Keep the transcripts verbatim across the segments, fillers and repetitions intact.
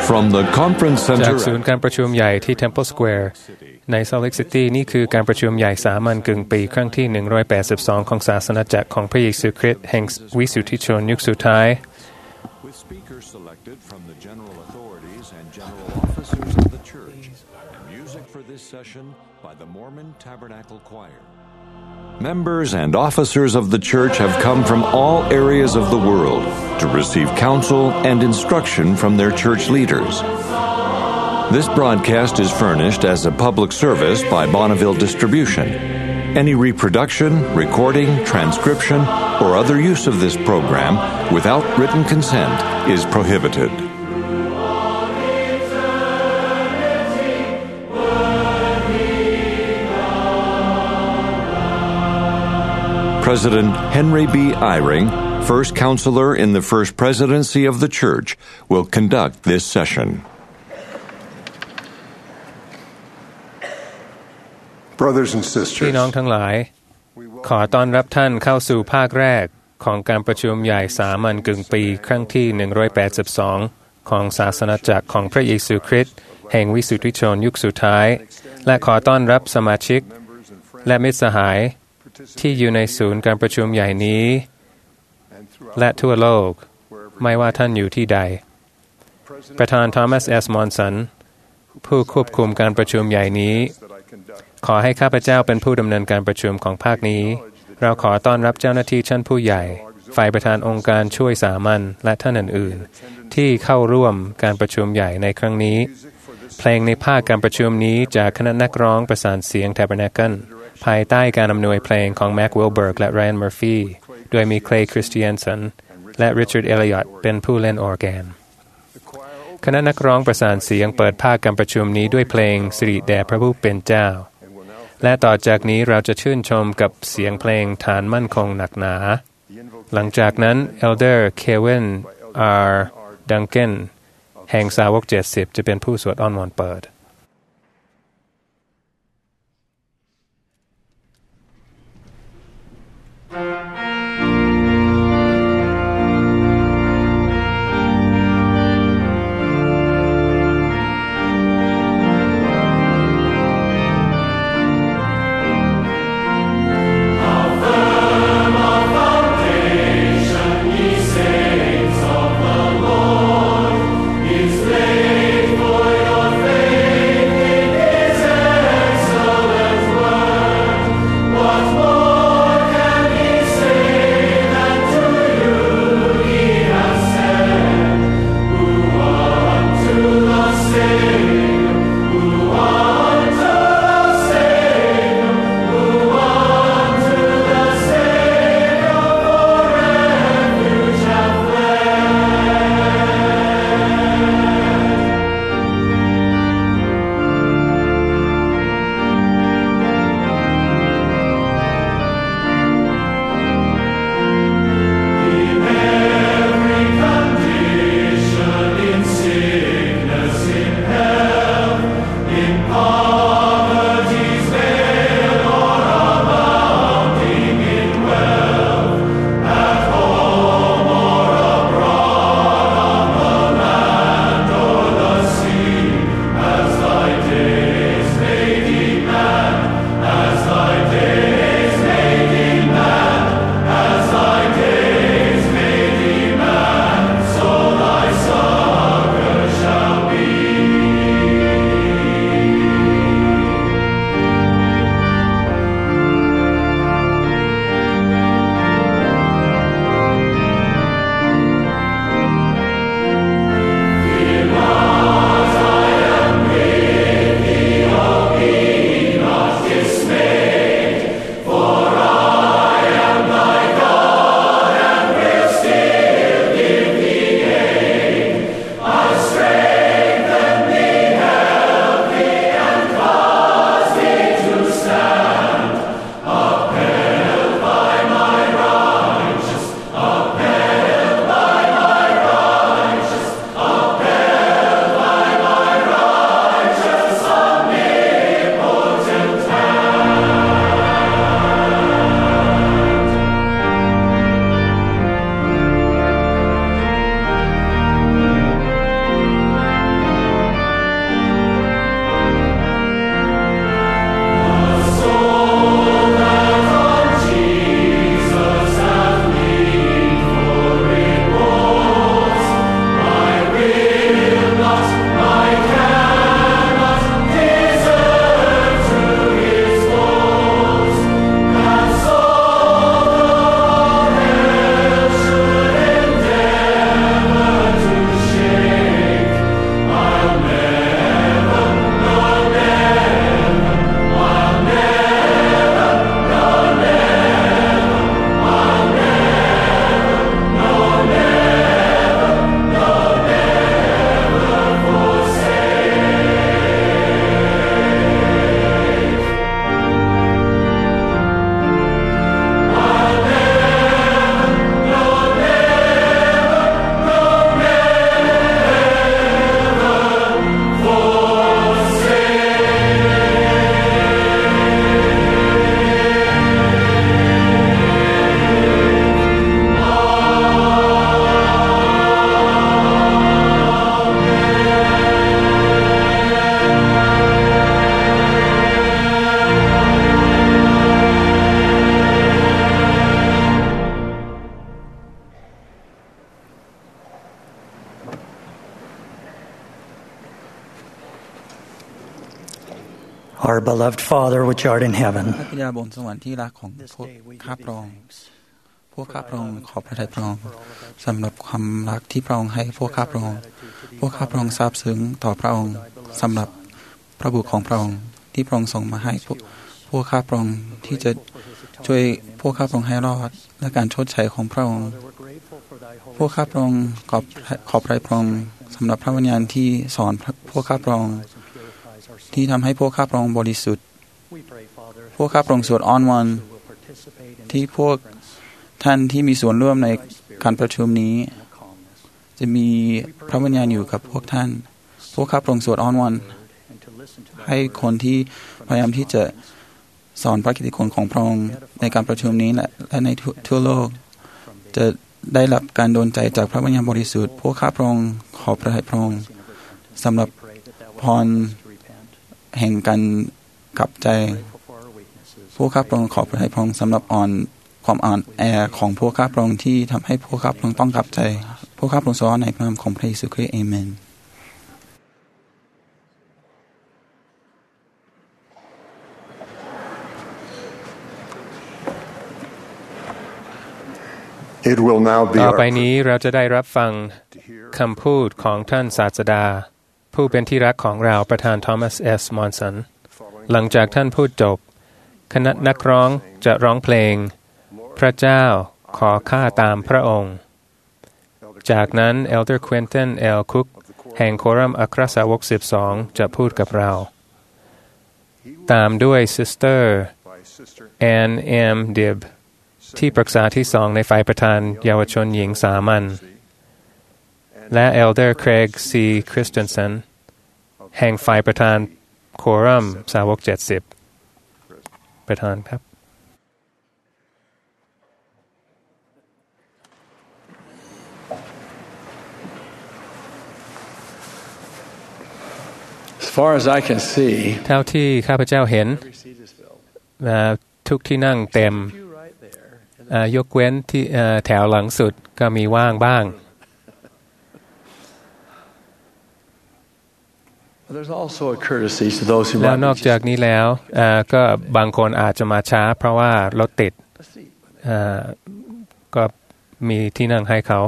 From the conference จาก center ศูนย์การประชุมใหญ่ที่ Temple Square ใน Salt Lake City นี่คือการประชุมใหญ่สามัญกึ่งปีครั้งที่หนึ่งร้อยแปดสิบสองของศาสนาจักรของพระเยซูคริสต์แห่งวิสุทธิชนยุคสุดท้าย with speakers selected from the general authorities and general officers of the church and music for this session by the Mormon Tabernacle Choir. Members and officers of the church have come from all areas of the world to receive counsel and instruction from their church leaders. This broadcast is furnished as a public service by Bonneville Distribution. Any reproduction, recording, transcription, or other use of this program without written consent is prohibited. President Henry B. Eyring, First Counselor in the First Presidency of the Church, will conduct this session. Brothers and พี่น้อง sisters, ทั้งหลาย ขอต้อนรับท่านเข้าสู่ภาคแรกของการประชุมใหญ่สามัญกึ่งปีครั้งที่หนึ่งร้อยแปดสิบสองของศาสนาจักรของพระเยซูคริสต์แห่งวิสุทธิชนยุคสุดท้ายและขอต้อนรับสมาชิกและมิตรสหายที่อยู่ในศูนย์การประชุมใหญ่นี้และทั่วโลกไม่ว่าท่านอยู่ที่ใดประธานทอมัส เอส มอนสันผู้ควบคุมการประชุมใหญ่นี้ขอให้ข้าพเจ้าเป็นผู้ดำเนินการประชุมของภาคนี้เราขอต้อนรับเจ้าหน้าที่ชั้นผู้ใหญ่ฝ่ายประธานองค์การช่วยสามัญและท่านอื่นๆที่เข้าร่วมการประชุมใหญ่ในครั้งนี้เพลงในภาคการประชุมนี้จากคณะนักร้องประสานเสียง Tabernacle ภายใต้การอำนวยเพลงของ Mac Wilberg และ Ryan Murphy โดยมี Clay Christensen และ Richard Elliott เป็นผู้เล่นออร์แกนคณะนักร้องประสานเสียงเปิดภาคการประชุมนี้ด้วยเพลงสิริแด่พระผู้เป็นเจ้าและต่อจากนี้เราจะชื่นชมกับเสียงเพลงฐานมั่นคงหนักหนาหลังจากนั้น Elder Kevin R. Duncan แห่งสาวกเจ็ดสิบจะเป็นผู้สวดอ้อนวอนเปิด Saints of the Lord, is laid for your faith. Our beloved Father which art in heaven พระบิดาบนสวรรค์ที่รักของพวกข้าพระองค์พวกข้าพระองค์ขอพระทัยพระองค์สำหรับความรักที่พระองค์ให้พวกข้าพระองค์พวกข้าพระองค์ซาบซึ้งต่อพระองค์สำหรับพระบุตรของพระองค์ที่พระองค์ส่งมาให้พวกพวกข้าพระองค์ที่จะช่วยพวกข้าพระองค์ให้รอดและการชดใช้ของพระองค์พวกข้าพระองค์ขอขอพระทัยพระองค์สำหรับพระวิญญาณที่สอนพวกข้าพระองค์ที่ทำให้พวกข้าพระองค์บริสุทธิ์พวกข้าพระองค์สวดอ้อนวอนที่พวกท่านที่มีส่วนร่วมในการประชุมนี้จะมีพระวิญญาณอยู่กับพวกท่านพวกข้าพระองค์สวดอ้อนวอนให้คนที่พยายามที่จะสอนพระกิตติคุณของพระองค์ในการประชุมนี้และและในทั่วโลกจะได้รับการโดนใจจากพระวิญญาณบริสุทธิ์พวกข้าพระองค์ขอพระทัยพระองค์สำหรับพรแห่งการกลับใจพวกข้าพระองค์ขอพระทัยพระองค์สำหรับอ่อนความอ่อนแอของพวกข้าพระองค์ที่ทำให้พวกข้าพระองค์ต้องกลับใจพวกข้าพระองค์สอนในพระนามของพระเยซูคริสต์อาเมนต่อไปนี้เราจะได้รับฟังคำพูดของท่านศาสดาผู้เป็นที่รักของเราประธานทอมัส เอส มอนสันหลังจากท่านพูดจบคณะนักร้องจะร้องเพลงพระเจ้าขอข้าตามพระองค์จากนั้น Elder Quentin L. Cook แห่งโครัมอัครสาวกสิบสองจะพูดกับเราตามด้วย Sister Ann M. Dibb ที่ปรึกษาที่สองในฝ่ายประธานเยาวชนหญิงสามัญและ Elder Craig C. Christensen แห่งฝ่ายประธานโครัมสาวกเจ็ดสิบประธานครับเท่าที่ข้าพเจ้าเห็นทุกที่นั่งเต็มยกเว้นที่แถวหลังสุดก็มีว่างบ้างแล้วนอกจากนี้แล้วก็บางคนอาจจะมาช้าเพราะว่ารถติดก็มีที่นั่งให้เขา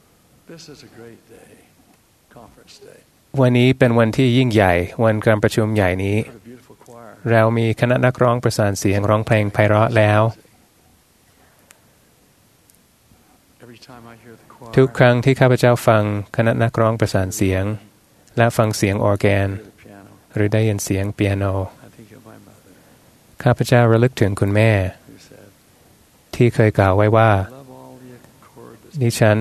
วันนี้เป็นวันที่ยิ่งใหญ่วันการประชุมใหญ่นี้เรามีคณะนักร้องประสานเสียงร้องเพลงไพเราะแล้วทุกครั้งที่ข้าพเจ้าฟังคณะนักร้องประสานเสียงและฟังเสียงออร์แกนหรือได้ยินเสียงเปียโนข้าพเจ้าระลึกถึงคุณแม่ที่เคยกล่าวไว้ว่าดิฉัน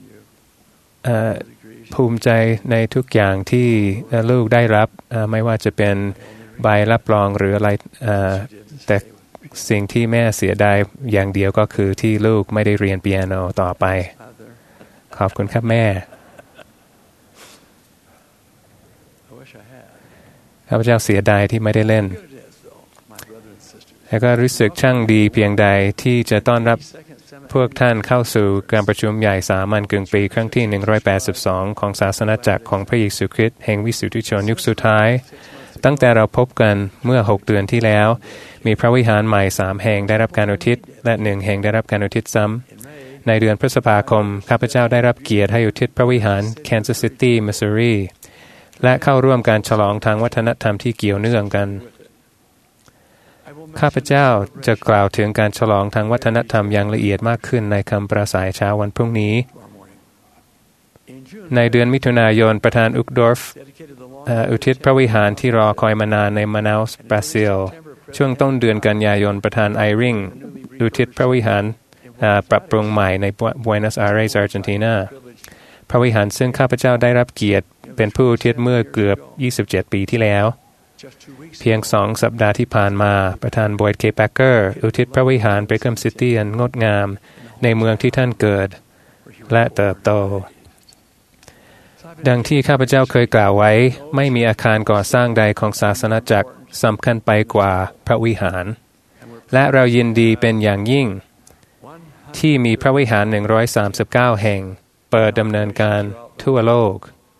ภูมิใจในทุกอย่างที่ลูกได้รับไม่ว่าจะเป็นใบรับรองหรืออะไรแต่สิ่งที่แม่เสียดายอย่างเดียวก็คือที่ลูกไม่ได้เรียนเปียโนต่อไปขอบคุณครับแม่ข้าพเจ้าเสียดายที่ไม่ได้เล่นแล้วก็รู้สึกช่างดีเพียงใดที่จะต้อนรับพวกท่านเข้าสู่การประชุมใหญ่สามัญกึ่งปีครั้งที่หนึ่งร้อยแปดสิบสองของศาสนาจักรของพระเยซูคริสต์แห่งวิสุทธิชนยุคสุดท้ายตั้งแต่เราพบกันเมื่อหกเดือนที่แล้วมีพระวิหารใหม่สามแห่งได้รับการอุทิศและหนึ่งแห่งได้รับการอุทิศซ้ำในเดือนพฤษภาคมข้าพเจ้าได้รับเกียรติให้อุทิศพระวิหาร Kansas City Missouri และเข้าร่วมการฉลองทางวัฒนธรรมที่เกี่ยวเนื่องกันข้าพเจ้าจะกล่าวถึงการฉลองทางวัฒนธรรมอย่างละเอียดมากขึ้นในคำปราศัยเช้าวันพรุ่งนี้ในเดือนมิถุนายนประธานอุกดอร์ฟอุทิศพระวิหารที่รอคอยมานานในมานาสบราซิลช่วงต้นเดือนกันยายนประธานไอริงอุทิศพระวิหารปรับปรุงใหม่ในบัวนัสอาเรสอาร์เจนตินาพระวิหารซึ่งข้าพเจ้าได้รับเกียรติเป็นผู้อุทิศเมื่อเกือบยี่สิบเจ็ดปีที่แล้วเพียงสองสัปดาห์ที่ผ่านมาประธานบอยด์เคแบ็กเกอร์อุทิศพระวิหารเบคัมซิตี้อันงดงามในเมืองที่ท่านเกิดและเติบโตดังที่ข้าพเจ้าเคยกล่าวไว้ไม่มีอาคารก่อสร้างใดของศาสนาจักรสำคัญไปกว่าพระวิหารและเรายินดีเป็นอย่างยิ่งที่มีพระวิหารหนึ่งร้อยสามสิบเก้าแห่งเปิดดำเนินการทั่วโลก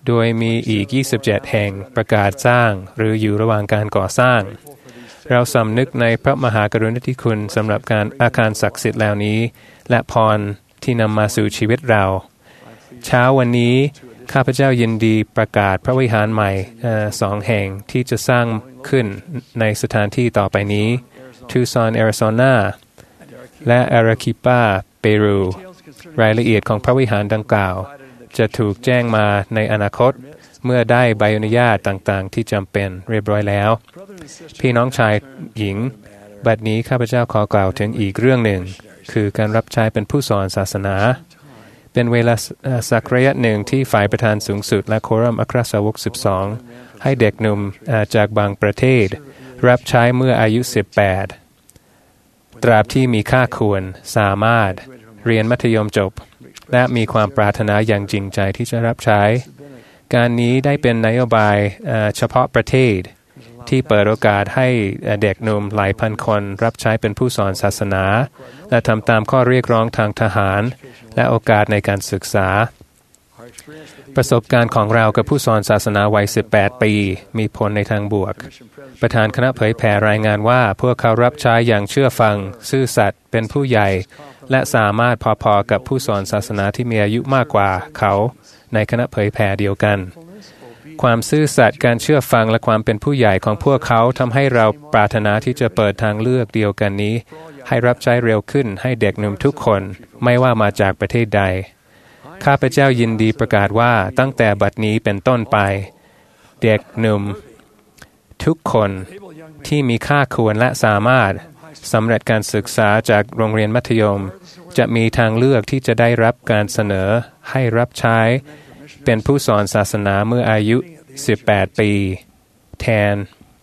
โดยมีอีกยี่สิบเจ็ดแห่งประกาศสร้างหรืออยู่ระหว่างการก่อสร้างเราสำนึกในพระมหากรุณาธิคุณสำหรับการอาคารศักดิ์สิทธิ์เหล่านี้และพรที่นำมาสู่ชีวิตเราเช้าวันนี้ข้าพเจ้ายินดีประกาศพระวิหารใหม่สองแห่งที่จะสร้างขึ้นในสถานที่ต่อไปนี้ทูซอนแอริโซนาและอาราคิปาเปรูรายละเอียดของพระวิหารดังกล่าวจะถูกแจ้งมาในอนาคตเมื่อได้ใบอนุญาตต่างๆที่จำเป็นเรียบร้อยแล้วพี่น้องชายหญิงบัดนี้ข้าพเจ้าขอกล่าวถึงอีกเรื่องหนึ่งคือการรับใช้เป็นผู้สอนศาสนาเป็นเวลาสักระยะหนึ่งที่ฝ่ายประธานสูงสุดและโครัมอัครสาวกสิบสองให้เด็กหนุ่มจากบางประเทศรับใช้เมื่ออายุสิบแปดตราบที่มีค่าควรสามารถเรียนมัธยมจบและมีความปรารถนาอย่างจริงใจที่จะรับใช้การนี้ได้เป็นนโยบายเฉพาะประเทศที่เปิดโอกาสให้เด็กหนุ่มหลายพันคนรับใช้เป็นผู้สอนศาสนาและทำตามข้อเรียกร้องทางทหารและโอกาสในการศึกษาประสบการณ์ของเรากับผู้สอนศาสนาวัยสิบแปดปีมีผลในทางบวกประธานคณะเผยแผ่รายงานว่าพวกเขารับใช้อย่างเชื่อฟังซื่อสัตย์เป็นผู้ใหญ่และสามารถพอๆกับผู้สอนศาสนาที่มีอายุมากกว่าเขาในคณะเผยแผ่เดียวกันความซื่อสัตย์การเชื่อฟังและความเป็นผู้ใหญ่ของพวกเขาทำให้เราปรารถนาที่จะเปิดทางเลือกเดียวกันนี้ให้รับใช้เร็วขึ้นให้เด็กหนุ่มทุกคนไม่ว่ามาจากประเทศใดข้าพเจ้ายินดีประกาศว่าตั้งแต่บัดนี้เป็นต้นไปเด็กหนุ่มทุกคนที่มีค่าควรและสามารถสำเร็จการศึกษาจากโรงเรียนมัธยมจะมีทางเลือกที่จะได้รับการเสนอให้รับใช้เป็นผู้สอนศาสนาเมื่ออายุสิบแปดปีแทน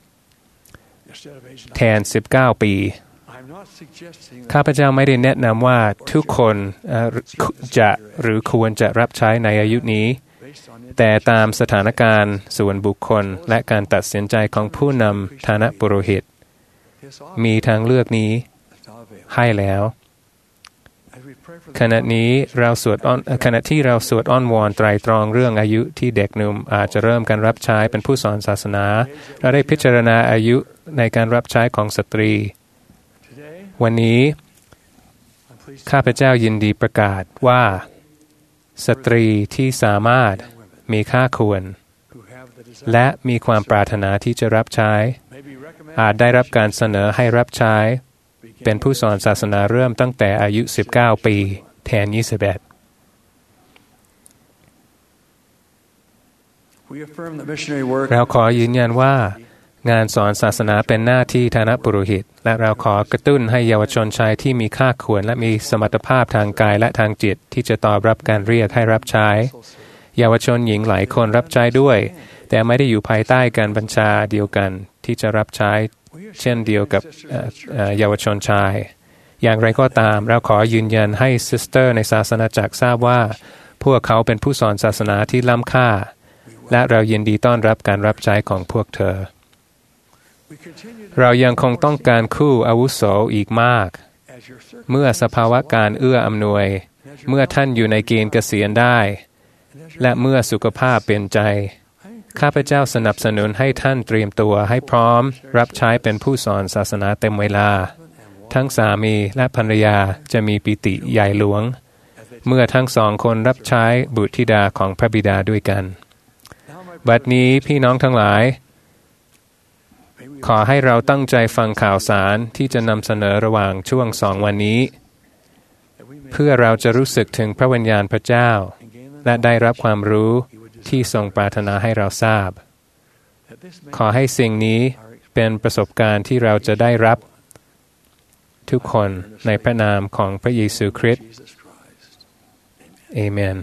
แทนสิบเก้าปีข้าพเจ้าไม่ได้แนะนำว่าทุกคนจะหรือควรจะรับใช้ในอายุนี้แต่ตามสถานการณ์ส่วนบุคคลและการตัดสินใจของผู้นำฐานะปุโรหิตมีทางเลือกนี้ให้แล้วขณะนี้เราสวดอ้อนขณะที่เราสวดอ้อนวอนไตรตรองเรื่องอายุที่เด็กหนุ่มอาจจะเริ่มการรับใช้เป็นผู้สอนศาสนาเราได้พิจารณาอายุในการรับใช้ของสตรีวันนี้ข้าพเจ้ายินดีประกาศว่าสตรีที่สามารถมีค่าควรและมีความปรารถนาที่จะรับใช้อาจได้รับการเสนอให้รับใช้เป็นผู้สอนศาสนาเริ่มตั้งแต่อายุสิบเก้าปีแทนยี่สิบเอ็ดเราขอยืนยันว่างานสอนศาสนาเป็นหน้าที่ฐานะปุโรหิตและเราขอกระตุ้นให้เยาวชนชายที่มีค่าควรและมีสมรรถภาพทางกายและทางจิตที่จะตอบรับการเรียกให้รับใช้เยาวชนหญิงหลายคนรับใช้ด้วยแต่ไม่ได้อยู่ภายใต้การบัญชาเดียวกันที่จะรับใช้เช่นเดียวกับเยาวชนชายอย่างไรก็ตามเราขอยืนยันให้ซิสเตอร์ในศาสนาจักรทราบว่าพวกเขาเป็นผู้สอนศาสนาที่ล้ำค่าและเรายินดีต้อนรับการรับใช้ของพวกเธอเรายังคงต้องการคู่อาวุโสอีกมากเมื่อสภาวะการเอื้ออำนวยเมื่อท่านอยู่ในเกณฑ์เกษียณได้และเมื่อสุขภาพเป็นใจข้าพเจ้าสนับสนุนให้ท่านเตรียมตัวให้พร้อมรับใช้เป็นผู้สอนศาสนาเต็มเวลาทั้งสามีและภรรยาจะมีปิติใหญ่หลวงเมื่อทั้งสองคนรับใช้บุตรธิดาของพระบิดาด้วยกันบัดนี้พี่น้องทั้งหลายขอให้เราตั้งใจฟังข่าวสารที่จะนำเสนอระหว่างช่วงสองวันนี้เพื่อเราจะรู้สึกถึงพระวิญญาณพระเจ้าและได้รับความรู้ที่ทรงปรารถนาให้เราทราบขอให้สิ่งนี้เป็นประสบการณ์ที่เราจะได้รับทุกคนในพระนามของพระเยซูคริสต์เอเมน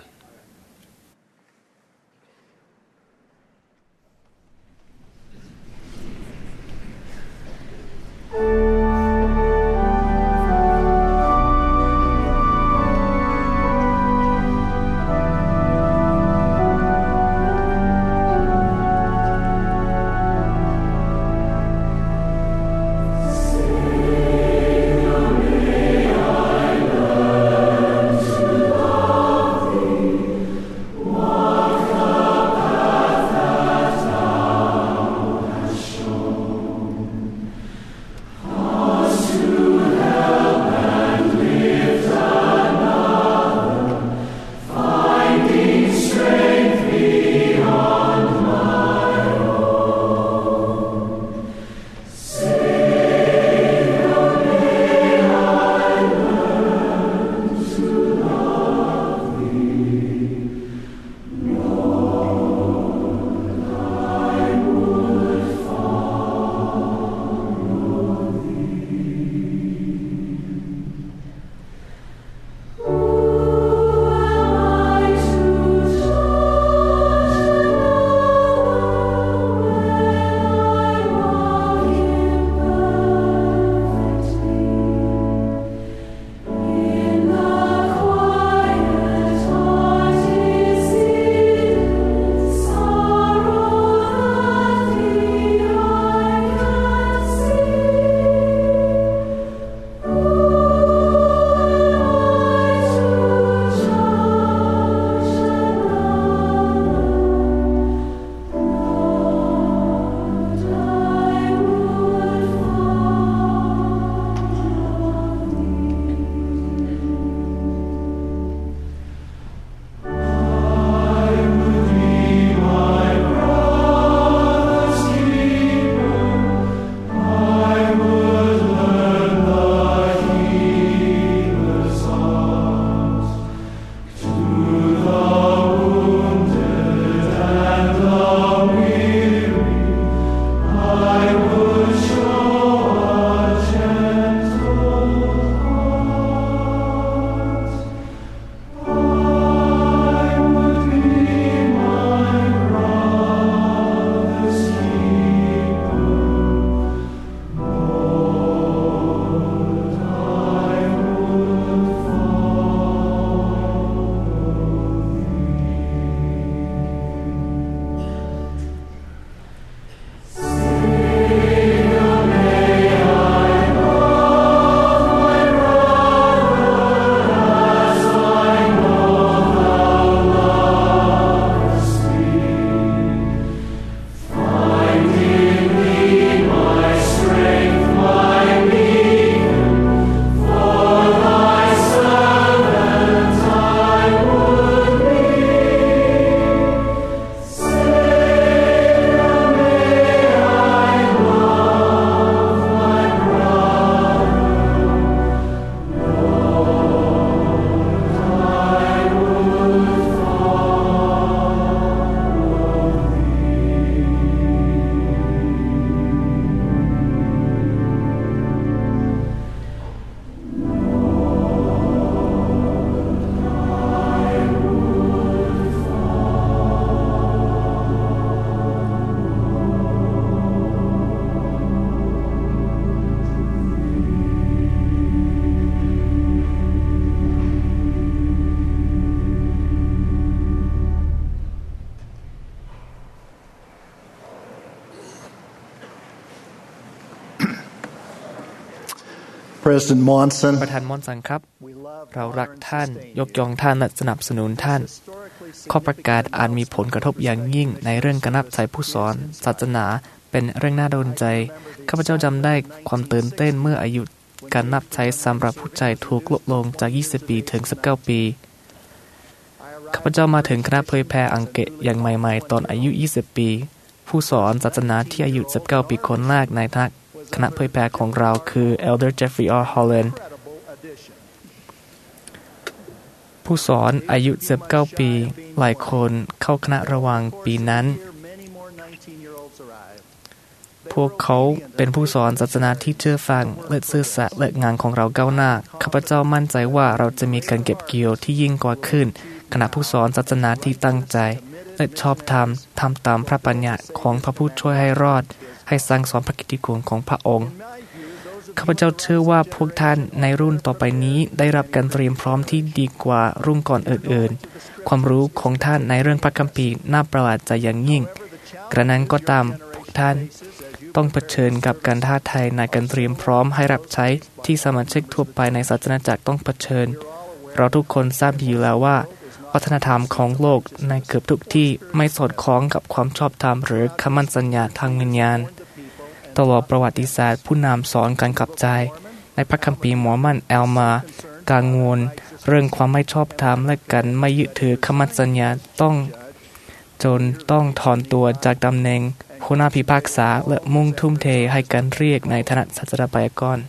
President Monson ประธานมอนสันครับเรารักท่านยกย่องท่านและสนับสนุนท่านข้อประกาศอาจมีผลกระทบอย่างยิ่งในเรื่องการนับใช้ผู้สอนศาสนาเป็นเรื่องน่าโดนใจข้าพเจ้าจำได้ความตื่นเต้นเมื่ออายุการนับใช้สำหรับผู้ชายถูกลดลงจากยี่สิบปีถึงสิบเก้าปีข้าพเจ้ามาถึงคณะเผยแพร่อังกฤษอย่างใหม่ๆตอนอายุยี่สิบปีผู้สอนศาสนาที่อายุสิบเก้าปีคนแรกในคณะเผยแพร่ของเราคือ Elder Jeffrey R. Holland ผู้สอนอายุสิบเก้าปีหลายคนเข้าคณะระหว่างปีนั้นพวกเขาเป็นผู้สอนศาสนาที่เชื่อฟังและซื่อสัตย์และงานของเราก้าวหน้าข้าพเจ้ามั่นใจว่าเราจะมีการเก็บเกี่ยวที่ยิ่งกว่าขึ้นขณะผู้สอนศาสนาที่ตั้งใจและชอบธรรมทำตามพระปัญญาของพระผู้ช่วยให้รอดให้สั่งสอนพระกิตติคุณของพระองค์ข้าพเจ้าเชื่อว่าพวกท่านในรุ่นต่อไปนี้ได้รับการเตรียมพร้อมที่ดีกว่ารุ่นก่อนอื่นๆความรู้ของท่านในเรื่องพระคัมภีร์น่าประหลาดใจอย่างยิ่งกระนั้นก็ตามพวกท่านต้องเผชิญกับการท้าทายในการเตรียมพร้อมให้รับใช้ที่สมาชิกทั่วไปในศาสนาจักรต้องเผชิญเราทุกคนทราบดีอยู่แล้วว่าวัฒนธรรมของโลกในเกือบทุกที่ไม่สอดคล้องกับความชอบธรรมหรือคำมั่นสัญญาทางวิญญาณตลอดประวัติศาสตร์ผู้นำสอนการกลับใจในพระคัมภีร์มอร์มอนแอลมากังวลเรื่องความไม่ชอบธรรมและการไม่ยึดถือคำมั่นสัญญาต้องจนต้องถอนตัวจากตำแหน่งผู้น่าพิพากษาและมุ่งทุ่มเทให้การเรียกในฐานะศาสนาพยากรณ์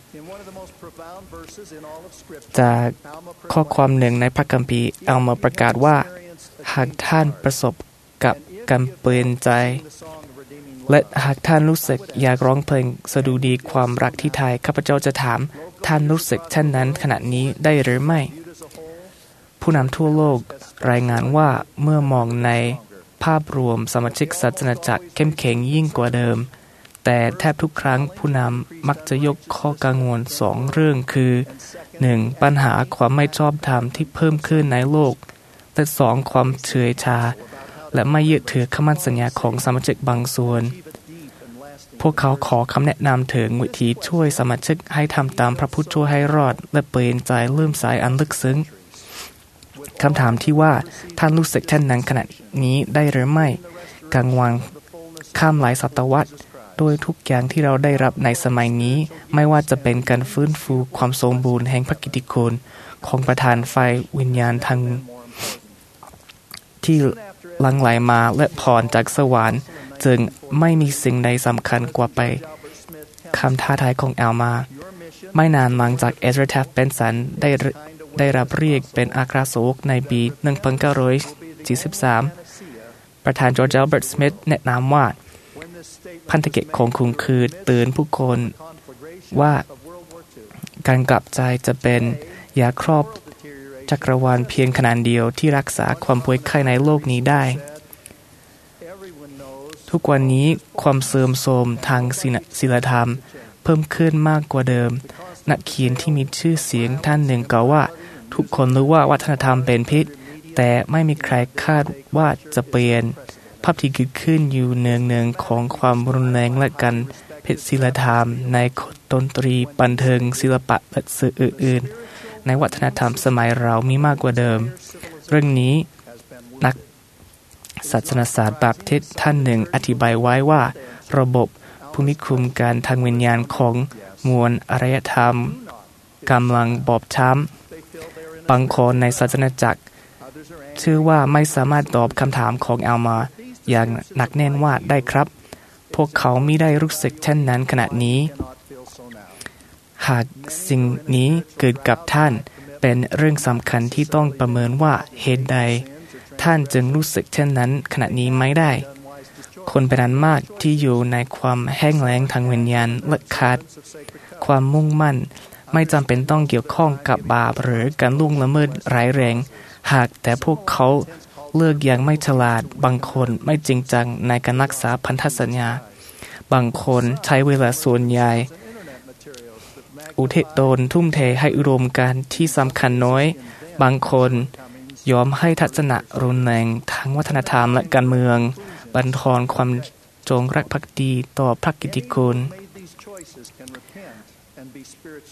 จากข้อความหนึ่งในพระคัมภีร์แอลมาประกาศว่าหากท่านประสบกับการเปลี่ยนใจและหากท่านรู้สึกอยากร้องเพลงสดุดีความรักที่ไทยข้าพเจ้าจะถามท่านรู้สึกเช่นนั้นขณะนี้ได้หรือไม่ผู้นำทั่วโลกรายงานว่าเมื่อมองในภาพรวมสมาชิกศาสนาจักรเข้มแข็งยิ่งกว่าเดิมแต่แทบทุกครั้งผู้นำมักจะยกข้อกังวลสองเรื่องคือ หนึ่ง ปัญหาความไม่ชอบธรรมที่เพิ่มขึ้นในโลกและสองความเฉื่อยชาและไม่ยึดถือคำมั่นสัญญาของสมาชิกบางส่วนพวกเขาขอคำแนะนำถึงวิธีช่วยสมาชิกให้ทำตามพระผู้ช่วยให้รอดและเปลี่ยนใจเริ่มสายอันลึกซึ้งคำถามที่ว่าท่านรู้สึกเช่นนั้นขณะนี้ได้หรือไม่กลางวันข้ามหลายศตวรรษโดยทุกอย่างที่เราได้รับในสมัยนี้ไม่ว่าจะเป็นการฟื้นฟูความสมบูรณ์แห่งพระกิตติคุณของประธานไฟวิญญาณทางที่หลั่งไหลมาและพรจากสวรรค์จึงไม่มีสิ่งใดสำคัญกว่าไปคำท้าทายของแอลมาไม่นานหลังจากเอซรา แทฟ เป็นสันได้ได้รับเรียกเป็นอัครสาวกในปีหนึ่งพันเก้าร้อยสี่สิบสามประธานจอร์จ อัลเบิร์ต สมิธแนะนำว่าพันธกิจของคุณคือเตือนผู้คนว่าการกลับใจจะเป็นยาครอบจักรวาลเพียงขนาดเดียวที่รักษาความป่วยไข้ในโลกนี้ได้ทุกวันนี้ความเสื่อมโทรมทางศีลธรรมเพิ่มขึ้นมากกว่าเดิมนักเขียนที่มีชื่อเสียงท่านหนึ่งกล่าวว่าทุกคนรู้ว่าวัฒนธรรมเป็นพิษแต่ไม่มีใครคาดว่าจะเปลี่ยนภาพที่เกิดขึ้นอยู่เนืองๆของความรุนแรงและการผิดศีลธรรมในดนตรีบันเทิงศิลปะและสื่ออื่นๆในวัฒนธรรมสมัยเรามีมากกว่าเดิมเรื่องนี้นักศาสนศาสตร์บัพติสต์ท่านหนึ่งอธิบายไว้ว่าระบบภูมิคุ้มกันทางวิญญาณของมวลอารยธรรมกำลังบอบช้ำบางคนในศาสนาจักรเชื่อว่าไม่สามารถตอบคำถามของแอลมาอย่างหนักแน่นว่าได้ครับพวกเขาไม่ได้รู้สึกเช่นนั้นขณะนี้หากสิ่งนี้เกิดกับท่านเป็นเรื่องสำคัญที่ต้องประเมินว่าเหตุใดท่านจึงรู้สึกเช่นนั้นขณะนี้ไม่ได้คนเป็นอันมากที่อยู่ในความแห้งแล้งทางวิญญาณและขาดความมุ่งมั่นไม่จำเป็นต้องเกี่ยวข้องกับบาปหรือการล่วงละเมิดร้ายแรงหากแต่พวกเขาเลือกอย่างไม่ฉลาดบางคนไม่จริงจังในการรักษาพันธสัญญาบางคนใช้เวลาส่วนใหญ่อุทิศตนทุ่มเทให้อุดมการณ์ที่สำคัญน้อยบางคนยอมให้ทัศนะรุนแรงทางวัฒนธรรมและการเมืองบั่นทอนความจงรักภักดีต่อพระกิตติคุณ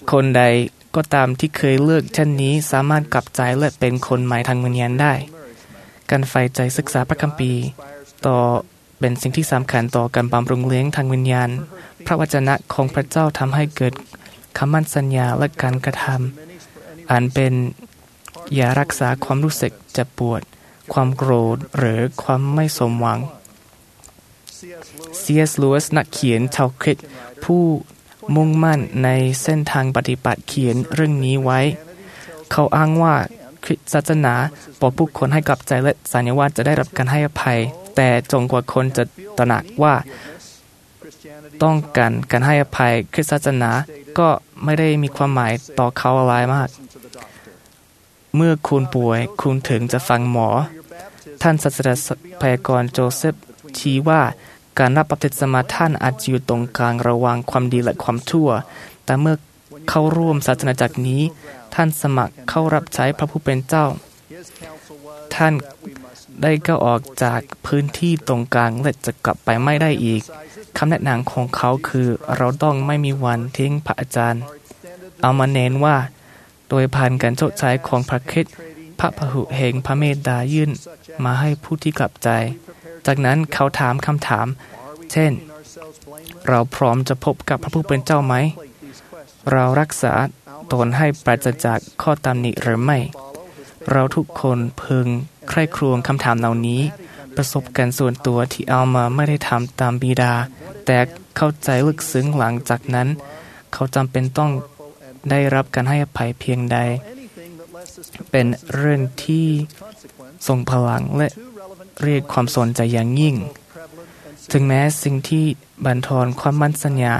คนใดก็ตามที่เคยเลิกเช่นนี้สามารถกลับใจและเป็นคนใหม่ทางวิญญาณได้การใฝ่ใจศึกษาพระคัมภีร์ต่อเป็นสิ่งที่สำคัญต่อการบำรุงเลี้ยงทางวิญญาณพระวจนะของพระเจ้าทำให้เกิดคำมั่นสัญญาและการกระทำอันเป็นยารักษาความรู้สึกเจ็บปวดความโกรธหรือความไม่สมหวัง ซี เอส Lewis นักเขียนชาวคริสต์ผู้มุ่งมั่นในเส้นทางปฏิบัติเขียนเรื่องนี้ไว้เขาอ้างว่าคริสตศาสนาบอกผู้คนให้กลับใจและสัญญาว่าจะได้รับการให้อภัยแต่จงกว่าคนจะตระหนักว่าต้องการการให้อภัยคริสตศาสนาก็ไม่ได้มีความหมายต่อเขาอะไรมากเมื่อคุณป่วยคุณถึงจะฟังหมอท่านศาสตราจารย์พยากรณ์โจเซฟชี้ว่าการรับบัพติศมาท่านอาจอยู่ตรงกลางระหว่างความดีและความชั่วแต่เมื่อเข้าร่วมศาสนาจักรนี้ท่านสมัครเข้ารับใช้พระผู้เป็นเจ้าท่านได้ก้าวออกจากพื้นที่ตรงกลางและจะกลับไปไม่ได้อีกคำแนะนำของเขาคือเราต้องไม่มีวันทิ้งพระอาจารย์เอามาเน้นว่าโดยผ่านการชดใช้ของพระคริสต์พระพหุแห่งพระเมตตายื่นมาให้ผู้ที่กลับใจจากนั้นเขาถามคำถามเช่นเราพร้อมจะพบกับพระผู้เป็นเจ้าไหมเรารักษาตนให้ปราศจากข้อตำหนิหรือไม่เราทุกคนพึงใคร่ครวญคำถามเหล่านี้ประสบการณ์ส่วนตัวที่เอามาไม่ได้ทำตามบิดาแต่เข้าใจลึกซึ้งหลังจากนั้นเขาจำเป็นต้องได้รับการให้อภัยเพียงใดเป็นเรื่องที่ทรงพลังและเรียกความสนใจอย่างยิ่งถึงแม้สิ่งที่บั่นทอนความมั่นสัญญา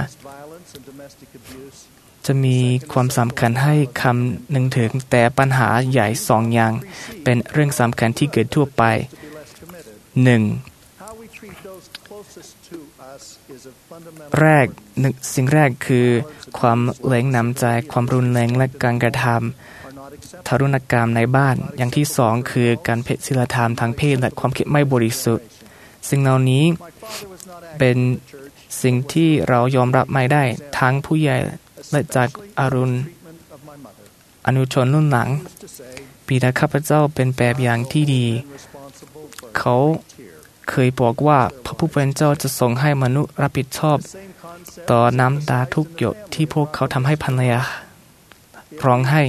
จะมีความสำคัญให้คำหนึ่งถึงแต่ปัญหาใหญ่สองอย่างเป็นเรื่องสำคัญที่เกิดทั่วไปหนึ่งแรกหนึ่งสิ่งแรกคือความแรงน้ำใจความรุนแรงและการกระทำทารุณกรรมในบ้านอย่างที่สองคือการเพศศีลธรรมทางเพศและความคิดไม่บริสุทธิ์สิ่งเหล่านี้เป็นสิ่งที่เรายอมรับไม่ได้ทั้งผู้ใหญ่และจากอารุณอนุชนรุ่นหลังบิดาข้าพเจ้าเป็นแบบอย่างที่ดีเขาเคยบอกว่าพระผู้เป็นเจ้าจะทรงให้มนุษย์รับผิดชอบต่อน้ำตาทุกหยดที่พวกเขาทำให้ภรรยาร้องไห้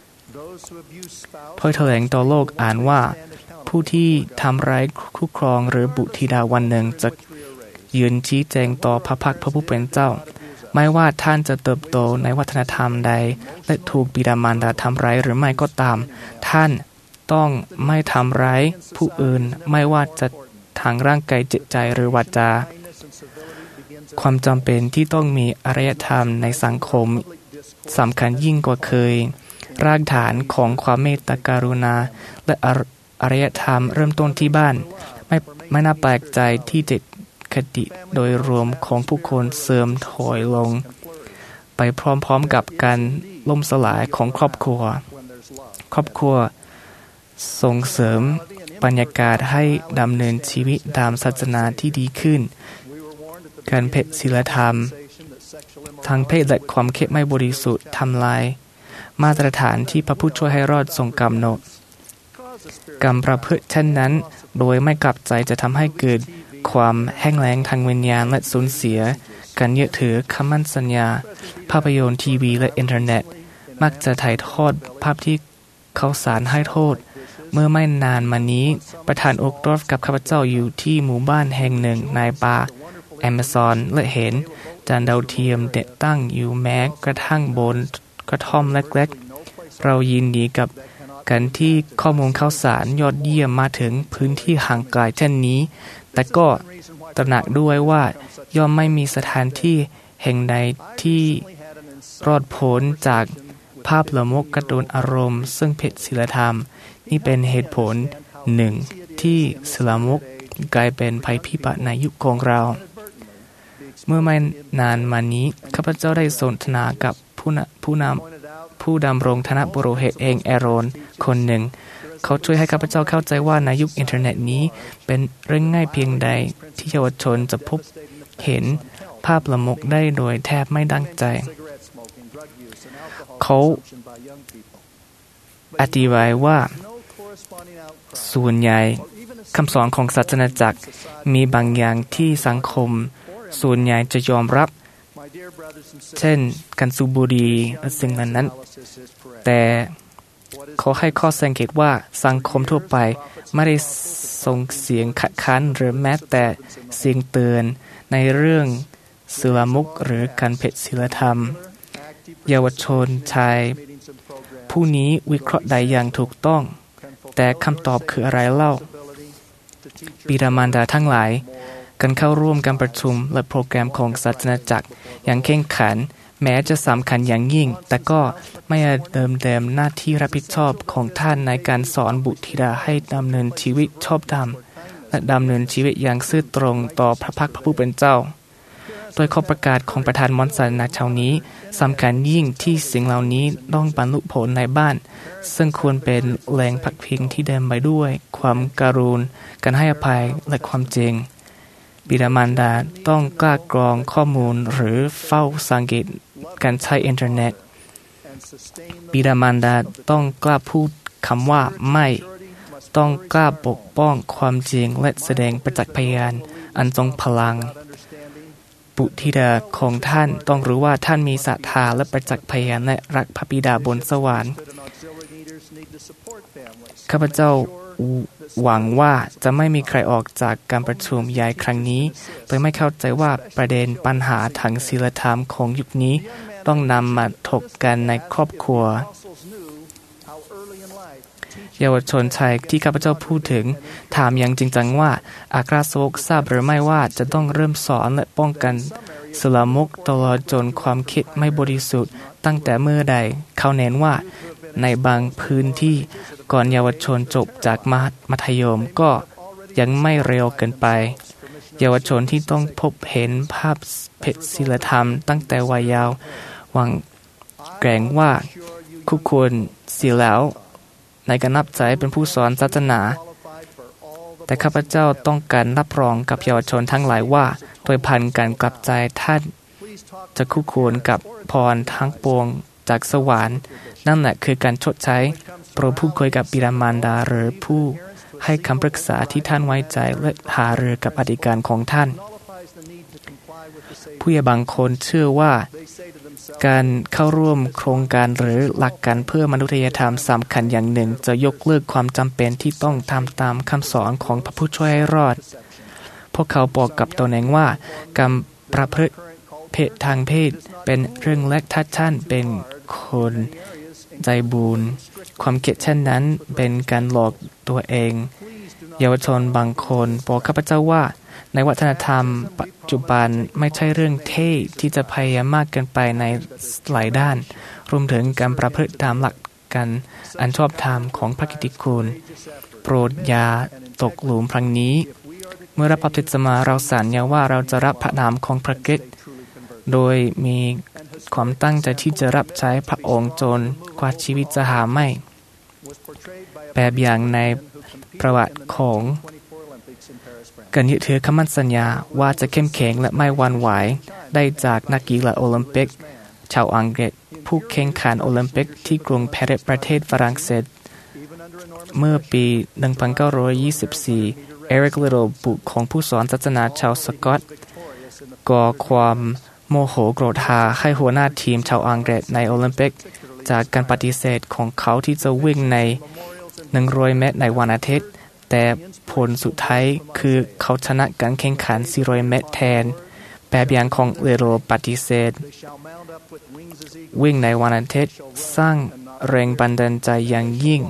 เพื่อแถลงต่อโลกอ่านว่าผู้ที่ทำร้ายคู่ครองหรือบุตรธิดาวันหนึ่งจะยืนชี้แจงต่อพระพักตร์พระผู้เป็นเจ้าไม่ว่าท่านจะเติบโตในวัฒนธรรมใดและถูกบิดามารดาทำร้ายหรือไม่ก็ตามท่านต้องไม่ทำร้ายผู้อื่นไม่ว่าจะทางร่างกายจิตใจหรือวาจาความจำเป็นที่ต้องมีอารยธรรมในสังคมสำคัญยิ่งกว่าเคยรากฐานของความเมตตากรุณาและอารยธรรมเริ่มต้นที่บ้านไม่ไม่น่าแปลกใจที่จิตคติโดยรวมของผู้คนเสื่อมถอยลงไปพร้อมๆกับการล่มสลายของครอบครัวครอบครัวส่งเสริมบรรยากาศให้ดำเนินชีวิตตามศาสนาที่ดีขึ้นการเพศศีลธรรมทางเพศและความคิดไม่บริสุทธิ์ทำลายมาตรฐานที่พระผู้ช่วยให้รอดทรงกำหนดการประพฤติเช่นนั้นโดยไม่กลับใจจะทำให้เกิดความแห้งแล้งทางวิญญาณและสูญเสียการยึดถือคำมั่นสัญญาภาพยนตร์ทีวีและอินเทอร์เน็ตมักจะถ่ายทอดภาพที่เขาสารให้โทษเมื่อไม่นานมานี้ประธานโอ๊กดอร์ฟกับข้าพเจ้าอยู่ที่หมู่บ้านแห่งหนึ่งในป่าแอมะซอนและเห็นจานดาวเทียมติดตั้งอยู่แม้กระทั่งบนกระท่อมเล็กๆเรายินดีกับการที่ข้อมูลข่าวสารยอดเยี่ยมมาถึงพื้นที่ห่างไกลเช่นนี้แต่ก็ตระหนักด้วยว่าย่อมไม่มีสถานที่แห่งใดที่รอดพ้นจากภาพละมกกระตุ้นอารมณ์ซึ่งเพศศีลธรรมนี่เป็นเหตุผลหนึ่งที่ศีลามกกลายเป็นภัยพิบัติในยุคของเราเมื่อไม่นานมานี้ข้าพเจ้าได้สนทนากับผู้นผู้นำผู้ดำรงฐานะบุโรหิตเองแอโรนคนหนึ่งเขาช่วยให้ข้าพเจ้าเข้าใจว่าในยุคอินเทอร์เน็ตนี้เป็นเรื่องง่ายเพียงใดที่เยาวชนจะพบเห็นภาพละมกได้โดยแทบไม่ตั้งใจเขาอธิบายว่าส่วนใหญ่คำสอนของศาสนาจักรมีบางอย่างที่สังคมส่วนใหญ่จะยอมรับเช่นการสูบบุหรี่และสิ่งนั้นแต่เขาให้ข้อสังเกตว่าสังคมทั่วไปไม่ได้ส่งเสียงขัดขันหรือแม้แต่เสียงเตือนในเรื่องศีลมุขหรือการผิดศีลธรรมเยาวชนชายผู้นี้วิเคราะห์ได้อย่างถูกต้องแต่คำตอบคืออะไรเล่าบิดามารดาทั้งหลายการเข้าร่วมการประชุมและโปรแกรมของศาสนาจักรอย่างเข้มขันแม้จะสำคัญอย่างยิ่งแต่ก็ไม่เดิมเดิมหน้าที่รับผิดชอบของท่านในการสอนบุตรธิดาให้ดำเนินชีวิตชอบธรรมและดำเนินชีวิตอย่างซื่อตรงต่อพระพักตร์พระผู้เป็นเจ้าโดยข้อประกาศของประธานมอนสันในเช้านี้สำคัญยิ่งที่สิ่งเหล่านี้ต้องบรรลุผลในบ้านซึ่งควรเป็นแหล่งพักพิงที่เดิมไปด้วยความการุณการให้อภัยและความจริงบิดามารดาต้องกล้ากรองข้อมูลหรือเฝ้าสังเกตการใช้อินเทอร์เน็ตบิดามารดาต้องกล้าพูดคำว่าไม่ต้องกล้าปกป้องความจริงและแสดงประจักษ์พยานอันทรงพลังบุตรธิดาของท่านต้องรู้ว่าท่านมีศรัทธาและประจักษ์พยานและรักพระบิดาบนสวรรค์ข้าพเจ้าหวังว่าจะไม่มีใครออกจากการประชุมใหญ่ครั้งนี้โดยไม่เข้าใจว่าประเด็นปัญหาทางศีลธรรมของยุคนี้ต้องนำมาถกกันในครอบครัวเยาวชนชายที่ข้าพเจ้าพูดถึงถามอย่างจริงจังว่าอัครสาวกทราบหรือไม่ว่าจะต้องเริ่มสอนและป้องกันศีลมุขตลอดจนความคิดไม่บริสุทธิ์ตั้งแต่เมื่อใดเขาเน้นว่าในบางพื้นที่ก่อนเยาวชนจบจากมัธยมก็ยังไม่เร็วเกินไปเยาวชนที่ต้องพบเห็นภาพผิดศีลธรรมตั้งแต่วัยเยาว์หวังแกร่งว่าคู่ควรเสียแล้วในการนับใจเป็นผู้สอนศาสนาแต่ข้าพเจ้าต้องการรับรองกับเยาวชนทั้งหลายว่าโดยผ่านการกลับใจท่านจะคู่ควรกับพรทั้งปวงจากสวรรค์นั่นแหละคือการชดใช้โปรดพูดคุยกับบิดามารดาหรือผู้ให้คำปรึกษาที่ท่านไว้ใจและหารือกับอธิการของท่านผู้ใหญ่บางคนเชื่อว่าการเข้าร่วมโครงการหรือหลักการเพื่อมนุษยธรรมสำคัญอย่างหนึ่งจะยกเลิกความจำเป็นที่ต้องทำตามคำสอนของพระผู้ช่วยให้รอดพวกเขาบอกกับตนเองว่าการประพฤติเพศทางเพศเป็นเรื่องเล็กถ้าท่านเป็นคนใจบุญความคิดเช่นนั้นเป็นการหลอกตัวเองเยาวชนบางคนบอกข้าพเจ้าว่าในวัฒนธรรมปัจจุบันไม่ใช่เรื่องเท่ที่จะพยายามมากเกินไปในหลายด้านรวมถึงการประพฤติตามหลักการอันชอบธรรมของพระกิตติคุณโปรดอย่าตกหลุมพลังนี้เมื่อรับบัพติศมาเราสัญญาว่าเราจะรับพระนามของพระคริสต์โดยมีความตั้งใจที่จะรับใช้พระองค์จนกว่าชีวิตจะหาไม่แบบอย่างในประวัติของการยึดถือคำมั่นสัญญาว่าจะเข้มแข็งและไม่หวั่นไหวได้จากนักกีฬาโอลิมปิกชาวอังกฤษผู้แข่งขันโอลิมปิกที่กรุงปารีสประเทศฝรั่งเศสเมื่อปี หนึ่งพันเก้าร้อยยี่สิบสี่ เอริก ลิตเติลบุตรของผู้สอนศาสนาชาวสกอตก่อความโมโหโกรธาให้หัวหน้าทีมชาวอังกฤษในโอลิมปิกจากการปฏิเสธของเขาที่จะวิ่งในหนึ่งร้อยเมตรในวันอาทิตย์แต่ผลสุดท้ายคือเขาชนะการแข่งขันสี่ร้อยเมตรแทนแบบอย่างของลิตเติลปฏิเสธวิ่งในวันอาทิตย์สร้างแรงบันดาลใจอย่างยิ่ง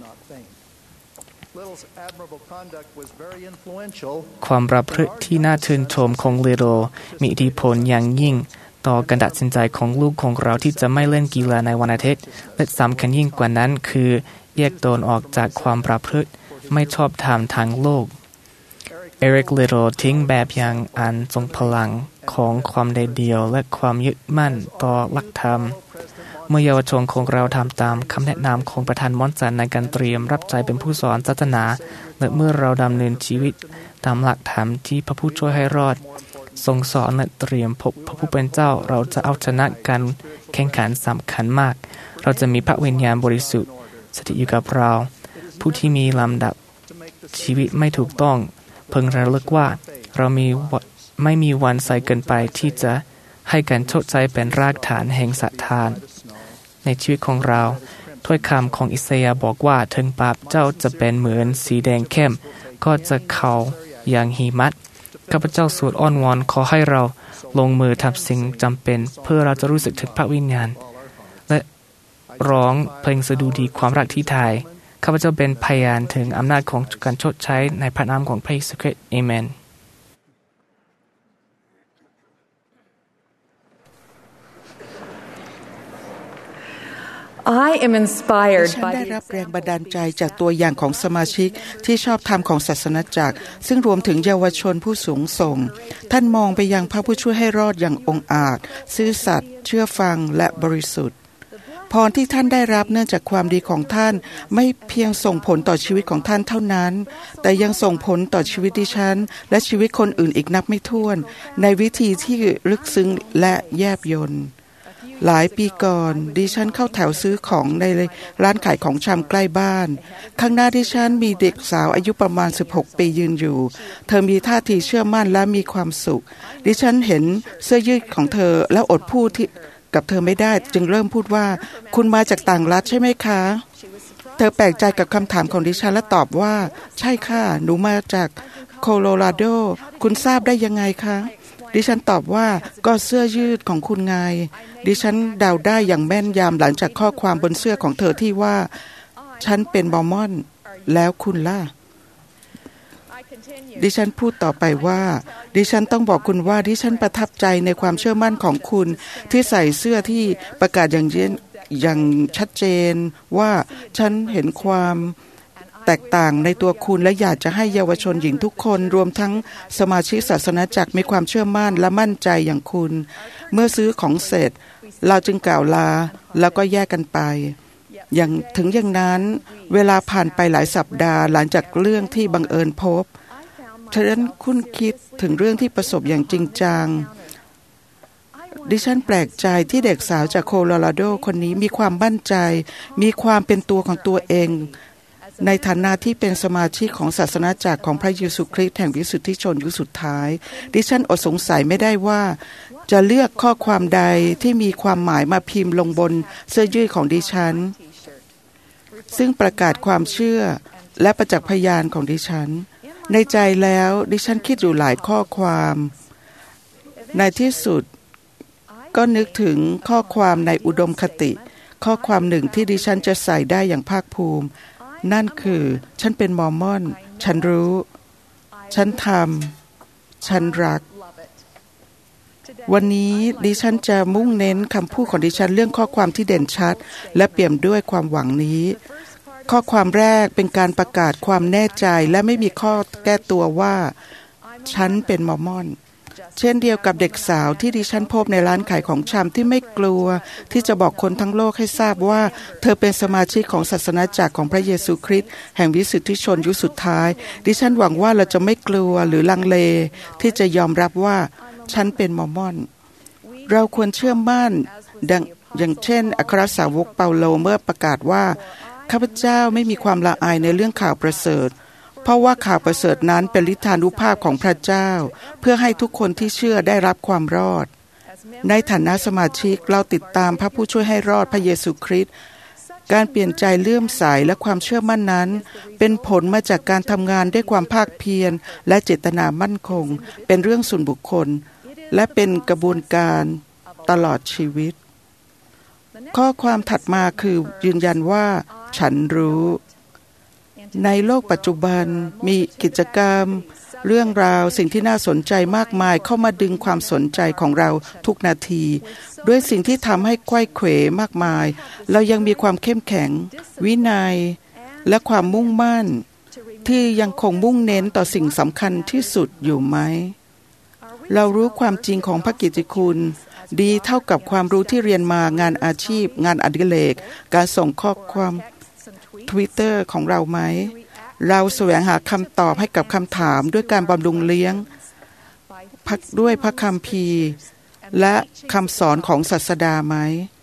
ความประพฤติที่น่าชื่นชมของลิตเติลมีอิทธิพลอย่างยิ่งต่อการตัดสินใจของลูกของเราที่จะไม่เล่นกีฬาในวันอาทิตย์และสำคัญยิ่งกว่านั้นคือแยกตนออกจากความประพฤติไม่ชอบธรรมทางโลกเอริก ลิตเติลทิ้งแบบอย่างอันทรงพลังของความเด็ดเดี่ยวและความยึดมั่นต่อหลักธรรมเมื่อเยาวชนของเราทำตามคำแนะนำของประธานมอนสันในการเตรียมรับใจเป็นผู้สอนศาสนาและเมื่อเราดำเนินชีวิตตามหลักธรรมที่พระผู้ช่วยให้รอดทรงสอนและเตรียมพบพระผู้เป็นเจ้าเราจะเอาชนะการแข่งขันสำคัญมากเราจะมีพระวิญญาณบริสุทธิ์สถิตอยู่กับเราผู้ที่มีลำดับชีวิตไม่ถูกต้องเพิ่งระลึกว่าเรามีไม่มีวันใส่เกินไปที่จะให้การชดใช้เป็นรากฐานแห่งศรัทธาในชีวิตของเราถ้อยคำของอิสยาห์บอกว่าถึงบาปเจ้าจะเป็นเหมือนสีแดงเข้มก็จะเข้าอย่างหิมะข้าพเจ้าสวดอ้อนวอนขอให้เราลงมือทำสิ่งจำเป็นเพื่อเราจะรู้สึกถึงพระวิญญาณและร้องเพลงสดุดีความรักที่ไทยข้าพเจ้าเป็นพยานถึงอำนาจของการชดใช้ในพระนามของพระเยซูคริสต์อาเมน I am inspired ฉันได้รับแรงบันดาลใจจากตัวอย่างของสมาชิกที่ชอบธรรมของศาสนาจักรซึ่งรวมถึงเยาวชนผู้สูงส่งท่านมองไปยังพระผู้ช่วยให้รอดอย่างองอาจซื่อสัตย์เชื่อฟังและบริสุทธิ์พรที่ท่านได้รับเนื่องจากความดีของท่านไม่เพียงส่งผลต่อชีวิตของท่านเท่านั้นแต่ยังส่งผลต่อชีวิตดิฉันและชีวิตคนอื่นอีกนับไม่ถ้วนในวิธีที่ลึกซึ้งและแยบยลหลายปีก่อนดิฉันเข้าแถวซื้อของในร้านขายของชำใกล้บ้านข้างหน้าดิฉันมีเด็กสาวอายุประมาณสิบหกปียืนอยู่เธอมีท่าทีเชื่อมั่นและมีความสุขดิฉันเห็นเสื้อยืดของเธอแล้วอดพูดที่กับเธอไม่ได้จึงเริ่มพูดว่าคุณมาจากต่างรัฐใช่ไหมคะเธอแปลกใจกับคำถามของดิฉันและตอบว่าใช่ค่ะหนูมาจากโคโลราโดคุณทราบได้ยังไงคะดิฉันตอบว่าก็เสื้อยืดของคุณไงดิฉันเดาได้อย่างแม่นยำหลังจากข้อความบนเสื้อของเธอที่ว่าฉันเป็นมอร์มอนแล้วคุณล่ะดิฉันพูดต่อไปว่าดิฉันต้องบอกคุณว่าดิฉันประทับใจในความเชื่อมั่นของคุณที่ใส่เสื้อที่ประกาศอย่างอย่างชัดเจนว่าฉันเห็นความแตกต่างในตัวคุณและอยากจะให้เยาวชนหญิงทุกคนรวมทั้งสมาชิกศาสนาจักรมีความเชื่อมั่นและมั่นใจอย่างคุณเมื่อซื้อของเสร็จเราจึงกล่าวลาแล้วก็แยกกันไปอย่างถึงอย่างนั้นเวลาผ่านไปหลายสัปดาห์หลังจากเรื่องที่บังเอิญพบฉันคุ้นคิดถึงเรื่องที่ประสบอย่างจริงจังดิฉันแปลกใจที่เด็กสาวจากโคโลราโดคนนี้มีความมั่นใจมีความเป็นตัวของตัวเองในฐานะที่เป็นสมาชิกของศาสนาจักรของพระเยซูคริสต์แห่งวิสุทธิชนยุคสุดท้ายดิฉันอดสงสัยไม่ได้ว่าจะเลือกข้อความใดที่มีความหมายมาพิมพ์ลงบนเสื้อยืดของดิฉันซึ่งประกาศความเชื่อและประจักษ์พยานของดิฉันในใจแล้วดิฉันคิดอยู่หลายข้อความในที่สุดก็นึกถึงข้อความในอุดมคติข้อความหนึ่งที่ดิฉันจะใส่ได้อย่างภาคภูมินั่นคือฉันเป็นมอร์มอนฉันรู้ฉันทำฉันรักวันนี้ดิฉันจะมุ่งเน้นคำพูดของดิฉันเรื่องข้อความที่เด่นชัดและเปี่ยมด้วยความหวังนี้ข้อความแรกเป็นการประกาศความแน่ใจและไม่มีข้อแก้ตัวว่าฉันเป็นมอร์มอนเช่นเดียวกับเด็กสาวที่ดิฉันพบในร้านขายของชำที่ไม่กลัวที่จะบอกคนทั้งโลกให้ทราบว่าเธอเป็นสมาชิกของศาสนาจักรของพระเยซูคริสต์แห่งวิสุทธิชนยุคสุดท้ายดิฉันหวังว่าเราจะไม่กลัวหรือลังเลที่จะยอมรับว่าฉันเป็นมอร์มอนเราควรเชื่อมั่นดังอย่างเช่นอัครสาวกเปาโลเมื่อประกาศว่าข้าพเจ้าไม่มีความละอายในเรื่องข่าวประเสริฐเพราะว่าข่าวประเสริฐนั้นเป็นฤทธานุภาพของพระเจ้าเพื่อให้ทุกคนที่เชื่อได้รับความรอดในฐานะสมาชิกเราติดตามพระผู้ช่วยให้รอดพระเยซูคริสต์การเปลี่ยนใจเลื่อมใสและความเชื่อมั่นนั้นเป็นผลมาจากการทำงานด้วยความภาคเพียรและเจตนามั่นคงเป็นเรื่องส่วนบุคคลและเป็นกระบวนการตลอดชีวิตข้อความถัดมาคือยืนยันว่าฉันรู้ในโลกปัจจุบันมีกิจกรรมเรื่องราวสิ่งที่น่าสนใจมากมายเข้ามาดึงความสนใจของเราทุกนาทีด้วยสิ่งที่ทำให้ไขว้เขวมากมายเรายังมีความเข้มแข็งวินัยและความมุ่งมั่นที่ยังคงมุ่งเน้นต่อสิ่งสำคัญที่สุดอยู่ไหมเรารู้ความจริงของพระกิตติคุณดีเท่ากับความรู้ที่เรียนมางานอาชีพงานอดิเรกการส่งข้อความTwitter ของเราไหมเราแสวงหาคำตอบให้กับคำถามด้วยการบำรุงเลี้ยงพักด้วยพระคัมภีร์และคำสอนของศาสดาไหม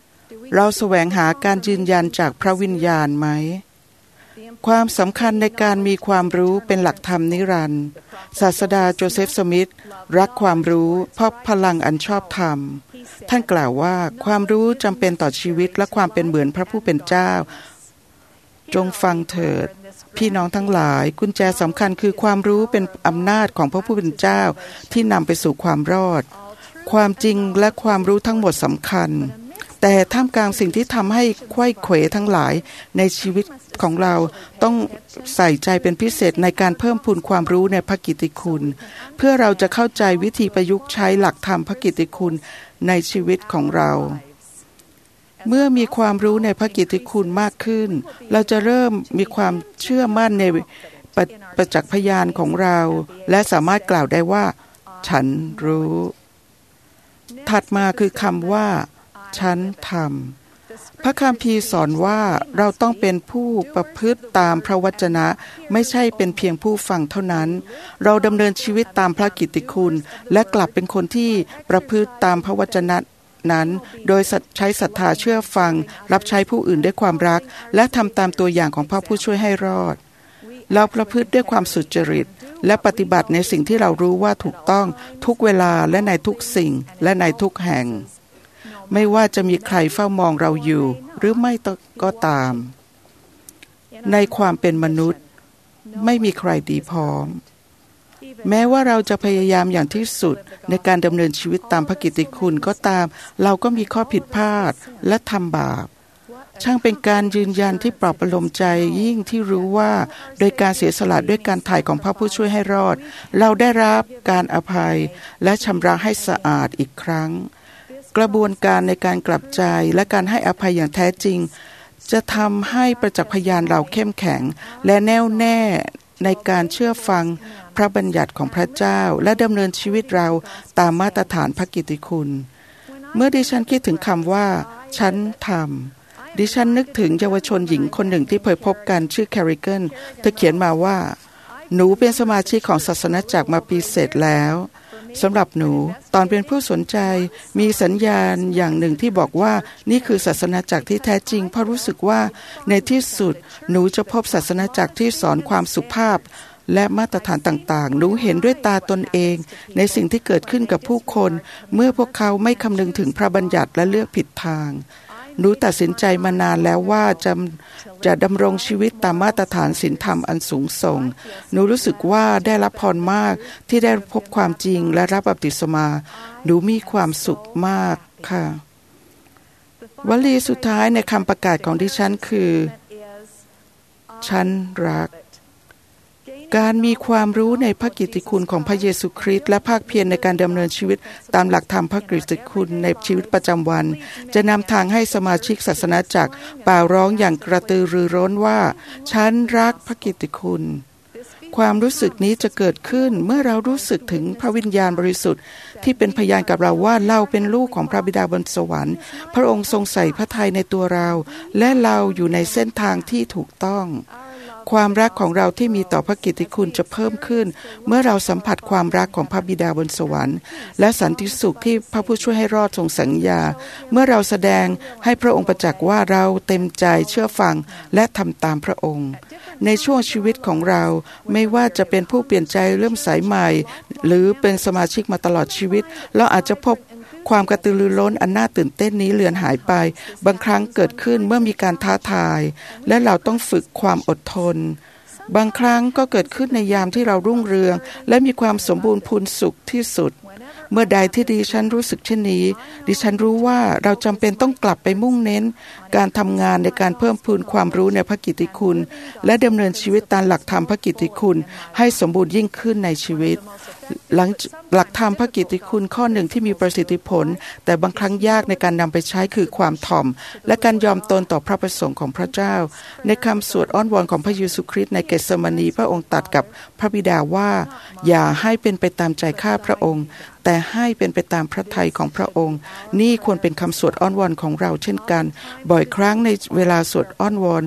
เราแสวงหาการยืนยันจากพระวิญญาณไหมความสำคัญในการมีความรู้เป็นหลักธรรมนิรันดร์ศาสดาโจเซฟสมิธรักความรู้เพราะพลังอันชอบธรรมท่านกล่าวว่าความรู้จำเป็นต่อชีวิตและความเป็นเหมือนพระผู้เป็นเจ้าจงฟังเถิดพี่น้องทั้งหลายกุญแจสำคัญคือความรู้เป็นอำนาจของพระผู้เป็นเจ้าที่นำไปสู่ความรอดความจริงและความรู้ทั้งหมดสำคัญแต่ท่ามกลางสิ่งที่ทำให้ไขว้เขวทั้งหลายในชีวิตของเราต้องใส่ใจเป็นพิเศษในการเพิ่มพูนความรู้ในพระกิตติคุณเพื่อเราจะเข้าใจวิธีประยุกต์ใช้หลักธรรมพระกิตติคุณในชีวิตของเราเมื่อมีความรู้ในพระกิตติคุณมากขึ้นเราจะเริ่มมีความเชื่อมั่นในประจักษ์พยานของเราและสามารถกล่าวได้ว่าฉันรู้ถัดมาคือคำว่าฉันทำพระคัมภีร์สอนว่าเราต้องเป็นผู้ประพฤติตามพระวจนะไม่ใช่เป็นเพียงผู้ฟังเท่านั้นเราดำเนินชีวิตตามพระกิตติคุณและกลับเป็นคนที่ประพฤติตามพระวจนะนั้นโดยใช้ศรัทธาเชื่อฟังรับใช้ผู้อื่นด้วยความรักและทำตามตัวอย่างของพระผู้ช่วยให้รอดเราประพฤติด้วยความสุจริตและปฏิบัติในสิ่งที่เรารู้ว่าถูกต้องทุกเวลาและในทุกสิ่งและในทุกแห่งไม่ว่าจะมีใครเฝ้ามองเราอยู่หรือไม่ก็ตามในความเป็นมนุษย์ไม่มีใครดีพร้อมแม้ว่าเราจะพยายามอย่างที่สุดในการดำเนินชีวิตตามพระกิตติคุณก็ตามเราก็มีข้อผิดพลาดและทำบาปช่างเป็นการยืนยันที่ปลอบประโลมใจยิ่งที่รู้ว่าโดยการเสียสละด้วยการถ่ายของพระผู้ช่วยให้รอดเราได้รับการอภัยและชำระให้สะอาดอีกครั้งกระบวนการในการกลับใจและการให้อภัยอย่างแท้จริงจะทำให้ประจักษ์พยานเราเข้มแข็งและแน่วแน่ในการเชื่อฟังพระบัญญัติของพระเจ้าและดำเนินชีวิตเราตามมาตรฐานพระกิตติคุณเมื่อดิฉันคิดถึงคำว่าฉันทำดิฉันนึกถึงเยาวชนหญิงคนหนึ่งที่เคยพบกันชื่อแคริเกิลเธอเขียนมาว่าหนูเป็นสมาชิกของศาสนาจักรมาปีเศษแล้วสำหรับหนูตอนเป็นผู้สนใจมีสัญญาณอย่างหนึ่งที่บอกว่านี่คือศาสนาจักรที่แท้จริงเพราะรู้สึกว่าในที่สุดหนูจะพบศาสนาจักรที่สอนความสุภาพและมาตรฐานต่างๆหนูเห็นด้วยตาตนเองในสิ่งที่เกิดขึ้นกับผู้คนเมื่อพวกเขาไม่คำนึงถึงพระบัญญัติและเลือกผิดทางหนูตัดสินใจมานานแล้วว่าจะจะดำรงชีวิตตามมาตรฐานศีลธรรมอันสูงส่งหนูรู้สึกว่าได้รับพรมากที่ได้พบความจริงและรับบัพติศมาหนูมีความสุขมากค่ะวลีสุดท้ายในคำประกาศของดิฉันคือฉันรักการมีความรู้ในพระกิตติคุณของพระเยซูคริสต์และภาคเพียรในการดำเนินชีวิตตามหลักธรรมพระกิตติคุณในชีวิตประจำวันจะนำทางให้สมาชิกศาสนาจักรเป่าร้องอย่างกระตือรือร้นว่าฉันรักพระกิตติคุณความรู้สึกนี้จะเกิดขึ้นเมื่อเรารู้สึกถึงพระวิญญาณบริสุทธิ์ที่เป็นพยานกับเราว่าเราเป็นลูกของพระบิดาบนสวรรค์พระองค์ทรงใส่พระทัยในตัวเราและเราอยู่ในเส้นทางที่ถูกต้องความรักของเราที่มีต่อพระกิตติคุณจะเพิ่มขึ้นเมื่อเราสัมผัสความรักของพระบิดาบนสวรรค์และสันติสุขที่พระผู้ช่วยให้รอดทรงสัญญาเมื่อเราแสดงให้พระองค์ประจักษ์ว่าเราเต็มใจเชื่อฟังและทำตามพระองค์ในช่วงชีวิตของเราไม่ว่าจะเป็นผู้เปลี่ยนใจเริ่มสายใหม่หรือเป็นสมาชิกมาตลอดชีวิตเราอาจจะพบความกระตือรือร้นอันน่าตื่นเต้นนี้เลือนหายไปบางครั้งเกิดขึ้นเมื่อมีการท้าทายและเราต้องฝึกความอดทนบางครั้งก็เกิดขึ้นในยามที่เรารุ่งเรืองและมีความสมบูรณ์พูนสุขที่สุดเมื่อใดที่ดิฉันรู้สึกเช่นนี้ดิฉันรู้ว่าเราจำเป็นต้องกลับไปมุ่งเน้นการทำงานในการเพิ่มพูนความรู้ในพระกิตติคุณและดำเนินชีวิตตามหลักธรรมพระกิตติคุณให้สมบูรณ์ยิ่งขึ้นในชีวิตหลังหลักธรรมพระกิตติคุณข้อหนึ่งที่มีประสิทธิผลแต่บางครั้งยากในการนำไปใช้คือความถ่อมและการยอมตนต่อพระประสงค์ของพระเจ้าในคำสวดอ้อนวอนของพระเยซูคริสต์ในเกสมานีพระองค์ตรัสกับพระบิดาว่าอย่าให้เป็นไปตามใจข้าพระองค์แต่ให้เป็นไปตามพระทัยของพระองค์นี่ควรเป็นคำสวดอ้อนวอนของเราเช่นกันบ่อยครั้งในเวลาสวดอ้อนวอน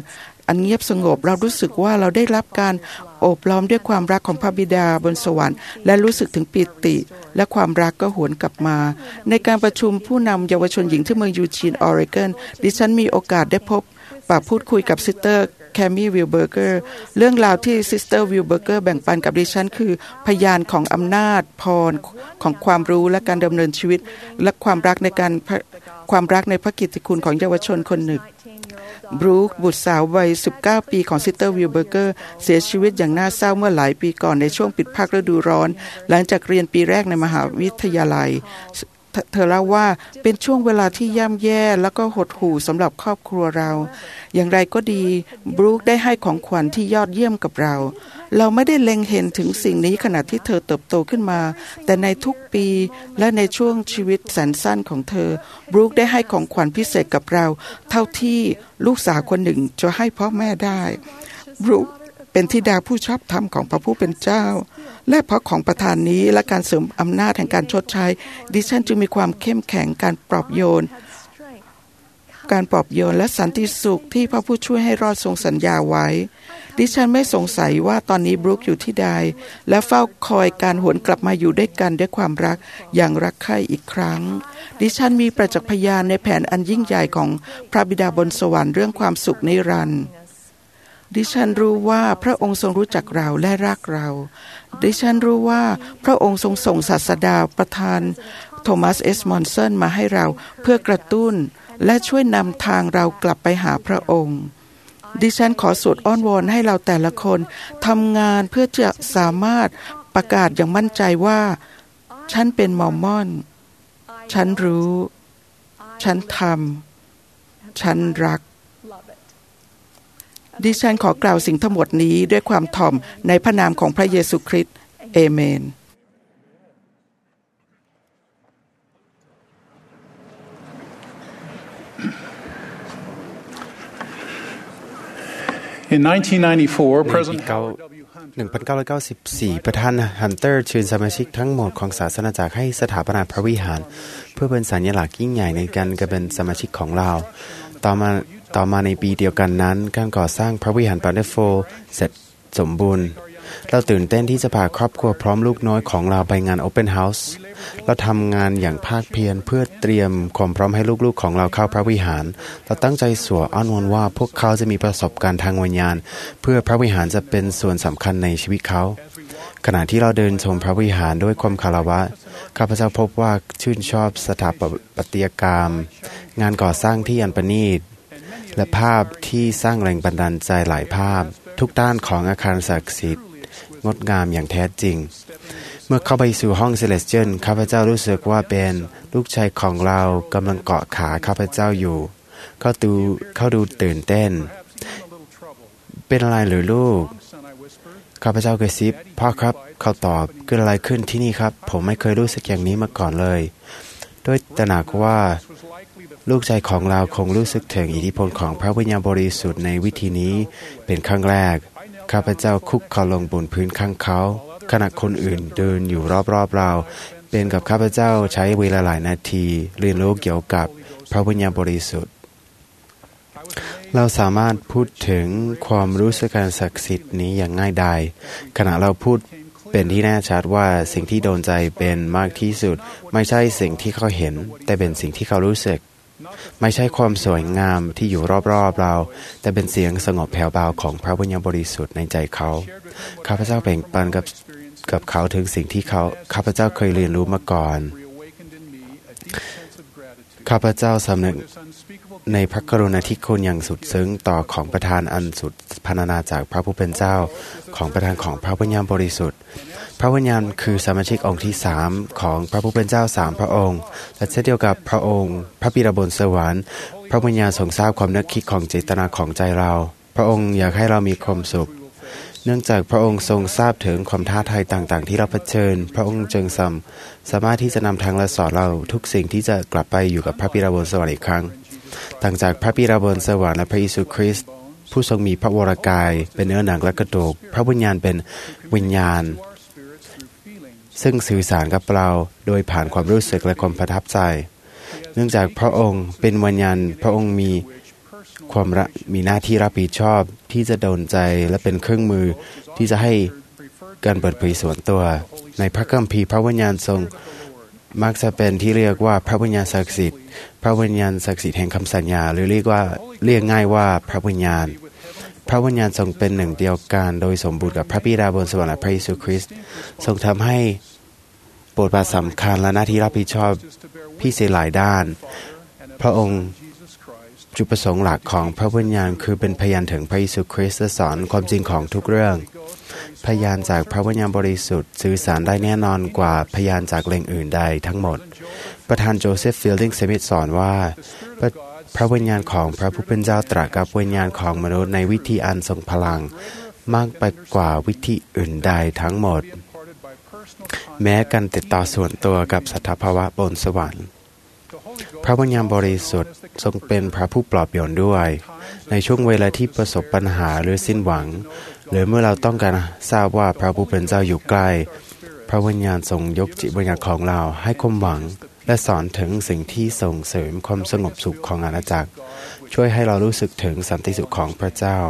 อันเงียบสงบเรารู้สึกว่าเราได้รับการโอบล้อมด้วยความรักของพระบิดาบนสวรรค์และรู้สึกถึงปิติและความรักก็หวนกลับมาในการประชุมผู้นำเยาวชนหญิงที่เมืองยูจีนออริกอนดิฉันมีโอกาสได้พบปะพูดคุยกับซิสเตอร์แคมมี่วิลเบอร์เกอร์เรื่องราวที่ซิสเตอร์วิลเบอร์เกอร์แบ่งปันกับดิฉันคือพยานของอำนาจพรของความรู้และการดำเนินชีวิตและความรักในการความรักในพระกิตติคุณของเยาวชนคนหนึ่งบรูคบุตรสาววัยสิบเก้าปีของซิสเตอร์วิลเบอร์เกอร์เสียชีวิตอย่างน่าเศร้าเมื่อหลายปีก่อนในช่วงปิดภาคฤดูร้อนหลังจากเรียนปีแรกในมหาวิทยาลัยเธอเล่าว่าเป็นช่วงเวลาที่ย่ำแย่แล้วก็หดหู่สำหรับครอบครัวเราอย่างไรก็ดีบรูคได้ให้ของขวัญที่ยอดเยี่ยมกับเราเราไม่ได้เล็งเห็นถึงสิ่งนี้ขณะที่เธอเติบโตขึ้นมาแต่ในทุกปีและในช่วงชีวิตแสนสั้นของเธอบรูคได้ให้ของขวัญพิเศษกับเราเท่าที่ลูกสาวคนหนึ่งจะให้พ่อแม่ได้บรูคเป็นธิดาผู้ชอบธรรมของพระผู้เป็นเจ้าและเพราะของประทานนี้และการเสริมอำนาจแห่งการชดใช้ดิฉันจึงมีความเข้มแข็งการปลอบโยนการปลอบโยนและสันติสุขที่พระผู้ช่วยให้รอดทรงสัญญาไว้ดิฉันไม่สงสัยว่าตอนนี้บรูคอยู่ที่ใดและเฝ้าคอยการหวนกลับมาอยู่ด้วยกันด้วยความรักอย่างรักใคร่อีกครั้งดิฉันมีประจักษ์พยานในแผนอันยิ่งใหญ่ของพระบิดาบนสวรรค์เรื่องความสุขนิรันดร์ดิฉันรู้ว่าพระองค์ทรงรู้จักเราและรักเราดิฉันรู้ว่าพระองค์ทรงส่งศาสดาประธานโทมัสเอสมอนสันมาให้เราเพื่อกระตุ้นและช่วยนำทางเรากลับไปหาพระองค์ดิฉันขอสวดอ้อนวอนให้เราแต่ละคนทำงานเพื่อจะสามารถประกาศอย่างมั่นใจว่าฉันเป็นมอร์มอนฉันรู้ฉันทำฉันรักดิฉันขอกล่าวสิ่งทั้งหมดนี้ด้วยความถ่อมในพระนามของพระเยซูคริสต์เอเมน In nineteen ninety-four, ในปี President หนึ่งพันเก้าร้อยเก้าสิบสี่ ประธานฮันเตอร์เชิญสมาชิกทั้งหมดของศาสนาจักรให้สถาปนาพระวิหารเพื่อเป็นสัญลักษณ์ยิ่งใหญ่ในการกลายเป็นสมาชิกของเราต่อมาต่อมาในปีเดียวกันนั้นการก่อสร้างพระวิหารปาเดโฟเสร็จสมบูรณ์เราตื่นเต้นที่จะพาครอบครัวพร้อมลูกน้อยของเราไปงาน Open House เราทำงานอย่างภาคเพียรเพื่อเตรียมความพร้อมให้ลูกๆของเราเข้าพระวิหารเราตั้งใจสวดอ้อนวอนว่าพวกเขาจะมีประสบการณ์ทางวิญญาณเพื่อพระวิหารจะเป็นส่วนสำคัญในชีวิตเขาขณะที่เราเดินชมพระวิหารด้วยความคารวะข้าพเจ้าพบว่าชื่นชอบสถาปัตยกรรมงานก่อสร้างที่อันประณีตและภาพที่สร้างแรงบันดาลใจหลายภาพทุกด้านของอาคารศักดิ์สิทธิ์งดงามอย่างแท้จริงเมื่อเข้าไปสู่ห้องเซเลสเทียลข้าพเจ้ารู้สึกว่าเป็นลูกชายของเรากำลังเกาะขาข้าพเจ้าอยู่เขาดูเขาดูตื่นเต้นเป็นอะไรหรือลูกข้าพเจ้ากระซิบพ่อครับเขาตอบเกิดอะไรขึ้นที่นี่ครับผมไม่เคยรู้สึกอย่างนี้มาก่อนเลยด้วยตระหนักว่าลูกชายของเราคงรู้สึกถึงอิทธิพลของพระวิญญาณบริสุทธิ์ในวิธีนี้เป็นครั้งแรกข้าพเจ้าคุกเข่าลงบนพื้นข้างเขาขณะคนอื่นเดินอยู่รอบๆเราเป็นกับข้าพเจ้าใช้เวลาหลายนาทีเรียนรู้เกี่ยวกับพระวิญญาณบริสุทธิ์เราสามารถพูดถึงความรู้สึกการศักดิ์สิทธิ์นี้อย่างง่ายดายขณะเราพูดเป็นที่แน่ชัดว่าสิ่งที่โดนใจเป็นมากที่สุดไม่ใช่สิ่งที่เขาเห็นแต่เป็นสิ่งที่เขารู้สึกไม่ใช่ความสวยงามที่อยู่รอบๆเราแต่เป็นเสียงสงบแผ่วเบาของพระวิญญาณบริสุทธิ์ในใจเขาข้าพเจ้าแบ่งปันกับกับเขาถึงสิ่งที่เขาข้าพเจ้าเคยเรียนรู้มาก่อนข้าพเจ้าสำนึกในพระกรุณาธิคุณอย่างสุดซึ้งต่อของประทานอันสุดพรรณนาจากพระผู้เป็นเจ้าของประทานของพระวิญญาณบริสุทธิ์พระวิญญาณคือสมาชิกองค์ที่สามของพระผู้เป็นเจ้าสามพระองค์และเช่นเดียวกับพระองค์พระบิดาบนสวรรค์พระวิญญาณทรงทราบความนึกคิดของเจตนาของใจเราพระองค์อยากให้เรามีความสุขเนื่องจากพระองค์ทรงทราบถึงความท้าทายต่างๆที่เราเผชิญพระองค์จึงสามารถที่จะนำทางและสอนเราทุกสิ่งที่จะกลับไปอยู่กับพระบิดาบนสวรรค์อีกครั้งต่างจากพระบิดาบนสวรรค์และพระเยซูคริสต์ผู้ทรงมีพระวรกายเป็นเนื้อหนังและกระดูกพระวิญญาณเป็นวิญญาณซึ่งสื่อสารกับเราโดยผ่านความรู้สึกและความประทับใจเนื่องจากพระองค์เป็นวิญญาณพระองค์มีความมีหน้าที่รับผิดชอบที่จะโดนใจและเป็นเครื่องมือที่จะให้การเปิดเผยส่วนตัวในพระคัมภีร์พระวิญญาณทรงมักจะเป็นที่เรียกว่าพระวิญญาณศักดิ์สิทธิ์พระวิญญาณศักดิ์สิทธิ์แห่งคำสัญญาหรือเรียกว่าเรียกง่ายว่าพระวิญญาณพระวิญญาณทรงเป็นหนึ่งเดียวกันโดยสมบูรณ์กับพระบิดาบนสวรรค์และพระเยซูคริสต์ทรงทำให้บทบาทสำคัญและหน้าที่รับผิดชอบพิเศษหลายด้านพระองค์จุดประสงค์หลักของพระวิญญาณคือเป็นพยานถึงพระเยซูคริสต์และสอนความจริงของทุกเรื่องพยานจากพระวิญญาณบริสุทธิ์สื่อสารได้แน่นอนกว่าพยานจากแหล่งอื่นใดทั้งหมดประธานโจเซฟฟิลดิงสมิธสอนว่าพระวิญญาณของพระผู้เป็นเจ้าตรัสกับวิญญาณของมนุษย์ในวิธีอันทรงพลังมากไปกว่าวิธีอื่นใดทั้งหมดแม้การติดต่อส่วนตัวกับสถาภาวะบนสวรรค์พระวิญญาณบริสุทธิ์ทรงเป็นพระผู้ปลอบโยนด้วยในช่วงเวลาที่ประสบปัญหาหรือสิ้นหวังหรือเมื่อเราต้องการทราบว่าพระผู้เป็นเจ้าอยู่ใกล้พระวิญญาณทรงยกจิตวิญญาณของเราให้ความหวังและสอนถึงสิ่งที่ส่งเสริมความสงบสุขของอาณาจักรช่วยให้เรารู้สึกถึงสันติสุขของพระเจ้า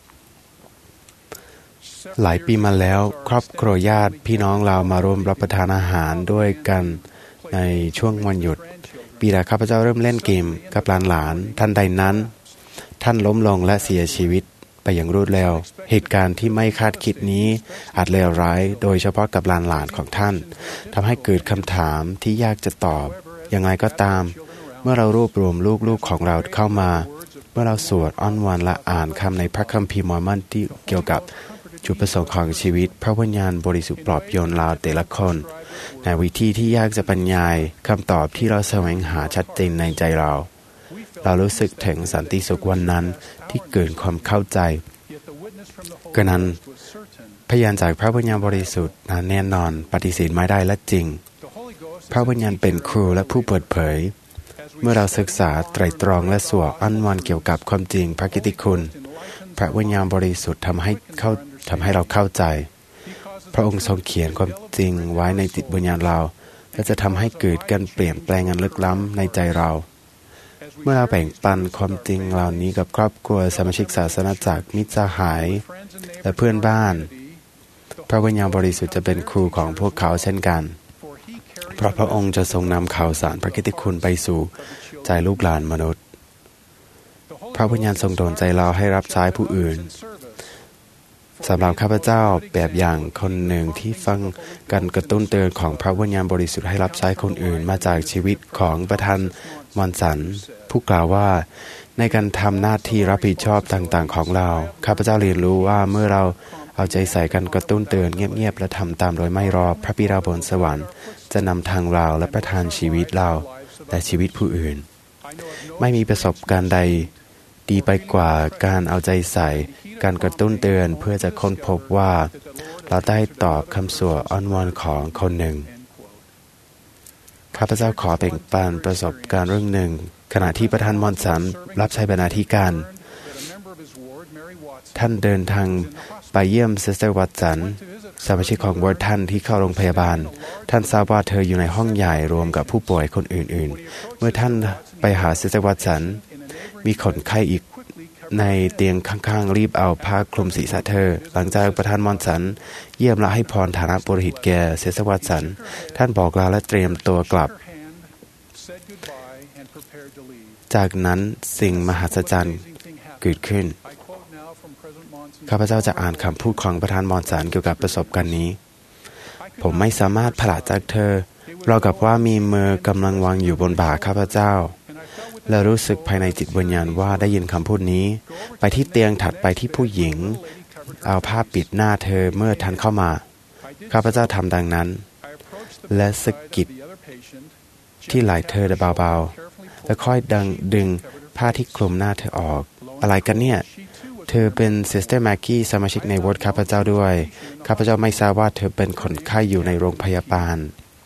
หลายปีมาแล้วครอบครัวญาติพี่น้องเรามาร่วมรับประทานอาหารด้วยกันในช่วงวันหยุดบิดาข้าพเจ้าเริ่มเล่นเกมกับหลานๆทันใดนั้นท่านล้มลงและเสียชีวิตไปอย่างรวดเร็วเหตุการณ์ที่ไม่คาดคิดนี้อาจเลวร้ายโดยเฉพาะกับหลานๆของท่านทำให้เกิดคำถามที่ยากจะตอบอย่างไรก็ตามเมื่อเรารวบรวมลูกๆของเราเข้ามาเมื่อเราสวดอ้อนวอนและอ่านคำในพระคัมภีร์มอร์มอนที่เกี่ยวกับจุดประสงค์ของชีวิตพระวิญญาณบริสุทธิ์ปลอบโยนเราแต่ละคนในวิธีที่ยากจะบรรยายคำตอบที่เราแสวงหาชัดเจนในใจเราเรารู้สึกถึงสันติสุขวันนั้นที่เกิดความเข้าใจกระนั้นพยานจากพระวิญญาณบริสุทธิ์นั้นแน่นอนปฏิเสธไม่ได้และจริงพระวิญญาณเป็นครูและผู้เปิดเผยเมื่อเราศึกษาไตร่ตรองและสวดอ้อนวอนเกี่ยวกับความจริงพระกิตติคุณพระวิญญาณบริสุทธิ์ทำให้เข้าทำให้เราเข้าใจพระองค์ทรงเขียนความจริงไว้ในจิตวิญญาณเราและจะทำให้เกิดการเปลี่ยนแปลงอันลึกล้ำในใจเราเมื่อเราแบ่งปันความจริงเหล่านี้กับครอบครัวสมาชิกศาสนาจักรมิตรสหายและเพื่อนบ้านพระวิญญาณบริสุทธิ์จะเป็นครูของพวกเขาเช่นกันเพราะพระองค์จะทรงนำข่าวสารพระกิตติคุณไปสู่ใจลูกหลานมนุษย์พระวิญญาณทรงโดนใจเราให้รับใช้ผู้อื่นสำหรับข้าพเจ้าแบบอย่างคนหนึ่งที่ฟังการกระตุ้นเตือนของพระวิญญาณบริสุทธิ์ให้รับใช้คนอื่นมาจากชีวิตของประธานมอนสันผู้กล่าวว่าในการทำหน้าที่รับผิดชอบต่างๆของเราข้าพเจ้าเรียนรู้ว่าเมื่อเราเอาใจใส่กันกระตุ้นเตือนเงียบๆและทำตามโดยไม่รอพระบิดาบนสวรรค์จะนำทางเราและประทานชีวิตเราและชีวิตผู้อื่นไม่มีประสบการณ์ใดดีไปกว่าการเอาใจใส่การกระตุ้นเตือนเพื่อจะค้นพบว่าเราได้ตอบคำสวดอ้อนวอนของคนหนึ่งข้าพเจ้าขอแบ่งปันประสบการณ์เรื่องหนึ่งขณะที่ประธานมอนสันรับใช้บรรณาธิการท่านเดินทางไปเยี่ยมซิสเตอร์วัตสันสมาชิกของวอร์ดท่านที่เข้าโรงพยาบาลท่านทราบว่าเธออยู่ในห้องใหญ่รวมกับผู้ป่วยคนอื่นๆเมื่อท่านไปหาซิสเตอร์วัตสันมีคนไข้อีกในเตียงข้างๆรีบเอาผ้าคลุมศีรษะเธอหลังจากประธานมอนสันเยี่ยมและให้พรฐานะปุโรหิตแก่เซสวัตสันท่านบอกลาและเตรียมตัวกลับจากนั้นสิ่งมหัศจรรย์เกิดขึ้นข้าพเจ้าจะอ่านคำพูดของประธานมอนสันเกี่ยวกับประสบการณ์นี้ผมไม่สามารถผละจากเธอเรากับว่ามีมือกำลังวางอยู่บนบ่าข้าพเจ้าและรู้สึกภายในจิตวิญญาณว่าได้ยินคำพูดนี้ไปที่เตียงถัดไปที่ผู้หญิงเอาผ้าปิดหน้าเธอเมื่อท่านเข้ามาข้าพเจ้าทำดังนั้นและสะกิดที่ไหล่เธอเบาๆและค่อยดังดึงผ้าที่คลุมหน้าเธอออกอะไรกันเนี่ยเธอเป็นซิสเตอร์แม็กกี้สมาชิกในวอร์ดข้าพเจ้าด้วยข้าพเจ้าไม่ทราบว่าเธอเป็นคนไข้อยู่ในโรงพยาบาล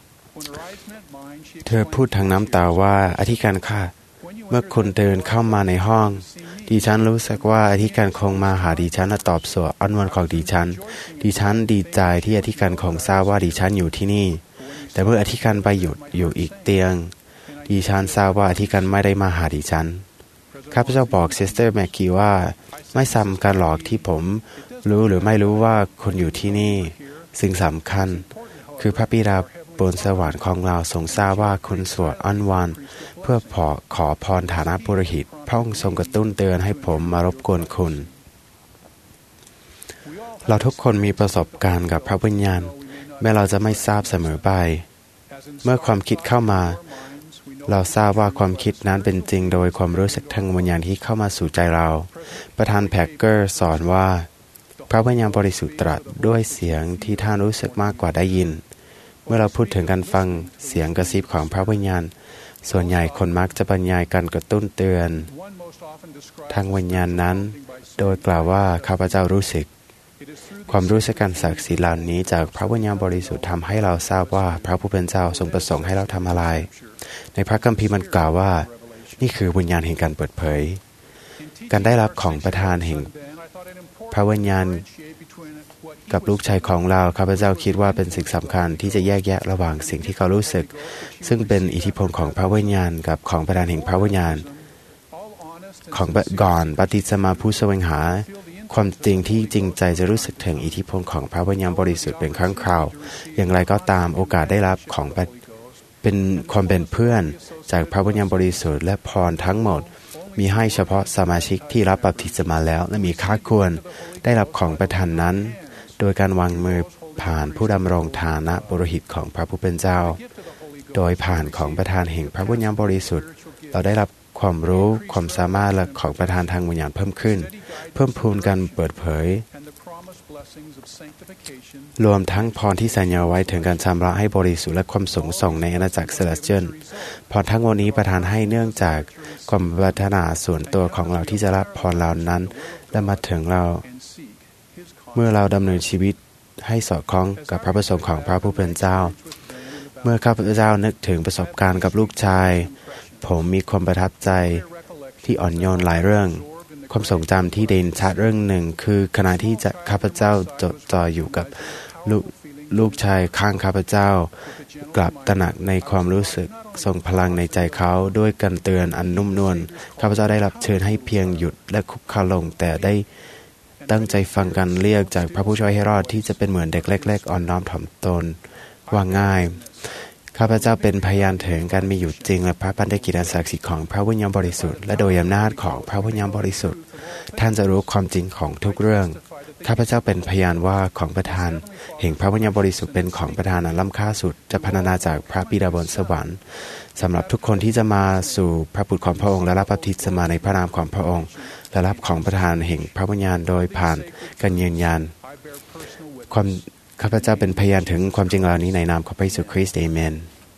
เธอพูดทางน้ำตาว่าอธิการข้าเมื่อคุณเดินเข้ามาในห้องดิฉันรู้สึกว่าอธิการคงมาหาดิฉันและตอบสวดอ้อนวอนของดิฉันดิฉันดีใจที่อธิการคงทราบว่าดิฉันอยู่ที่นี่แต่เมื่ออธิการไปหยุดอยู่อีกเตียงดิฉันทราบว่าอธิการไม่ได้มาหาดิฉันข้าพเจ้าบอกซิสเตอร์แมคคีว่าไม่สำคัญหรอกที่ผมรู้หรือไม่รู้ว่าคุณอยู่ที่นี่สิ่งสำคัญคือพระบิดาบนสวรรค์ของเราทรงทราบว่าคุณสวดอ้อนวอนเพื่อขอขอพรฐานะปุโรหิตพระองค์ทรงกระตุ้นเตือนให้ผมมารบกวนคุณเราทุกคนมีประสบการณ์กับพระวิญญาณแม้เราจะไม่ทราบเสมอไปเมื่อความคิดเข้ามาเราทราบว่าความคิดนั้นเป็นจริงโดยความรู้สึกทางวิญญาณที่เข้ามาสู่ใจเราประธานแพ็กเกอร์สอนว่าพระวิญญาณบริสุทธิ์ตรัสด้วยเสียงที่ท่านรู้สึกมากกว่าได้ยินเมื่อเราพูดถึงการฟังเสียงกระซิบของพระวิญญาณส่วนใหญ่คนมักจะบรรยายการกระตุ้นเตือนทางวิญญาณนั้นโดยกล่าวว่าข้าพเจ้ารู้สึกความรู้สึกการศักดิ์สิทธิ์เหล่านี้จากพระวิญญาณบริสุทธิ์ทำให้เราทราบว่าพระผู้เป็นเจ้าทรงประสงค์ให้เราทำอะไรในพระคัมภีร์มันกล่าวว่านี่คือวิญญาณแห่งการเปิดเผยการได้รับของประทานแห่งพระวิญญาณกับลูกชายของเราข้าพเจ้าคิดว่าเป็นสิ่งสำคัญที่จะแยกแยะระหว่างสิ่งที่เขารู้สึกซึ่งเป็นอิทธิพลของพระวิญญาณกับของประทานแห่งพระวิญญาณของก่อนปฏิสมาผู้แสวงหาความจริงที่จริงใจจะรู้สึกถึงอิทธิพลของพระวิญญาณบริสุทธิ์เป็นครั้งคราวอย่างไรก็ตามโอกาสได้รับของเป็นความเป็นเพื่อนจากพระวิญญาณบริสุทธิ์และพรทั้งหมดมีให้เฉพาะสมาชิกที่รับบัพติศมาแล้วและมีค่าควรได้รับของประทานนั้นโดยการวางมือผ่านผู้ดำรงฐานะปุโรหิตของพระผู้เป็นเจ้าโดยผ่านของประทานแห่งพระวิญญาณบริสุทธิ์เราได้รับความรู้ความสามารถและของประทานทางวิญญาณเพิ่มขึ้นเพิ่มพูนการเปิดเผยรวมทั้งพรที่สัญญาไว้ถึงการชำระให้บริสุทธิ์และความสูงส่งในอาณาจักรเซเลสเทียลพรทั้งหมดนี้ประทานให้เนื่องจากความปรารถนาส่วนตัวของเราที่จะรับพรเหล่านั้นและมาถึงเราเมื่อเราดำเนินชีวิตให้สอดคล้องกับพระประสงค์ของพระผู้เป็นเจ้าเมื่อข้าพเจ้านึกถึงประสบการณ์กับลูกชายผมมีความประทับใจที่อ่อนโยนหลายเรื่องความทรงจำที่เด่นชัดเรื่องหนึ่งคือขณะที่จะข้าพเจ้าจดจ่ออยู่กับลูกลูกชายข้างข้าพเจ้ากลับตระหนักในความรู้สึกทรงพลังในใจเขาด้วยการเตือนอันนุ่มนวลข้าพเจ้าได้รับเชิญให้เพียงหยุดและคุกเข่าลงแต่ได้ตั้งใจฟังการเรียกจากพระผู้ช่วยให้รอดที่จะเป็นเหมือนเด็กเล็กๆอ่อนน้อมถ่อมตนว่าง่ายข้าพเจ้าเป็นพยานถึงการมีอยู่จริงและพระพันธกิจอันศักดิ์สิทธิ์ของพระวิญญาณบริสุทธิ์และโดยอำนาจของพระวิญญาณบริสุทธิ์ท่านจะรู้ความจริงของทุกเรื่องข้าพเจ้าเป็นพยานว่าของประทานแห่งพระวิญญาณบริสุทธิ์เป็นของประทานอันล้ำค่าสุดจะพรรณนาจากพระบิดาบนสวรรค์สำหรับทุกคนที่จะมาสู่พระบุตรของพระองค์และรับบัพติศมาในพระนามของพระองค์และรับของประทานแห่งพระวิญญาณโดยผ่านการยืนยันความข้าพเจ้าเป็นพยานถึงความจริงเหล่านี้ในนามของพระเยซูคริสต์เอเมน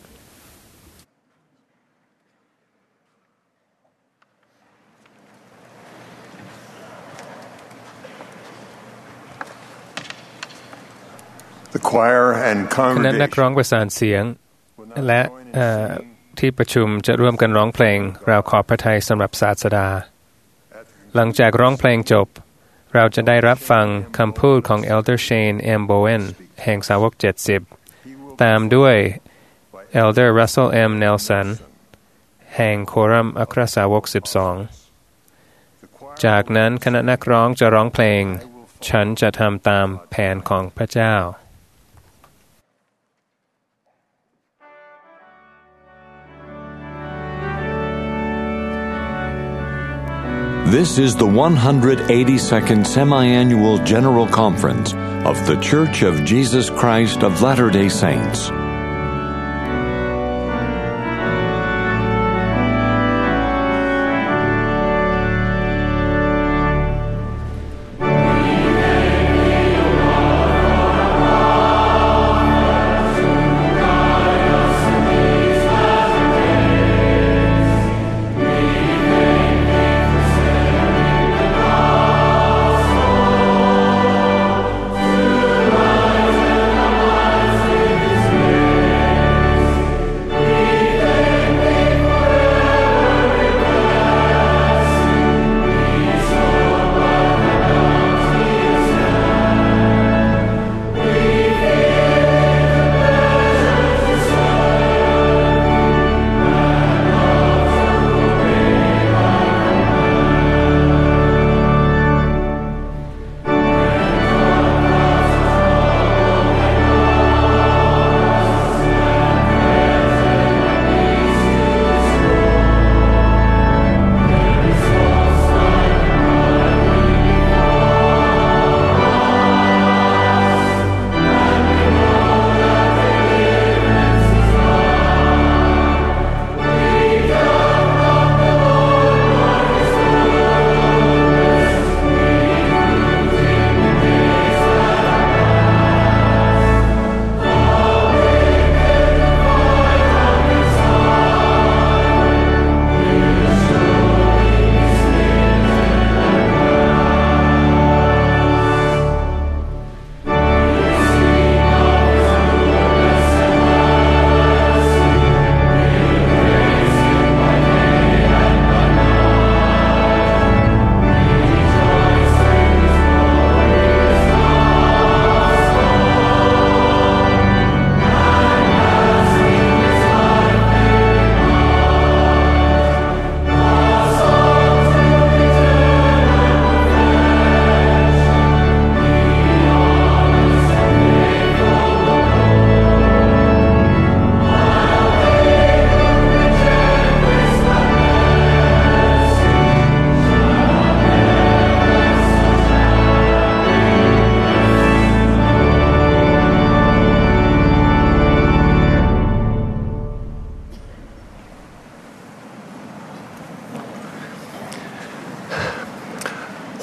คณะนักร้องประสานเสียงและที่ประชุมจะร่วมกันร้องเพลงเราขอบพระทัยสำหรับศาสดาหลังจากร้องเพลงจบเราจะได้รับฟังคำพูดของ Elder Shane M. Bowen แห่งสาวกเจ็ดสิบตามด้วย Elder Russell M. Nelson แห่งโครัมอัครสาวกสิบสองจากนั้นคณะนักร้องจะร้องเพลงฉันจะทำตามแผนของพระเจ้า This is the one hundred eighty-second Semi-Annual General Conference of The Church of Jesus Christ of Latter-day Saints.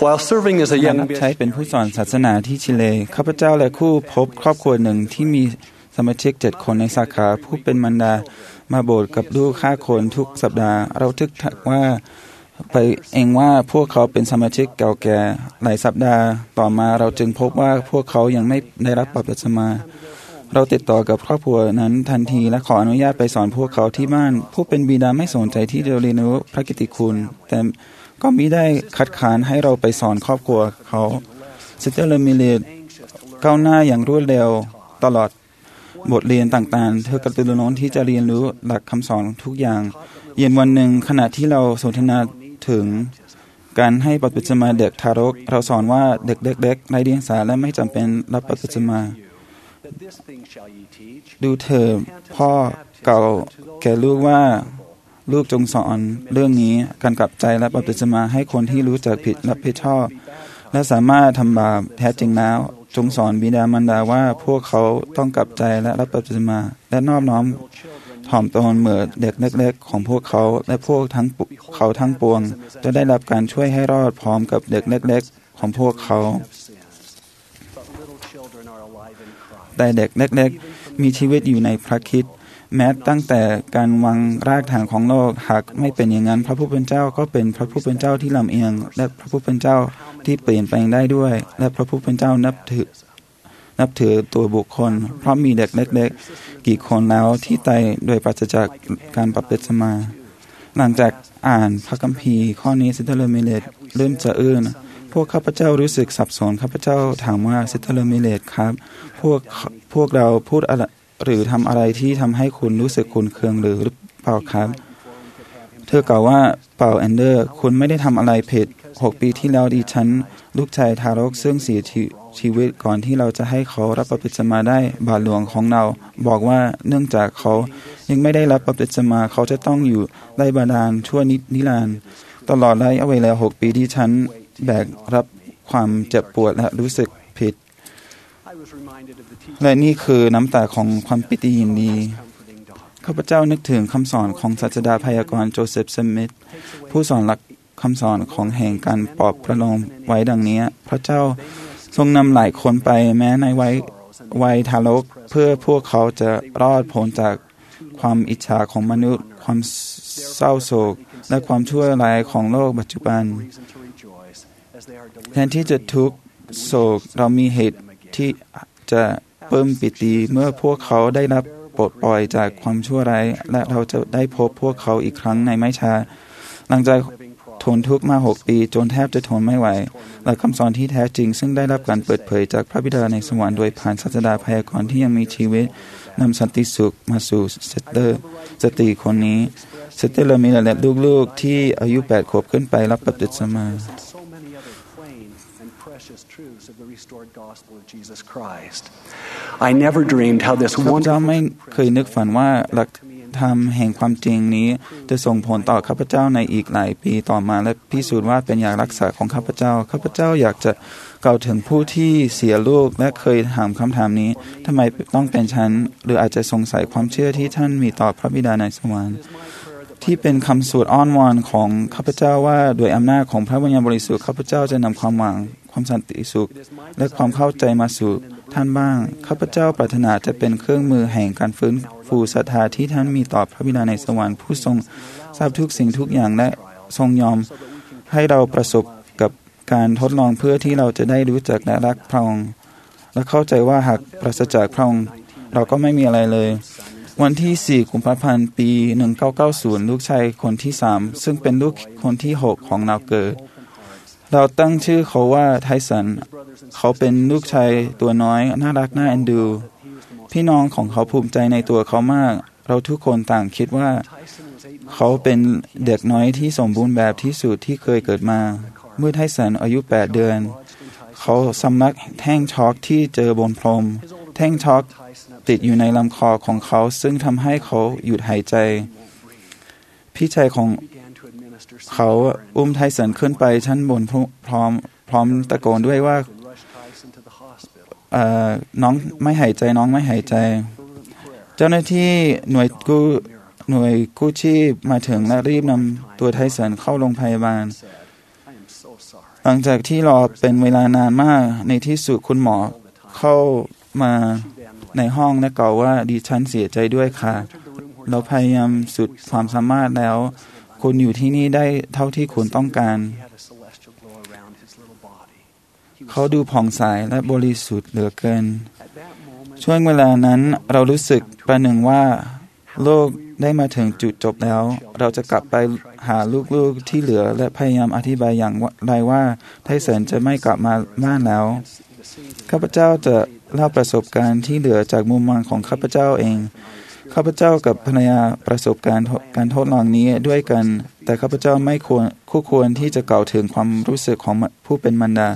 While serving as a ขณะ young รับใช้เป็น missionary ผู้สอนศาสนาที่ชิเลข้าพเจ้าและคู่พบครอบครัวหนึ่งที่มีสมาชิกเจ็ดคนในสาขาผู้เป็นมารดามาโบสถ์กับลูกห้าคนทุกสัปดาห์เราทึกทักว่าไปเองว่าพวกเขาเป็นสมาชิกเก่าแก่หลายสัปดาห์ต่อมาเราจึงพบว่าพวกเขายังไม่ได้รับบัพติศมาเราติดต่อกับครอบครัวนั้นทันทีและขออนุญาตไปสอนพวกเขาที่บ้านผู้เป็นบิดาไม่สนใจที่จะเรียนรู้พระกิตติคุณแต่ก็มิได้คัดค้านให้เราไปสอนครอบครัวเขาซิสเตอร์เลมิเลตก้าวหน้าอย่างรวดเร็วตลอดบทเรียนต่างๆเธอกระตือรือร้นที่จะเรียนรู้หลักคำสอนทุกอย่างเย็นวันหนึ่งขณะที่เราสนทนาถึงการให้บัพติศมาเด็กทารกเราสอนว่าเด็กเล็กๆไร้เดียงสาและไม่จำเป็นรับบัพติศมาดูเถิดพ่อเก่าแก่ลูกว่าลูกจงสอนเรื่องนี้การกลับใจและบัพติศมาให้คนที่รู้จักผิดรับผิดชอบและสามารถทำบาปแท้จริงแล้วจงสอนบิดามารดาว่าพวกเขาต้องกลับใจและรับบัพติศมาและนอบน้อมถ่อมตนเหมือนเด็กเล็กๆของพวกเขาและพวกทั้งเขาทั้งปวงจะได้รับการช่วยให้รอดพร้อมกับเด็กเล็กๆของพวกเขาแต่เด็กเล็กๆมีชีวิตอยู่ในพระคริสต์แม้ตั้งแต่การวางรากฐานของโลกหากไม่เป็นอย่างนั้นพระผู้เป็นเจ้าก็เป็นพระผู้เป็นเจ้าที่ลำเอียงและพระผู้เป็นเจ้าที่เปลี่ยนแปลงได้ด้วยและพระผู้เป็นเจ้านับถือนับถือตัวบุคคลเพราะมีเด็กเล็กๆกี่คนแล้วที่ตายโดยปราศจากการบัพติศมาหลังจากอ่านพระคัมภีร์ข้อนี้ซิสเตอร์เลมิเลตเริ่มจะอื้นพวกข้าพเจ้ารู้สึกสับสนข้าพเจ้าถามว่าซิสเตอร์เลมิเลตครับพวกพวกเราพูดอะไรหรือทำอะไรที่ทำให้คุณรู้สึกขุ่นเคืองหรือเปล่าครับเธอกล่าวว่าเปล่าแอนเดอร์คุณไม่ได้ทำอะไรผิดหกปีที่แล้วดิฉันลูกชายทารกซึ่งเสียชีวิตก่อนที่เราจะให้เขารับบัพติศมาได้บาทหลวงของเราบอกว่าเนื่องจากเขายังไม่ได้รับบัพติศมาเขาจะต้องอยู่ไร้บาดาลชั่วนิรันดร์ตลอดระยะเวลาหกปีที่ฉันแบกรับความเจ็บปวดและรู้สึกผิดและนี่คือน้ำตาของความปิติยินดีข้าพเจ้านึกถึงคำสอนของศาสดาพยากรณ์โจเซฟสมิธผู้สอนหลักคำสอนของแห่งการปลอบประโลมไว้ดังนี้พระเจ้าทรงนำหลายคนไปแม้ในวัยวัยทารกเพื่อพวกเขาจะรอดพ้นจากความอิจฉาของมนุษย์ความเศร้าโศกและความชั่วร้ายของโลกปัจจุบันแทนที่จะทุกข์โศกเรามีเหตุที่จะเพิ่มปิติเมื่อพวกเขาได้รับปลดปล่อยจากความชั่วร้ายและเราจะได้พบพวกเขาอีกครั้งในไม่ช้าหลังจากทนทุกข์มาหกปีจนแทบจะทนไม่ไหวและคำสอนที่แท้จริงซึ่งได้รับการเปิดเผยจากพระบิดาในสวรรค์โดยผ่านศาสดาพยากรณ์ที่ยังมีชีวิตนำสันติสุขมาสู่เซสเตอร์สตรีคนนี้เซสเตอร์มีและลูกๆที่อายุแปดขวบขึ้นไปรับบัพติศมา Truths of the restored gospel of Jesus Christ. I never dreamed how this ข้าพเจ้าไม่เคยนึกฝันว่าหลักธรรมแห่งความจริงนี้จะส่งผลต่อข้าพเจ้าในอีกหลายปีต่อมาและพิสูจน์ว่าเป็นอย่างรักษาของข้าพเจ้าข้าพเจ้าอยากจะกล่าวถึงผู้ที่เสียลูกและเคยถามคำถามนี้ทำไมต้องเป็นฉันหรืออาจจะสงสัยความเชื่อที่ท่านมีต่อพระบิดาในสวรรค์ที่เป็นคำสวดอ้อนวอนของข้าพเจ้าว่าโดยอำนาจของพระวิญญาณบริสุทธิ์ข้าพเจ้าจะนำความหวังความสันติสุขและความเข้าใจมาสู่ท่านบ้างข้าพเจ้าปรารถนาจะเป็นเครื่องมือแห่งการฟื้นฟูศรัทธาที่ท่านมีต่อพระบิดาในสวรรค์ผู้ทรงทราบทุกสิ่งทุกอย่างและทรงยอมให้เราประสบกับการทดลองเพื่อที่เราจะได้รู้จักและรักพระองค์และเข้าใจว่าหากปราศจากพระองค์เราก็ไม่มีอะไรเลยวันที่สี่กุมภาพันธ์ปีหนึ่งพันเก้าร้อยเก้าสิบลูกชายคนที่สามซึ่งเป็นลูกคนที่หกของเราเกิดเราตั้งชื่อเขาว่าไทสันเขาเป็นลูกชายตัวน้อยน่ารักน่าเอ็นดูพี่น้องของเขาภูมิใจในตัวเขามากเราทุกคนต่างคิดว่าเขาเป็นเด็กน้อยที่สมบูรณ์แบบที่สุดที่เคยเกิดมาเมื่อไทสันอายุแปดเดือนเขาสำลักแท่งช็อกที่เจอบนพรมแท่งช็อกติดอยู่ในลำคอของเขาซึ่งทำให้เขาหยุดหายใจพี่ชายของเขาอุ้มไทสันขึ้นไปชั้นบนพร้อมพร้อมตะโกนด้วยว่าน้องไม่หายใจน้องไม่หายใจเจ้าหน้าที่หน่วยกู้หน่วยกู้ชีพมาถึงและรีบนำตัวไทสันเข้าโรงพยาบาลหลังจากที่รอเป็นเวลานานมากในที่สุดคุณหมอเข้ามาในห้องและกล่าวว่าดิฉันเสียใจด้วยค่ะเราพยายามสุดความสามารถแล้วคุณอยู่ที่นี่ได้เท่าที่คุณต้องการเขาดูผ่องใสและบริสุทธิ์เหลือเกินช่วงเวลานั้นเรารู้สึกประหนึ่งว่าโลกได้มาถึงจุดจบแล้วเราจะกลับไปหาลูกๆที่เหลือและพยายามอธิบายอย่างไรว่าไทสันจะไม่กลับมาบ้านแล้วข้าพเจ้าจะเล่าประสบการณ์ที่เหลือจากมุมมองของข้าพเจ้าเองข้าพเจ้ากับภรรยาประสบการณ์การทดลองนี้ด้วยกันแต่ข้าพเจ้าไม่ควรคู่ควรที่จะกล่าวถึงความรู้สึกของผู้เป็นมารดา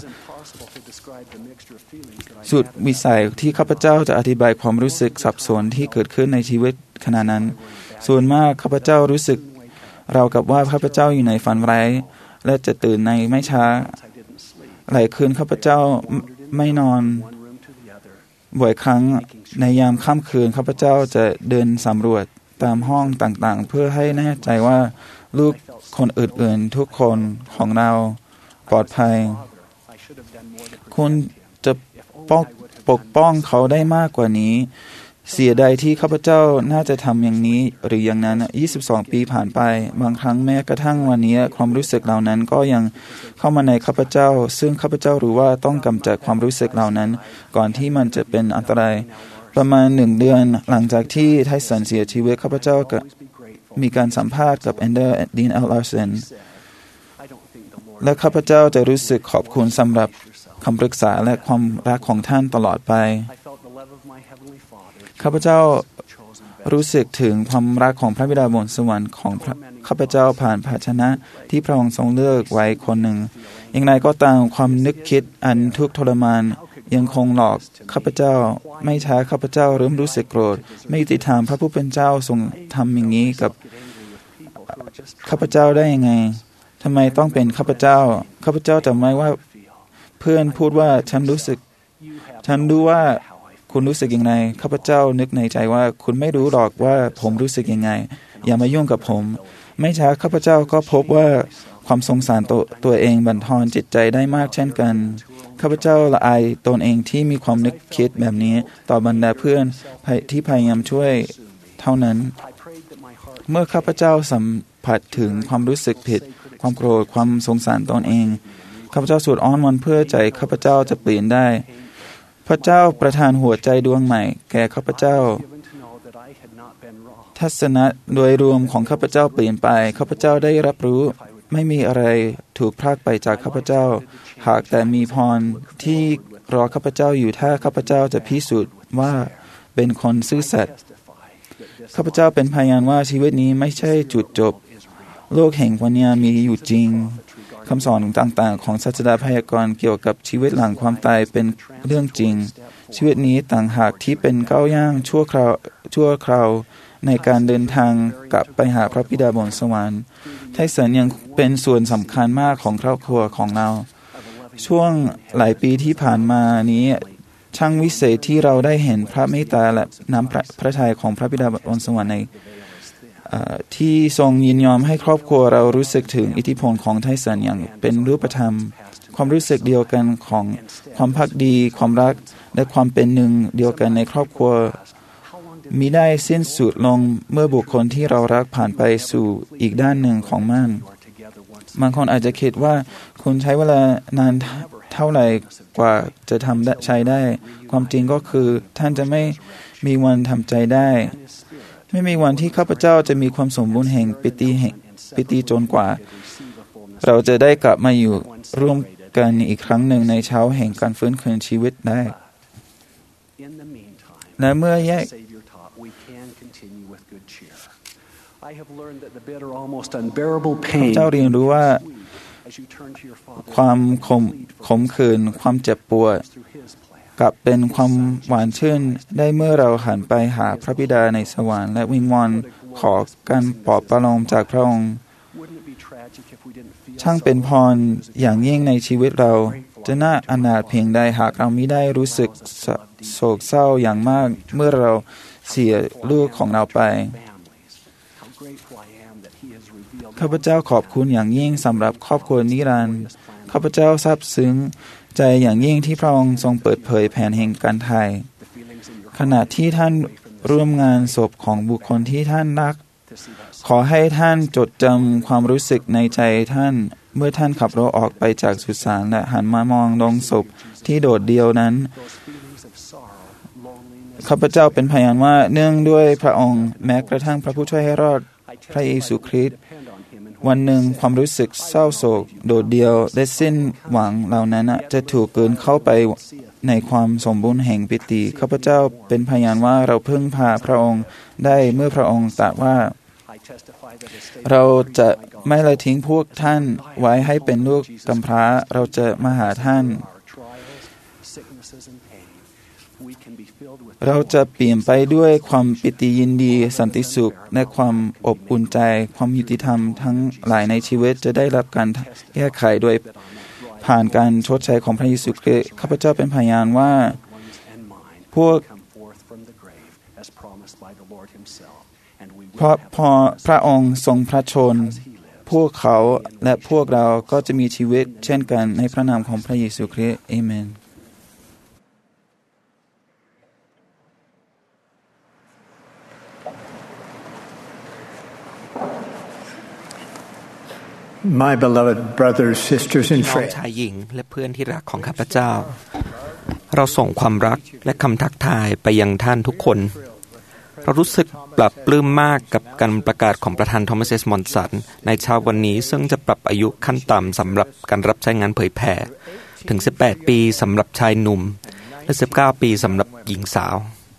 สุดวิสัยที่ข้าพเจ้าจะอธิบายความรู้สึกสับสนที่เกิดขึ้นในชีวิตขณะนั้นส่วนมากข้าพเจ้ารู้สึกเรากับว่าข้าพเจ้าอยู่ในฝันร้ายและจะตื่นในไม่ช้าหลายคืนข้าพเจ้าไม่นอนบ่อยครั้งในยามค่ำคืนข้าพเจ้าจะเดินสำรวจตามห้องต่างๆเพื่อให้แน่ใจว่าลูกคนอื่นๆทุกคนของเราปลอดภัยคุณจะปกป้องเขาได้มากกว่านี้เสียดายที่ข้าพเจ้าน่าจะทำอย่างนี้หรืออย่างนั้นยี่สิบสองปีผ่านไปบางครั้งแม้กระทั่งวันนี้ความรู้สึกเหล่านั้นก็ยังเข้ามาในข้าพเจ้าซึ่งข้าพเจ้ารู้ว่าต้องกำจัดความรู้สึกเหล่านั้นก่อนที่มันจะเป็นอันตรายประมาณหนึ่งเดือนหลังจากที่ไทสันเสียชีวิตข้าพเจ้าก็มีการสัมภาษณ์กับแอนเดอร์ดีน แอล ลาร์เซนและข้าพเจ้าจะรู้สึกขอบคุณสำหรับคำปรึกษาและความรักของท่านตลอดไปข้าพเจ้ารู้สึกถึงความรักของพระบิดาบนสวรรค์ของข้าพเจ้าผ่านภาชนะที่พระองค์ทรงเลือกไว้คนหนึ่งอย่างไรก็ตามความนึกคิดอันทุกข์ทรมานยังคงหลอกข้าพเจ้าไม่ช้าข้าพเจ้าเริ่มรู้สึกโกรธไม่ยุติธรรมพระผู้เป็นเจ้าทรงทำอย่างนี้กับข้าพเจ้าได้ยังไงทำไมต้องเป็นข้าพเจ้าข้าพเจ้าจำไว้ว่าเพื่อนพูดว่าฉันรู้สึกฉันรู้ว่าคุณรู้สึกยังไงข้าพเจ้านึกในใจว่าคุณไม่รู้หรอกว่าผมรู้สึกยังไงอย่ามายุ่งกับผมไม่ช้าข้าพเจ้าก็พบว่าความสงสารตัวตัวเองบั่นทอนจิตใจได้มากเช่นกันข้าพเจ้าละอายตนเองที่มีความนึกคิดแบบนี้ต่อบรรดาเพื่อนที่พยายามช่วยเท่านั้นเมื่อข้าพเจ้าสัมผัสถึงความรู้สึกผิดความโกรธความสงสารตนเองข้าพเจ้าสวดอ้อนวอนเพื่อใจข้าพเจ้าจะเปลี่ยนได้พระเจ้าประทานหัวใจดวงใหม่แก่ข้าพเจ้าทัศนะโดยรวมของข้าพเจ้าเปลี่ยนไปข้าพเจ้าได้รับรู้ไม่มีอะไรถูกพรากไปจากข้าพเจ้าหากแต่มีพรที่รอข้าพเจ้าอยู่ถ้าข้าพเจ้าจะพิสูจน์ว่าเป็นคนซื่อสัตย์ข้าพเจ้าเป็นพยานว่าชีวิตนี้ไม่ใช่จุดจบโลกแห่งปัญญามีอยู่จริงคำสอนต่างๆของศาสดาพยากรณ์เกี่ยวกับชีวิตหลังความตายเป็นเรื่องจริงชีวิตนี้ต่างหากที่เป็นก้าวย่างชั่วคราวชั่วคราวในการเดินทางกลับไปหาพระบิดาบนสวรรค์ไทสันยังเป็นส่วนสำคัญมากของครอบครัวของเราช่วงหลายปีที่ผ่านมานี้ช่างวิเศษที่เราได้เห็นพระเมตตาและน้ำพระพระทัยของพระบิดาบนสวรรค์ในที่ทรงยินยอมให้ครอบครัวเรารู้สึกถึงอิทธิพลของไทสันอย่างเป็นรูปธรรมความรู้สึกเดียวกันของความภักดีความรักและความเป็นหนึ่งเดียวกันในครอบครัวมิได้สิ้นสุดลงเมื่อบุคคลที่เรารักผ่านไปสู่อีกด้านหนึ่งของม่านบางคนอาจจะคิดว่าคุณใช้เวลานานเท่าไหร่กว่าจะทำใช้ได้ความจริงก็คือท่านจะไม่มีวันทำใจได้ไม่มีวันที่ข้าพเจ้าจะมีความสมบูรณ์แห่งปิติแห่งปิติจนกว่าเราจะได้กลับมาอยู่ร่วมกันอีกครั้งหนึ่งในเช้าแห่งการฟื้นคืนชีวิตได้และเมื่อแยกข้าพเจ้าเรียนรู้ว่าความขมขมขื่นความเจ็บปวดกลับเป็นความหวานชื่นได้เมื่อเราหันไปหาพระบิดาในสวรรค์และวิงวอนขอการปลอบประโลมจากพระองค์ช่างเป็นพรอย่างยิ่งในชีวิตเราจะน่าอนาถเพียงใดหากเรามิได้รู้สึกโศกเศร้าอย่างมากเมื่อเราเสียลูกของเราไปข้าพเจ้าขอบคุณอย่างยิ่งสำหรับครอบครัวนิรันดร์ข้าพเจ้าซาบซึ้งใจอย่างยิ่งที่พระองค์ทรงเปิดเผยแผนแห่งการไถ่ขณะที่ท่านร่วมงานศพของบุคคลที่ท่านรักขอให้ท่านจดจำความรู้สึกในใจท่านเมื่อท่านขับรถออกไปจากสุสานและหันมามองโลงศพที่โดดเดี่ยวนั้นข้าพเจ้าเป็นพยานว่าเนื่องด้วยพระองค์แม้กระทั่งพระผู้ช่วยให้รอดพระเยซูคริสต์วันหนึ่งความรู้สึกเศร้าโศกโดดเดี่ยวและสิ้นหวังเหล่านั้นจะถูกเกินเข้าไปในความสมบูรณ์แห่งปิติข้าพเจ้าเป็นพยานว่าเราพึ่งพาพระองค์ได้เมื่อพระองค์ตรัสว่าเราจะไม่ละทิ้งพวกท่านไว้ให้เป็นลูกกำพร้าเราจะมาหาท่านเราจะเปลี่ยนไปด้วยความปิติยินดีสันติสุขและความอบอุ่นใจความยุติธรรมทั้งหลายในชีวิตจะได้รับการแก้ไขโดยผ่านการชดใช้ของพระเยซูคริสต์ข้าพเจ้าเป็นพยานว่าพวกเพราะพอพระองค์ทรงพระชนพวกเขาและพวกเราก็จะมีชีวิตเช่นกันในพระนามของพระเยซูคริสต์อาเมน My beloved brothers, sisters, and น้อง friends. ชายหญิงและเพื่อนที่รักของข้าพเจ้าเราส่งความรักและคำทักทายไปยังท่านทุกคนเรารู้สึกปรับปลื้มมากกับการประกาศของประธานทอมัส เอส มอนสันในเช้าวันนี้ซึ่งจะปรับอายุขั้นต่ำสำหรับการรับใช้งานเผยแผ่ถึงสิบแปดปีสำหรับชายหนุ่มและสิบเก้าปีสำหรับหญิงสาว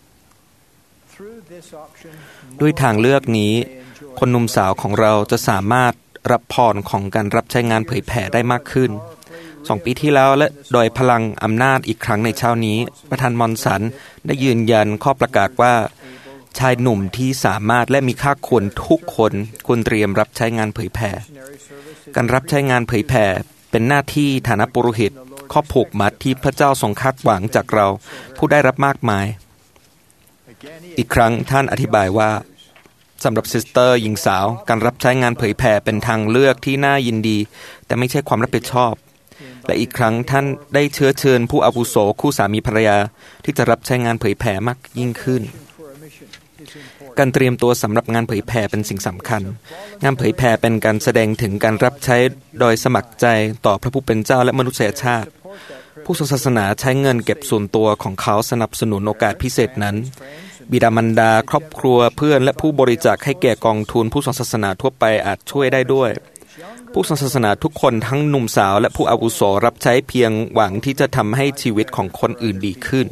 ด้วยทางเลือกนี้คนหนุ่มสาวของเราจะสามารถรับพรของการรับใช้งานเผยแผ่ได้มากขึ้นสองปีที่แล้วและโดยพลังอำนาจอีกครั้งในเช้านี้ประธานมอนสันได้ยืนยันข้อประกาศว่าชายหนุ่มที่สามารถและมีค่าควรทุกคนควรเตรียมรับใช้งานเผยแผ่การรับใช้งานเผยแผ่เป็นหน้าที่ฐานะปุโรหิตข้อผูกมัดที่พระเจ้าทรงคาดหวังจากเราผู้ได้รับมากมายอีกครั้งท่านอธิบายว่าสำหรับซิสเตอร์หญิงสาวการรับใช้งานเผยแผ่เป็นทางเลือกที่น่ายินดีแต่ไม่ใช่ความรับผิดชอบและอีกครั้งท่านได้เชื้อเชิญผู้อาวุโสคู่สามีภรรยาที่จะรับใช้งานเผยแผ่มากยิ่งขึ้นการเตรียมตัวสำหรับงานเผยแผ่เป็นสิ่งสำคัญงานเผยแผ่เป็นการแสดงถึงการรับใช้โดยสมัครใจต่อพระผู้เป็นเจ้าและมนุษยชาติผู้ทรงศาสนาใช้เงินเก็บส่วนตัวของเขาสนับสนุนโอกาสพิเศษนั้นบิดามารดาครอบครัวเพื่อนและผู้บริจาคให้แก่กองทุนผู้ทรงศาสนาทั่วไปอาจช่วยได้ด้วยผู้ทรงศาสนาทุกคนทั้งหนุ่มสาวและผู้อาวุโสรับใช้เพียงหวังที่จะทำให้ชีวิตของคนอื่นดีขึ้น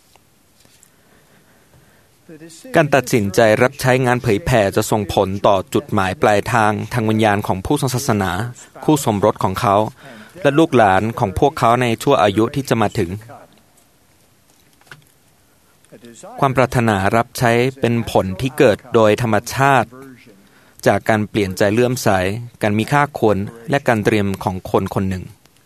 การตัดสินใจรับใช้งานเผยแผ่จะส่งผลต่อจุดหมายปลายทางทางวิญญาณของผู้ทรงศาสนาคู่สมรสของเขาและลูกหลานของพวกเขาในชั่วอายุที่จะมาถึงความปรารถนารับใช้เป็นผลที่เกิดโดยธรรมชาติจากการเปลี่ยนใจเลื่อมใสการมีค่าควรและการเตรียมของคนคนหนึ่ง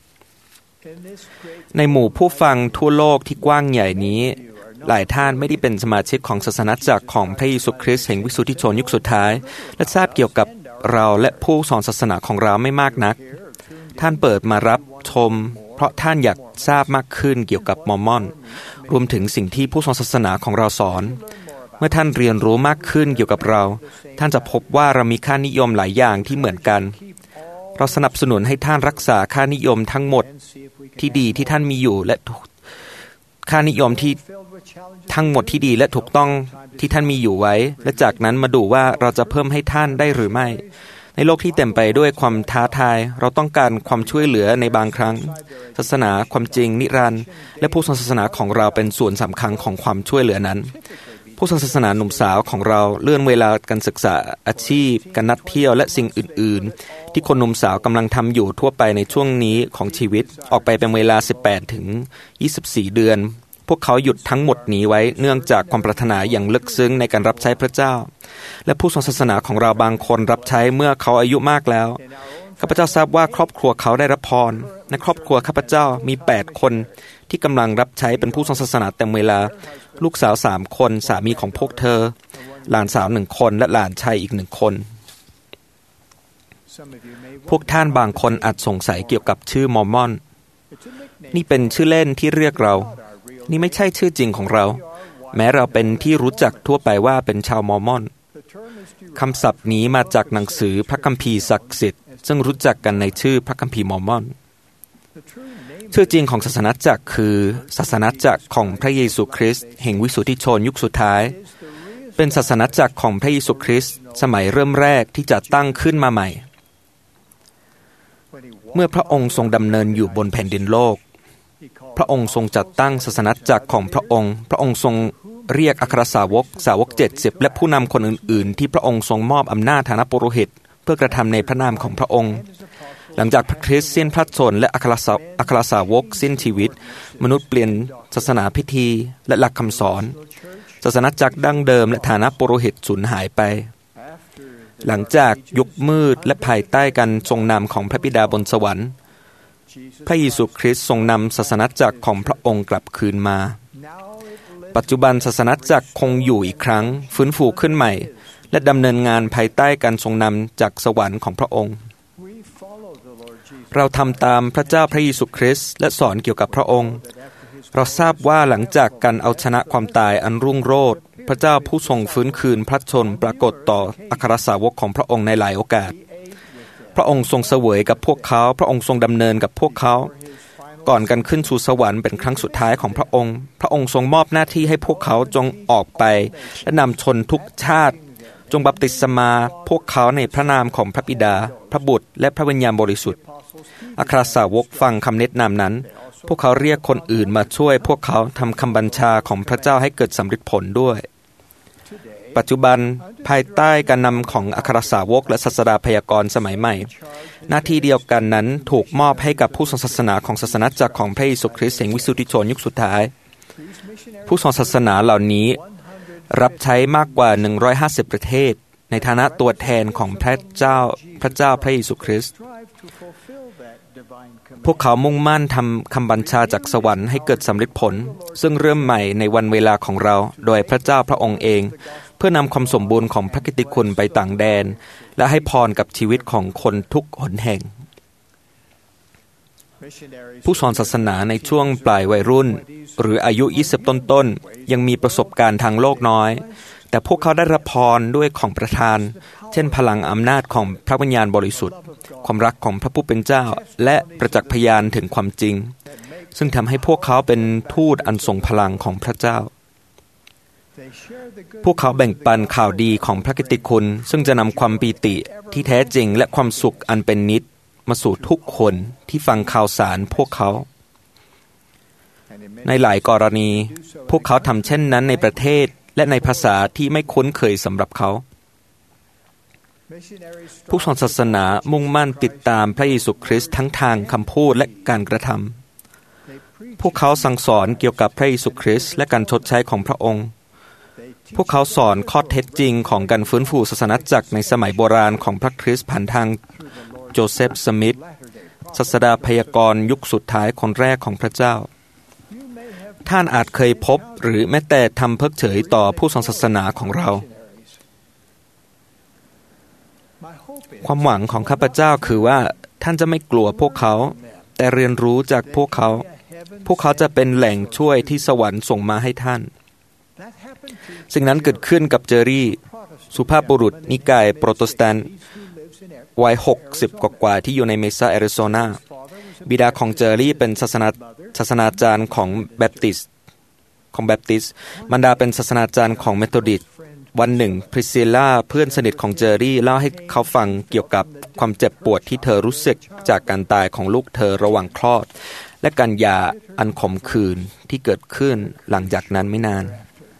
ในหมู่ผู้ฟังทั่วโลกที่กว้างใหญ่นี้หลายท่านไม่ได้เป็นสมาชิกของศาสนาจักรของพระเยซูคริสต์แห่งวิสุทธิชนยุคสุดท้ายและทราบเกี่ยวกับเราและผู้สอนศาสนาของเราไม่มากนักท่านเปิดมารับชมเพราะท่านอยากทราบมากขึ้นเกี่ยวกับมอร์มอนรวมถึงสิ่งที่ผู้สอนศาสนาของเราสอนเมื่อท่านเรียนรู้มากขึ้นเกี่ยวกับเราท่านจะพบว่าเรามีค่านิยมหลายอย่างที่เหมือนกันเราสนับสนุนให้ท่านรักษาค่านิยมทั้งหมดที่ดีที่ท่านมีอยู่และค่านิยมที่ทั้งหมดที่ดีและถูกต้องที่ท่านมีอยู่ไว้และจากนั้นมาดูว่าเราจะเพิ่มให้ท่านได้หรือไม่ในโลกที่เต็มไปด้วยความท้าทายเราต้องการความช่วยเหลือในบางครั้งศาสนาความจริงนิรันดร์และผู้สอนศาสนาของเราเป็นส่วนสำคัญของความช่วยเหลือนั้นผู้สอนศาสนาหนุ่มสาวของเราเลื่อนเวลาการศึกษาอาชีพการนัดเที่ยวและสิ่งอื่นๆที่คนหนุ่มสาวกำลังทำอยู่ทั่วไปในช่วงนี้ของชีวิตออกไปเป็นเวลาสิบแปดถึงยี่สิบสี่เดือนพวกเขาหยุดทั้งหมดนี้ไว้เนื่องจากความปรารถนาอย่างลึกซึ้งในการรับใช้พระเจ้าและผู้สอนศาสนาของเราบางคนรับใช้เมื่อเขาอายุมากแล้วข้าพเจ้าทราบว่าครอบครัวเขาได้รับพรในครอบครัวข้าพเจ้ามีแปดคนที่กำลังรับใช้เป็นผู้สอนศาสนาเต็มเวลาลูกสาวสามคนสามีของพวกเธอหลานสาวหนึ่งคนและหลานชายอีกหนึ่งคนพวกท่านบางคนอาจสงสัยเกี่ยวกับชื่อมอร์มอนนี่เป็นชื่อเล่นที่เรียกเรานี่ไม่ใช่ชื่อจริงของเราแม้เราเป็นที่รู้จักทั่วไปว่าเป็นชาวมอร์มอนคำศัพท์นี้มาจากหนังสือพระคัมภีร์ศักดิ์สิทธิ์ซึ่งรู้จักกันในชื่อพระคัมภีร์มอร์มอนชื่อจริงของศาสนาจักรคือศาสนาจักรของพระเยซูคริสต์แห่งวิสุทธิชนยุคสุดท้ายเป็นศาสนาจักรของพระเยซูคริสต์สมัยเริ่มแรกที่จะตั้งขึ้นมาใหม่เมื่อพระองค์ทรงดำเนินอยู่บนแผ่นดินโลกพระองค์ทรงจัดตั้งศาสนาจักรของพระองค์พระองค์ทรงเรียกอัครสาวกสาวกเจ็ดสิบและผู้นำคนอื่นๆที่พระองค์ทรงมอบอำนาจฐานะปุโรหิตเพื่อกระทำในพระนามของพระองค์หลังจากพระคริสต์สิ้นพระชนม์และอัครสาอัครสาวกสิ้นชีวิตมนุษย์เปลี่ยนศาสนาพิธีและหลักคำสอนศาสนาจักรดั้งเดิมและฐานะปุโรหิตสูญหายไปหลังจากยุคมืดและภายใต้การทรงนำของพระบิดาบนสวรรค์พระเยซูคริสต์ทรงนำศาสนาจักรของพระองค์กลับคืนมาปัจจุบันศาสนาจักรคงอยู่อีกครั้งฟื้นฟูขึ้นใหม่และดำเนินงานภายใต้การทรงนำจากสวรรค์ของพระองค์เราทำตามพระเจ้าพระเยซูคริสต์และสอนเกี่ยวกับพระองค์เราทราบว่าหลังจากการเอาชนะความตายอันรุ่งโรจน์พระเจ้าผู้ทรงฟื้นคืนพระชนม์ปรากฏต่ออัครสาวกของพระองค์ในหลายโอกาสพระองค์ทรงเสวยกับพวกเขาพระองค์ทรงดำเนินกับพวกเขาก่อนกันขึ้นสู่สวรรค์เป็นครั้งสุดท้ายของพระองค์พระองค์ทรงมอบหน้าที่ให้พวกเขาจงออกไปและนำชนทุกชาติจงบัพติศมาพวกเขาในพระนามของพระบิดาพระบุตรและพระวิญญาณบริสุทธิ์อัครสาวกฟังคำแนะนำนั้นพวกเขาเรียกคนอื่นมาช่วยพวกเขาทำคำบัญชาของพระเจ้าให้เกิดสำเร็จผลด้วยปัจจุบันภายใต้การนำของอัครสาวกและศาสดาพยากรณ์สมัยใหม่หน้าที่เดียวกันนั้นถูกมอบให้กับผู้ทรงศาสนาของศาสนาจักรของพระเยซูคริสต์แห่งวิสุทธิชนยุคสุดท้ายผู้ทรงศาสนาเหล่านี้รับใช้มากกว่าหนึ่งร้อยห้าสิบประเทศในฐานะตัวแทนของพระเจ้าพระเจ้าพระเยซูคริสต์พวกเขามุ่งมั่นทำคำบัญชาจากสวรรค์ให้เกิดสำเร็จผลซึ่งเริ่มใหม่ในวันเวลาของเราโดยพระเจ้าพระองค์เองเพื่อนำความสมบูรณ์ของพระกิตติคุณไปต่างแดนและให้พรกับชีวิตของคนทุกหนแห่งผู้สอนศาสนาในช่วงปลายวัยรุ่นหรืออายุยี่สิบต้นๆยังมีประสบการณ์ทางโลกน้อยแต่พวกเขาได้รับพรด้วยของประทานเช่นพลังอำนาจของพระวิญญาณบริสุทธิ์ความรักของพระผู้เป็นเจ้าและประจักษ์พยานถึงความจริงซึ่งทำให้พวกเขาเป็นทูตอันทรงพลังของพระเจ้าพวกเขาแบ่งปันข่าวดีของพระกิตติคุณซึ่งจะนำความปีติที่แท้จริงและความสุขอันเป็นนิจมาสู่ทุกคนที่ฟังข่าวสารพวกเขาในหลายกรณีพวกเขาทำเช่นนั้นในประเทศและในภาษาที่ไม่คุ้นเคยสำหรับเขาผู้สอนศาสนามุ่งมั่นติดตามพระเยซูคริสต์ทั้งทางคำพูดและการกระทำพวกเขาสั่งสอนเกี่ยวกับพระเยซูคริสต์และการชดใช้ของพระองค์พวกเขาสอนข้อเท็จจริงของการฟื้นฟูศาสนาจักรในสมัยโบราณของพระคริสต์ผ่านทางโจเซฟสมิธศาสดาพยากรณ์ยุคสุดท้ายคนแรกของพระเจ้าท่านอาจเคยพบหรือแม้แต่ทำเพิกเฉยต่อผู้สอนศาสนาของเราความหวังของข้าพเจ้าคือว่าท่านจะไม่กลัวพวกเขาแต่เรียนรู้จากพวกเขาพวกเขาจะเป็นแหล่งช่วยที่สวรรค์ส่งมาให้ท่านสิ่งนั้นเกิดขึ้นกับเจอรี่สุภาพบุรุษนิกายโปรเตสแตนต์วัยหกสิบกว่าๆที่อยู่ในเมซาแอริโซนาบิดาของเจอรี่เป็นศาสนาศาสนาจารย์ของแบปติสต์ของแบปติสต์มารดาเป็นศาสนาจารย์ของเมโธดิสต์วันหนึ่งพริซิลล่าเพื่อนสนิทของเจอรี่เล่าให้เขาฟังเกี่ยวกับความเจ็บปวดที่เธอรู้สึกจากการตายของลูกเธอระหว่างคลอดและการหย่าอันขมขื่นที่เกิดขึ้นหลังจากนั้นไม่นาน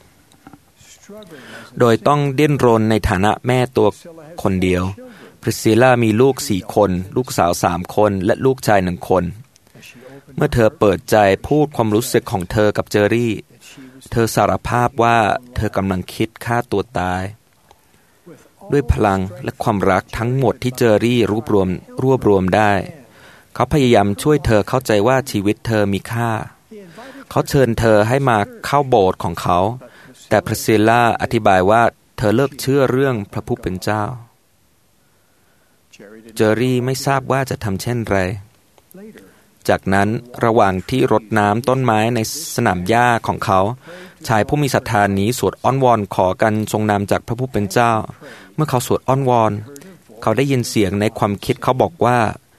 โดยต้องดิ้นรนในฐานะแม่ตัวคนเดียวพริซิลล่ามีลูกสี่คนลูกสาวสามคนและลูกชายหนึ่งคนเมื่อเธอเปิดใจพูดความรู้สึกของเธอกับเจอรี่เธอสารภาพว่าเธอกำลังคิดฆ่าตัวตายด้วยพลังและความรักทั้งหมดที่เจอรี่รวบรวมรวบรวมได้เขาพยายามช่วยเธอเข้าใจว่าชีวิตเธอมีค่าเขาเชิญเธอให้มาเข้าโบสถ์ของเขาแต่พริซิลล่าอธิบายว่าเธอเลิกเชื่อเรื่องพระผู้เป็นเจ้าเจอรี่ไม่ทราบว่าจะทำเช่นไรจากนั้นระหว่างที่รดน้ำต้นไม้ในสนามหญ้าของเขาชายผู้มีศรัทธานี้สวดอ้อนวอนขอกันทรงนำจากพระผู้เป็นเจ้าเมื่อเขาสวดอ้อนวอนเขาได้ยินเสียงในความคิดเขาบอกว่า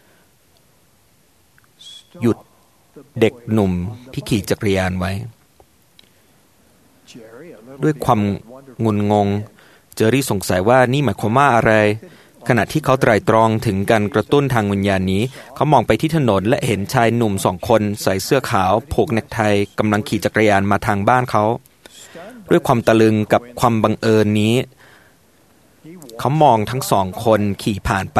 หยุดเด็กหนุ่มที่ขี่จักรยานไว้ด้วยความงุนงงเจอรี่สงสัยว่านี่หมายความว่าอะไรขณะที่เขาไตร่ตรองถึงการกระตุ้นทางวิญญาณนี้เขามองไปที่ถนนและเห็นชายหนุ่มสองคนใส่เสื้อขาวผูกเนคไทกำลังขี่จักรยานมาทางบ้านเขาด้วยความตะลึงกับความบังเอิญนี้เขามองทั้งสองคนขี่ผ่านไป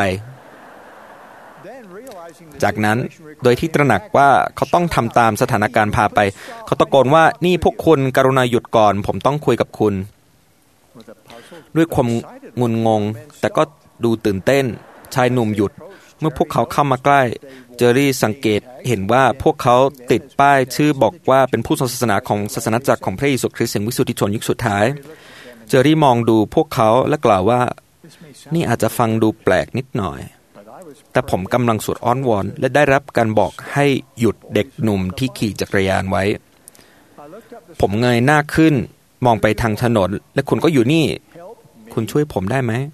จากนั้นโดยที่ตระหนักว่าเขาต้องทำตามสถานการณ์พาไปเขาตะโกนว่านี่พวกคุณกรุณาหยุดก่อนผมต้องคุยกับคุณด้วยความงุนงงแต่ก็ดูตื่นเต้นชายหนุ่มหยุดเมื่อพวกเขาเข้ามาใกล้เจอรี่สังเกตเห็นว่าพวกเขาติดป้ายชื่อบอกว่าเป็นผู้ทรงศาสนาของศาสนาจักรของพระเยซูคริสต์แห่งวิสุทธิชนยุคสุดท้ายเจอรี่มองดูพวกเขาและกล่าวว่านี่อาจจะฟังดูแปลกนิดหน่อยแต่ผมกำลังสวดอ้อนวอนและได้รับการบอกให้หยุดเด็กหนุ่มที่ขี่จักรยานไว้ผมเงยหน้าขึ้นมองไปทางถนนและคุณก็อยู่นี่คุณช่วยผมได้ไหม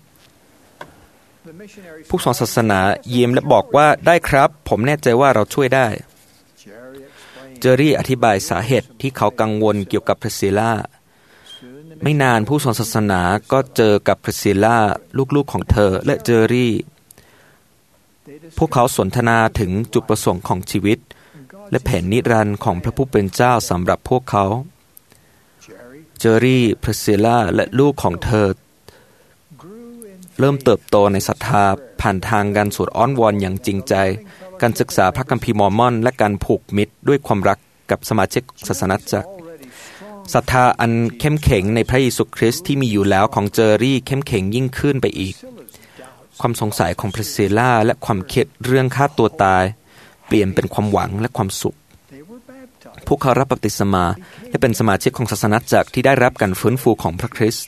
ผู้สอนศาสนายิ้มและบอกว่าได้ครับผมแน่ใจว่าเราช่วยได้เจอรี่อธิบายสาเหตุที่เขากังวลเกี่ยวกับพริสซิลล่าไม่นานผู้สอนศาสนาก็เจอกับพริสซิลล่าลูกๆของเธอและเจอรี่พวกเขาสนทนาถึงจุดประสงค์ของชีวิตและแผนนิรันดร์ของพระผู้เป็นเจ้าสำหรับพวกเขาเจอรี่พริสซิลล่าและลูกของเธอเริ่มเติบโตในศรัทธาผ่านทางการสวดอ้อนวอนอย่างจริงใจการศึกษาพระคัมภีร์มอร์มอนและการผูกมิตรด้วยความรักกับสมาชิกศาสนาจักรศรัทธาอันเข้มแข็งในพระเยซูคริสต์ที่มีอยู่แล้วของเจอรี่เข้มแข็งยิ่งขึ้นไปอีกความสงสัยของพริสซิลล่าและความคิดเรื่องฆ่าตัวตายเปลี่ยนเป็นความหวังและความสุขพวกเขารับบัพติศมาและเป็นสมาชิกของศาสนาจักรที่ได้รับการฟื้นฟูของพระคริสต์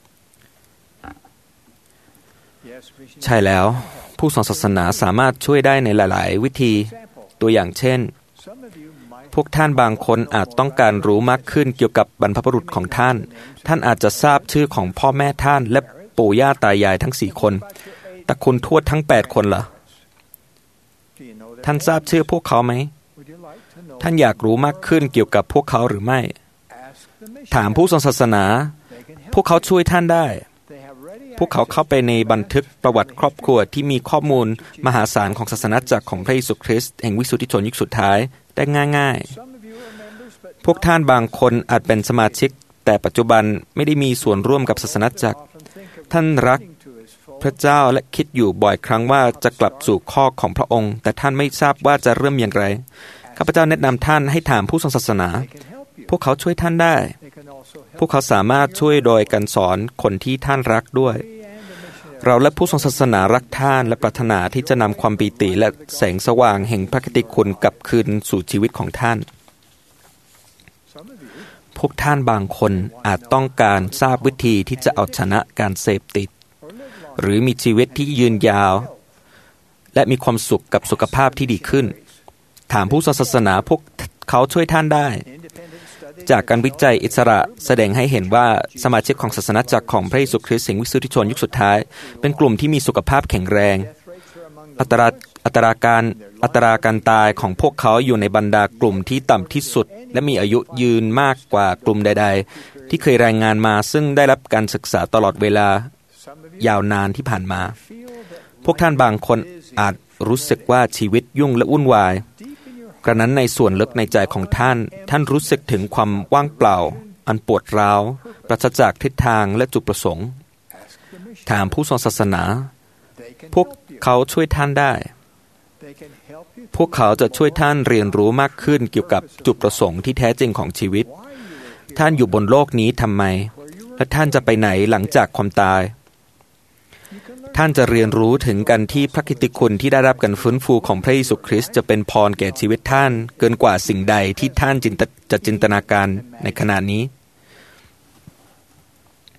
ใช่แล้วผู้สอนศาสนาสามารถช่วยได้ในหลายๆวิธีตัวอย่างเช่นพวกท่านบางคนอาจต้องการรู้มากขึ้นเกี่ยวกับบรรพบุรุษของท่านท่านอาจจะทราบชื่อของพ่อแม่ท่านและปู่ย่าตายายทั้งสี่คนแต่คุณทวดทั้งแปดคนล่ะท่านทราบชื่อพวกเขาไหมท่านอยากรู้มากขึ้นเกี่ยวกับพวกเขาหรือไม่ถามผู้สอนศาสนาพวกเขาช่วยท่านได้พวกเขาเข้าไปในบันทึกประวัติครอบครัวที่มีข้อมูลมหาศาลของศาสนาจักรของพระเยซูคริสต์แห่งวิสุทธิชนยุคสุดท้ายได้ง่ายๆพวกท่านบางคนอาจเป็นสมาชิกแต่ปัจจุบันไม่ได้มีส่วนร่วมกับศาสนาจักรท่านรักพระเจ้าและคิดอยู่บ่อยครั้งว่าจะกลับสู่ข้อของพระองค์แต่ท่านไม่ทราบว่าจะเริ่มอย่างไรข้าพเจ้าแนะนำท่านให้ถามผู้ทรงศาสนาพวกเขาช่วยท่านได้พวกเขาสามารถช่วยโดยการสอนคนที่ท่านรักด้วยเราและผู้ทรงศาสนารักท่านและปรารถนาที่จะนำความปีติและแสงสว่างแห่งพระกิตติคุณกลับคืนสู่ชีวิตของท่านพวกท่านบางคนอาจต้องการทราบวิธีที่จะเอาชนะการเสพติดหรือมีชีวิตที่ยืนยาวและมีความสุขกับสุขภาพที่ดีขึ้นถามผู้ทรงศาสนาพวกเขาช่วยท่านได้จากการวิจัยอิสระแสดงให้เห็นว่าสมาชิกของศาสนาจักรของพระเยซูคริสต์แห่งวิสุทธิชนยุคสุดท้ายเป็นกลุ่มที่มีสุขภาพแข็งแรงอัตราอัตราการอัตราการตายของพวกเขาอยู่ในบรรดากลุ่มที่ต่ำที่สุดและมีอายุยืนมากกว่ากลุ่มใดๆที่เคยรายงานมาซึ่งได้รับการศึกษาตลอดเวลายาวนานที่ผ่านมาพวกท่านบางคนอาจรู้สึกว่าชีวิตยุ่งและวุ่นวายกระนั้นในส่วนลึกในใจของท่านท่านรู้สึกถึงความว่างเปล่าอันปวดร้าวปราศจากทิศทางและจุดประสงค์ถามผู้ทรงศาสนาพวกเขาช่วยท่านได้พวกเขาจะช่วยท่านเรียนรู้มากขึ้นเกี่ยวกับจุดประสงค์ที่แท้จริงของชีวิตท่านอยู่บนโลกนี้ทำไมและท่านจะไปไหนหลังจากความตายท่านจะเรียนรู้ถึงกันที่พระกิตติคุณที่ได้รับการฟื้นฟูของพระเยซูคริสต์จะเป็นพรแก่ชีวิตท่านเกินกว่าสิ่งใดที่ท่านจะจินตนาการในขณะนี้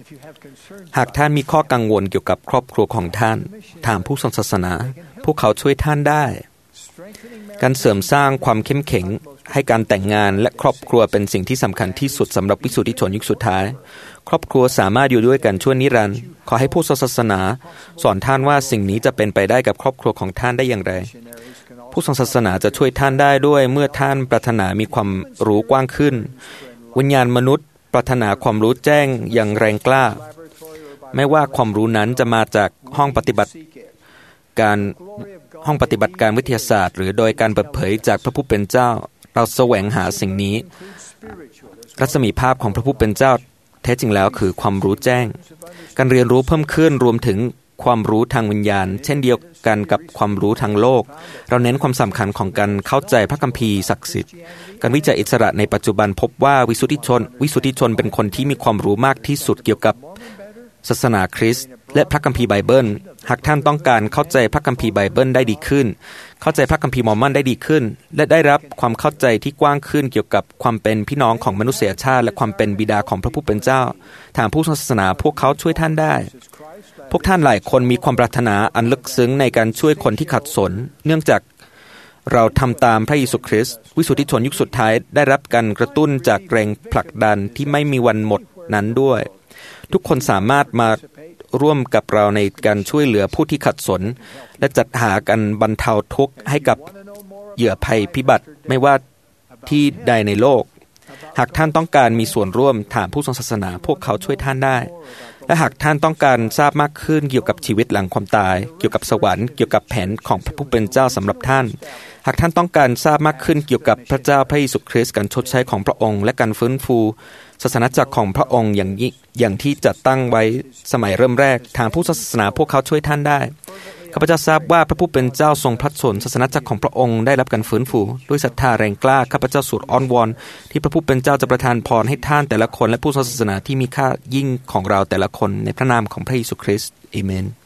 หากท่านมีข้อกังวลเกี่ยวกับครอบครัวของท่านถามผู้สอนศาสนาพวกเขาช่วยท่านได้การเสริมสร้างความเข้มแข็งให้การแต่งงานและครอบครัวเป็นสิ่งที่สำคัญที่สุดสำหรับวิสุทธิชนยุคสุดท้ายครอบครัวสามารถอยู่ด้วยกันชั่วนิรันดร์ขอให้ผู้สอนศาสนาสอนท่านว่าสิ่งนี้จะเป็นไปได้กับครอบครัวของท่านได้อย่างไรผู้สอนศาสนาจะช่วยท่านได้ด้วยเมื่อท่านปรารถนามีความรู้กว้างขึ้นวิญญาณมนุษย์ปรารถนาความรู้แจ้งอย่างแรงกล้าไม่ว่าความรู้นั้นจะมาจากห้องปฏิบัติการห้องปฏิบัติการวิทยาศาสตร์หรือโดยการเปิดเผยจากพระผู้เป็นเจ้าเราแสวงหาสิ่งนี้รัศมีภาพของพระผู้เป็นเจ้าแท้จริงแล้วคือความรู้แจ้งการเรียนรู้เพิ่มขึ้นรวมถึงความรู้ทางวิญญาณเช่นเดียวกันกับความรู้ทางโลกเราเน้นความสำคัญของการเข้าใจพระคัมภีร์ศักดิ์สิทธิ์การวิจัยอิสระในปัจจุบันพบว่าวิสุทธิชนวิสุทธิชนเป็นคนที่มีความรู้มากที่สุดเกี่ยวกับศาสนาคริสต์และพระคัมภีร์ไบเบิลหากท่านต้องการเข้าใจพระคัมภีร์ไบเบิลได้ดีขึ้นเข้าใจพระคัมภีร์มอร์มอนได้ดีขึ้นและได้รับความเข้าใจที่กว้างขึ้นเกี่ยวกับความเป็นพี่น้องของมนุษยชาติและความเป็นบิดาของพระผู้เป็นเจ้าทางผู้ศาสนาพวกเขาช่วยท่านได้พวกท่านหลายคนมีความปรารถนาอันลึกซึ้งในการช่วยคนที่ขัดสนเนื่องจากเราทำตามพระเยซูคริสต์วิสุทธิชนยุคสุดท้ายได้รับการกระตุ้นจากแรงผลักดันที่ไม่มีวันหมดนั้นด้วยทุกคนสามารถมาร่วมกับเราในการช่วยเหลือผู้ที่ขัดสนและจัดหากันบรรเทาทุกข์ให้กับเหยื่อภัยพิบัติไม่ว่าที่ใดในโลกหากท่านต้องการมีส่วนร่วมถามผู้ทรงศาสนาพวกเขาช่วยท่านได้และหากท่านต้องการทราบมากขึ้นเกี่ยวกับชีวิตหลังความตายเกี่ยวกับสวรรค์เกี่ยวกับแผนของพระผู้เป็นเจ้าสำหรับท่านหากท่านต้องการทราบมากขึ้นเกี่ยวกับพระเจ้าพระเยซูคริสต์การชดใช้ของพระองค์และการฟื้นฟูศาสนาจักรของพระองค์อย่างอย่างที่จัดตั้งไว้สมัยเริ่มแรกทางผู้ศาสนาพวกเขาช่วยท่านได้ข้าพเจ้าทราบว่าพระผู้เป็นเจ้าทรงพระชนศาสนาจักรของพระองค์ได้รับการฟื้นฟูด้วยศรัทธาแรงกล้าข้าพเจ้าสูดอ้อนวอนที่พระผู้เป็นเจ้าจะประทานพรให้ท่านแต่ละคนและผู้ศาสนาที่มีค่ายิ่งของเราแต่ละคนในพระนามของพระเยซูคริสต์อาเมน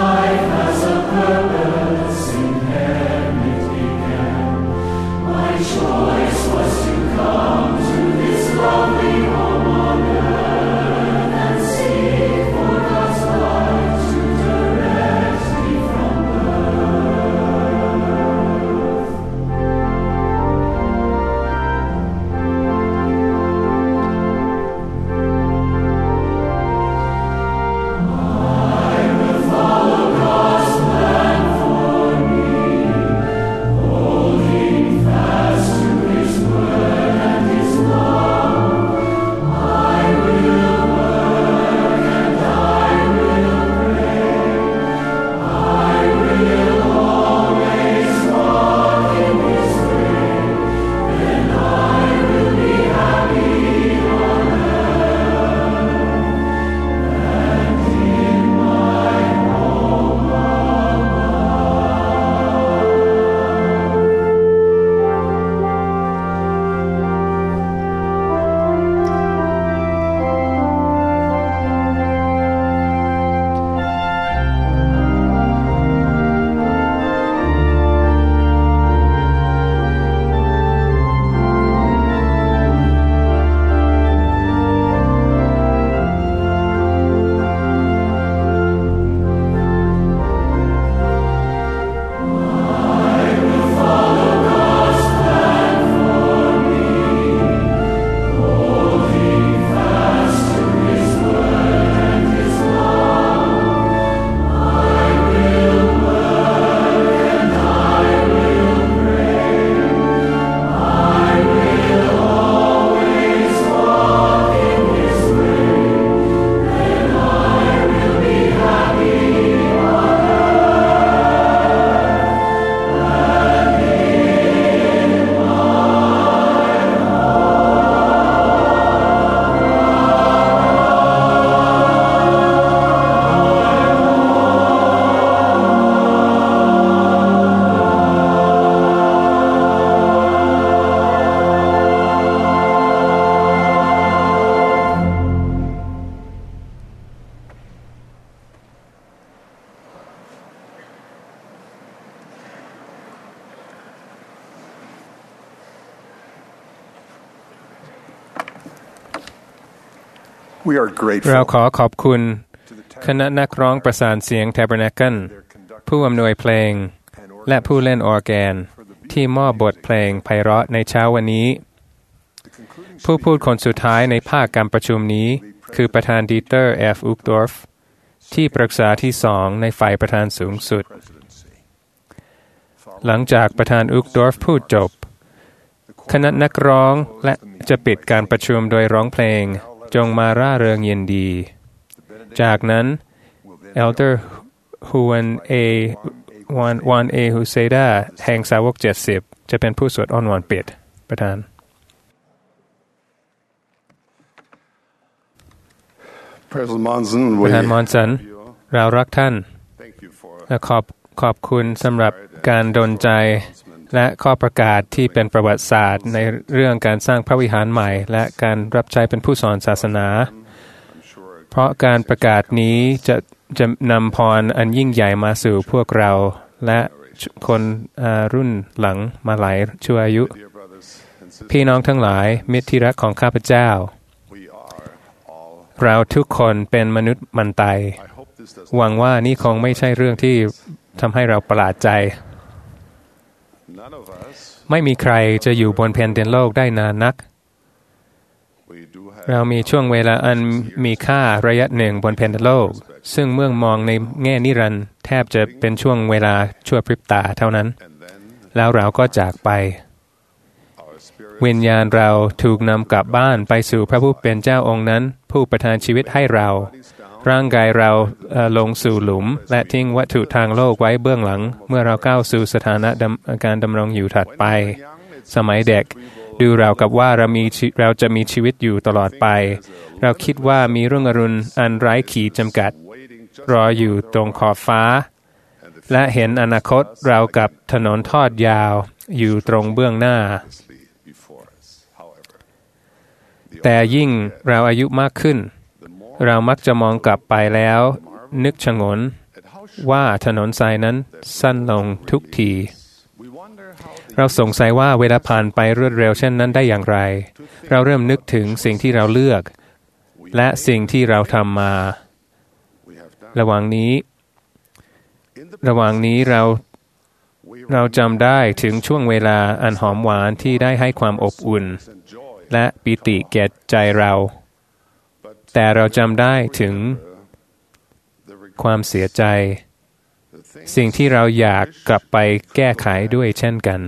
My We are เรา grateful ขอขอบคุณคณะนักร้องประสานเสียง Tabernacle ผู้อำนวยเพลงและผู้เล่นออร์แกนที่มอบบทเพลงไพเราะในเช้าวันนี้ผู้พูดคนสุดท้ายในภาคการประชุมนี้คือประธานดีเตอร์ เอฟ อุกดอร์ฟที่ปรึกษาที่สองในฝ่ายประธานสูงสุดหลังจากประธานอุกดอร์ฟพูดจบคณะนักร้องและจะปิดการประชุมโดยร้องเพลงจงมาร่าเริงยินดีจากนั้น Elder ฮุนเอวานวานเอฮุเซดาแห่งสาวกเจ็ดสิบจะเป็นผู้สวดอ้อนวอนปิดประธานประธานมอนสันเรารักท่านและขอบขอบคุณสำหรับการดลใจและข้อประกาศที่เป็นประวัติศาสตร์ในเรื่องการสร้างพระวิหารใหม่และการรับใช้เป็นผู้สอนศาสนาเพราะการประกาศนี้จะจะนำพรอันยิ่งใหญ่มาสู่พวกเราและคนรุ่นหลังมาหลายชั่วอายุพี่น้องทั้งหลายมิตรที่รักของข้าพเจ้าเราทุกคนเป็นมนุษย์มันตายหวังว่านี่คงไม่ใช่เรื่องที่ทำให้เราประหลาดใจไม่มีใครจะอยู่บนแผ่นดินโลกได้นานนักเรามีช่วงเวลาอันมีค่าระยะหนึ่งบนแผ่นดินโลกซึ่งเมื่อมองในแง่นิรันดร์แทบจะเป็นช่วงเวลาชั่วพริบตาเท่านั้นแล้วเราก็จากไปวิญญาณเราถูกนำกลับบ้านไปสู่พระผู้เป็นเจ้าองค์นั้นผู้ประทานชีวิตให้เราร่างกายเราลงสู่หลุมและทิ้งวัตถุทางโลกไว้เบื้องหลังเมื่อเราก้าวสู่สถานะการดำรงอยู่ถัดไปสมัยเด็กดูเรากับว่าเรามีเราจะมีชีวิตอยู่ตลอดไปเราคิดว่ามีรุ่งอรุณอันไร้ขีดจำกัดรออยู่ตรงขอบฟ้าและเห็นอนาคตเรากับถนนทอดยาวอยู่ตรงเบื้องหน้าแต่ยิ่งเราอายุมากขึ้นเรามักจะมองกลับไปแล้วนึกชงนว่าถนนสายนั้นสั้นลงทุกทีเราสงสัยว่าเวลาผ่านไปรวดเร็วเช่นนั้นได้อย่างไรเราเริ่มนึกถึงสิ่งที่เราเลือกและสิ่งที่เราทำมาระหว่างนี้ระหว่างนี้เราเราจำได้ถึงช่วงเวลาอันหอมหวานที่ได้ให้ความอบอุ่นและปิติแก่ใจเราแต่เราจำได้ถึงความเสียใจสิ่งที่เราอยากกลับไปแก้ไขด้วยเช่นกัน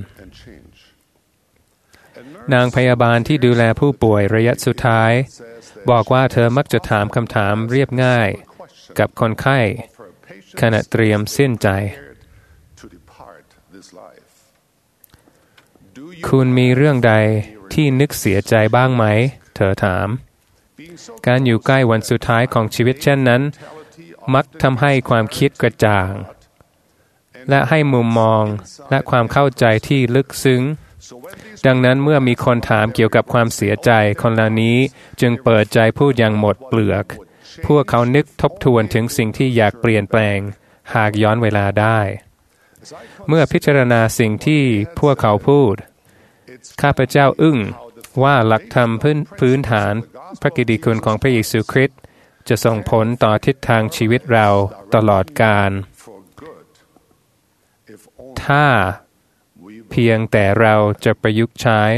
นางพยาบาลที่ดูแลผู้ป่วยระยะสุดท้ายบอกว่าเธอมักจะถามคำถามเรียบง่ายกับคนไข้ขณะเตรียมสิ้นใจคุณมีเรื่องใดที่นึกเสียใจบ้างไหมเธอถามการอยู่ใกล้วันสุดท้ายของชีวิตเช่นนั้นมักทำให้ความคิดกระจ่างและให้มุมมองและความเข้าใจที่ลึกซึ้งดังนั้นเมื่อมีคนถามเกี่ยวกับความเสียใจคนเหล่านี้จึงเปิดใจพูดอย่างหมดเปลือกพวกเขานึกทบทวนถึงสิ่งที่อยากเปลี่ยนแปลงหากย้อนเวลาได้เมื่อพิจารณาสิ่งที่พวกเขาพูดข้าพเจ้าอึ้งว่าหลักธรรมพื้นพื้นฐานพระกิตติคุณของพระเยซูคริสต์จะส่งผลต่อทิศทางชีวิตเราตลอดกาลถ้าเพียงแต่เราจะประยุกต์ใช้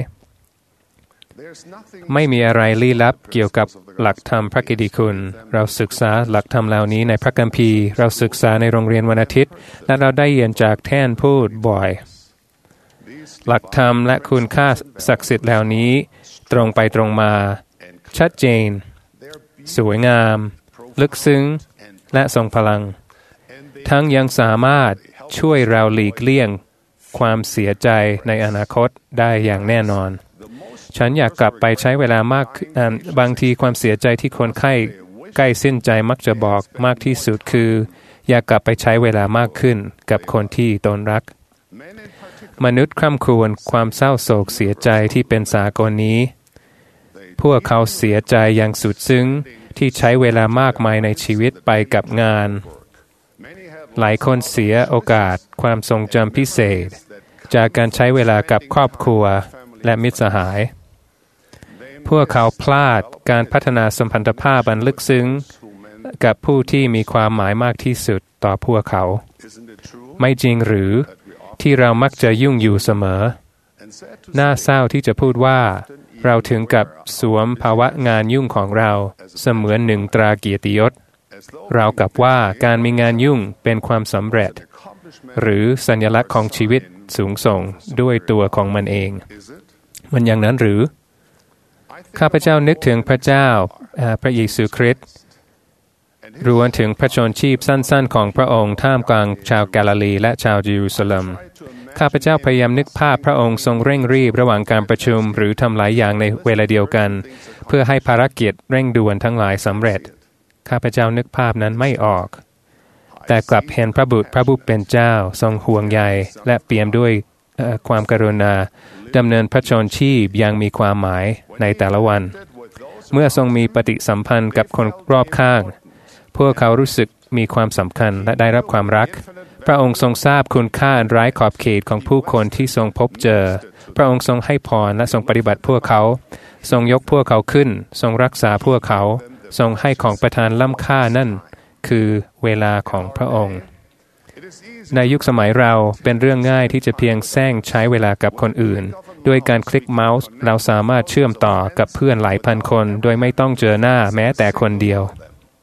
ไม่มีอะไรลี้ลับเกี่ยวกับหลักธรรมพระกิตติคุณเราศึกษาหลักธรรมเหล่านี้ในพระคัมภีร์เราศึกษาในโรงเรียนวันอาทิตย์และเราได้ยินจากแท่นพูดบ่อยหลักธรรมและคุณค่าศักดิ์สิทธิ์เหล่านี้ตรงไปตรงมาชัดเจนสวยงามลึกซึ้งและทรงพลังทั้งยังสามารถช่วยเราหลีกเลี่ยงความเสียใจในอนาคตได้อย่างแน่นอนฉันอยากกลับไปใช้เวลามากบางทีความเสียใจที่คนไข้ใกล้สิ้นใจมักจะบอกมากที่สุดคืออยากกลับไปใช้เวลามากขึ้นกับคนที่ตนรักมนุษย์คร่ำครวญความเศร้าโศกเสียใจที่เป็นสากลนี้พวกเขาเสียใจอย่างสุดซึ้งที่ใช้เวลามากมายในชีวิตไปกับงานหลายคนเสียโอกาสความทรงจำพิเศษจากการใช้เวลากับครอบครัวและมิตรสหายพวกเขาพลาดการพัฒนาสัมพันธภาพอันลึกซึ้งกับผู้ที่มีความหมายมากที่สุดต่อพวกเขาไม่จริงหรือที่เรามักจะยุ่งอยู่เสมอน่าเศร้าที่จะพูดว่าเราถึงกับสวมภาวะงานยุ่งของเราเสมือนหนึ่งตราเกียรติยศเรากับว่าการมีงานยุ่งเป็นความสำเร็จหรือสัญลักษณ์ของชีวิตสูงส่งด้วยตัวของมันเองมันอย่างนั้นหรือข้าพเจ้านึกถึงพระเจ้าพระเยซูคริสต์รวมถึงพระชนชีพสั้นๆของพระองค์ท่ามกลางชาวกาลิลีและชาวเยรูซาเล็มข้าพเจ้าพยายามนึกภาพพระองค์ทรงเร่งรีบระหว่างการประชุมหรือทำหลายอย่างในเวลาเดียวกันเพื่อให้ภารกิจเร่งด่วนทั้งหลายสำเร็จข้าพเจ้านึกภาพนั้นไม่ออกแต่กลับเห็นพระบุตรพระผู้เป็นเจ้าทรงห่วงใยและเปี่ยมด้วยความกรุณาดำเนินพระชนชีพอย่างมีความหมายในแต่ละวันเมื่อทรงมีปฏิสัมพันธ์กับคนรอบข้างพวกเขารู้สึกมีความสำคัญและได้รับความรักพระองค์ทรงทราบคุณค่าอันไร้ขอบเขตของผู้คนที่ทรงพบเจอพระองค์ทรงให้พรและทรงปฏิบัติพวกเขาทรงยกพวกเขาขึ้นทรงรักษาพวกเขาทรงให้ของประทานล้ำค่านั่นคือเวลาของพระองค์ในยุคสมัยเราเป็นเรื่องง่ายที่จะเพียงแซงใช้เวลากับคนอื่นด้วยการคลิกเมาส์เราสามารถเชื่อมต่อกับเพื่อนหลายพันคนโดยไม่ต้องเจอหน้าแม้แต่คนเดียว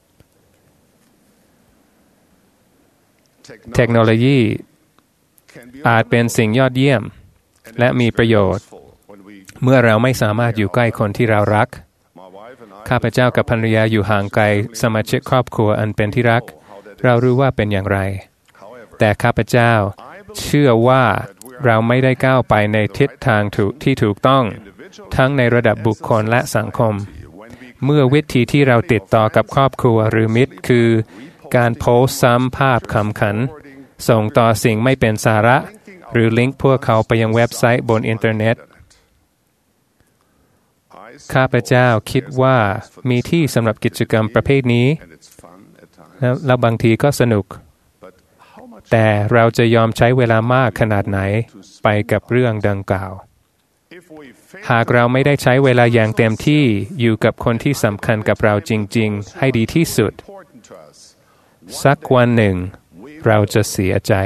เทคโนโลยีอาจเป็นสิ่งยอดเยี่ยมและมีประโยชน์เมื่อเราไม่สามารถอยู่ใกล้คนที่เรารักข้าพเจ้ากับภรรยาอยู่ห่างไกลสมาชิกครอบครัวอันเป็นที่รักเรารู้ว่าเป็นอย่างไรแต่ข้าพเจ้าเชื่อว่าเราไม่ได้ก้าวไปในทิศทางที่ถูกต้องทั้งในระดับบุคคลและสังคมเมื่อวิธีที่เราติดต่อกับครอบครัวหรือมิตรคือการโพสต์ซ้ำภาพขำขันส่งต่อสิ่งไม่เป็นสาระหรือลิงก์พวกเขาไปยังเว็บไซต์บนอินเทอร์เน็ตข้าพเจ้าคิดว่ามีที่สำหรับกิจกรรมประเภทนี้แล้วบางทีก็สนุกแต่เราจะยอมใช้เวลามากขนาดไหนไปกับเรื่องดังกล่าวหากเราไม่ได้ใช้เวลาอย่างเต็มที่อยู่กับคนที่สำคัญกับเราจริงๆให้ดีที่สุดสักวันหนึ่งเราจะเสียใจ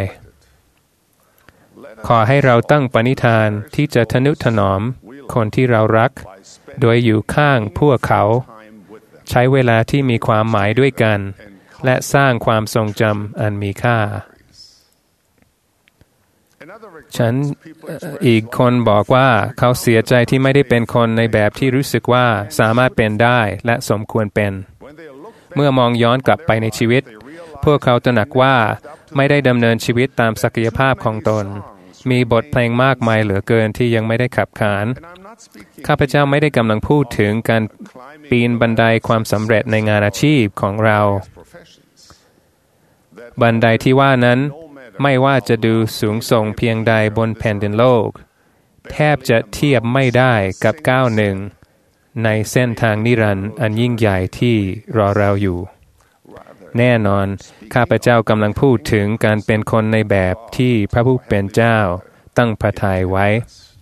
ขอให้เราตั้งปณิธานที่จะทนุถนอมคนที่เรารักโดยอยู่ข้างพวกเขาใช้เวลาที่มีความหมายด้วยกันและสร้างความทรงจำอันมีค่าฉันอีกคนบอกว่าเขาเสียใจที่ไม่ได้เป็นคนในแบบที่รู้สึกว่าสามารถเป็นได้และสมควรเป็นเมื่อมองย้อนกลับไปในชีวิตพวกเขาตระหนักว่าไม่ได้ดำเนินชีวิตตามศักยภาพของตนมีบทเพลงมากมายเหลือเกินที่ยังไม่ได้ขับขานข้าพเจ้าไม่ได้กำลังพูดถึงการปีนบันไดความสำเร็จในงานอาชีพของเราบันไดที่ว่านั้นไม่ว่าจะดูสูงส่งเพียงใดบนแผ่นดินโลกแทบจะเทียบไม่ได้กับก้าวหนึ่งในเส้นทางนิรันดร์อันยิ่งใหญ่ที่รอเราอยู่แน่นอนข้าพเจ้ากำลังพูดถึงการเป็นคนในแบบที่พระผู้เป็นเจ้าตั้งพระทัยไว้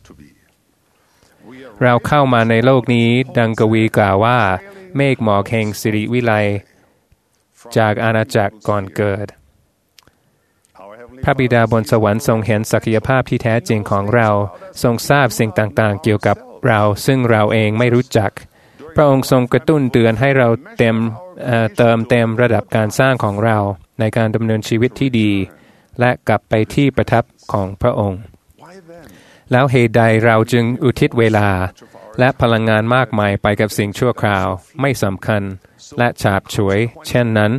เราเข้ามาในโลกนี้ดังกวีกล่าวว่าเมฆหมอกแห่งสิริวิไลจากอาณาจักรก่อนเกิดพระบิดาบนสวรรค์ทรงเห็นศักยภาพที่แท้จริงของเราทรงทราบสิ่งต่างๆเกี่ยวกับเราซึ่งเราเองไม่รู้จักพระองค์ทรงกระตุ้นเตือนให้เราเต็มเติมเต็มระดับการสร้างของเราในการดำเนินชีวิตที่ดีและกลับไปที่ประทับของพระองค์แล้วเหตุใดเราจึงอุทิศเวลาและพลังงานมากมายไปกับสิ่งชั่วคราวไม่สำคัญและฉาบฉวยเช่นนั้น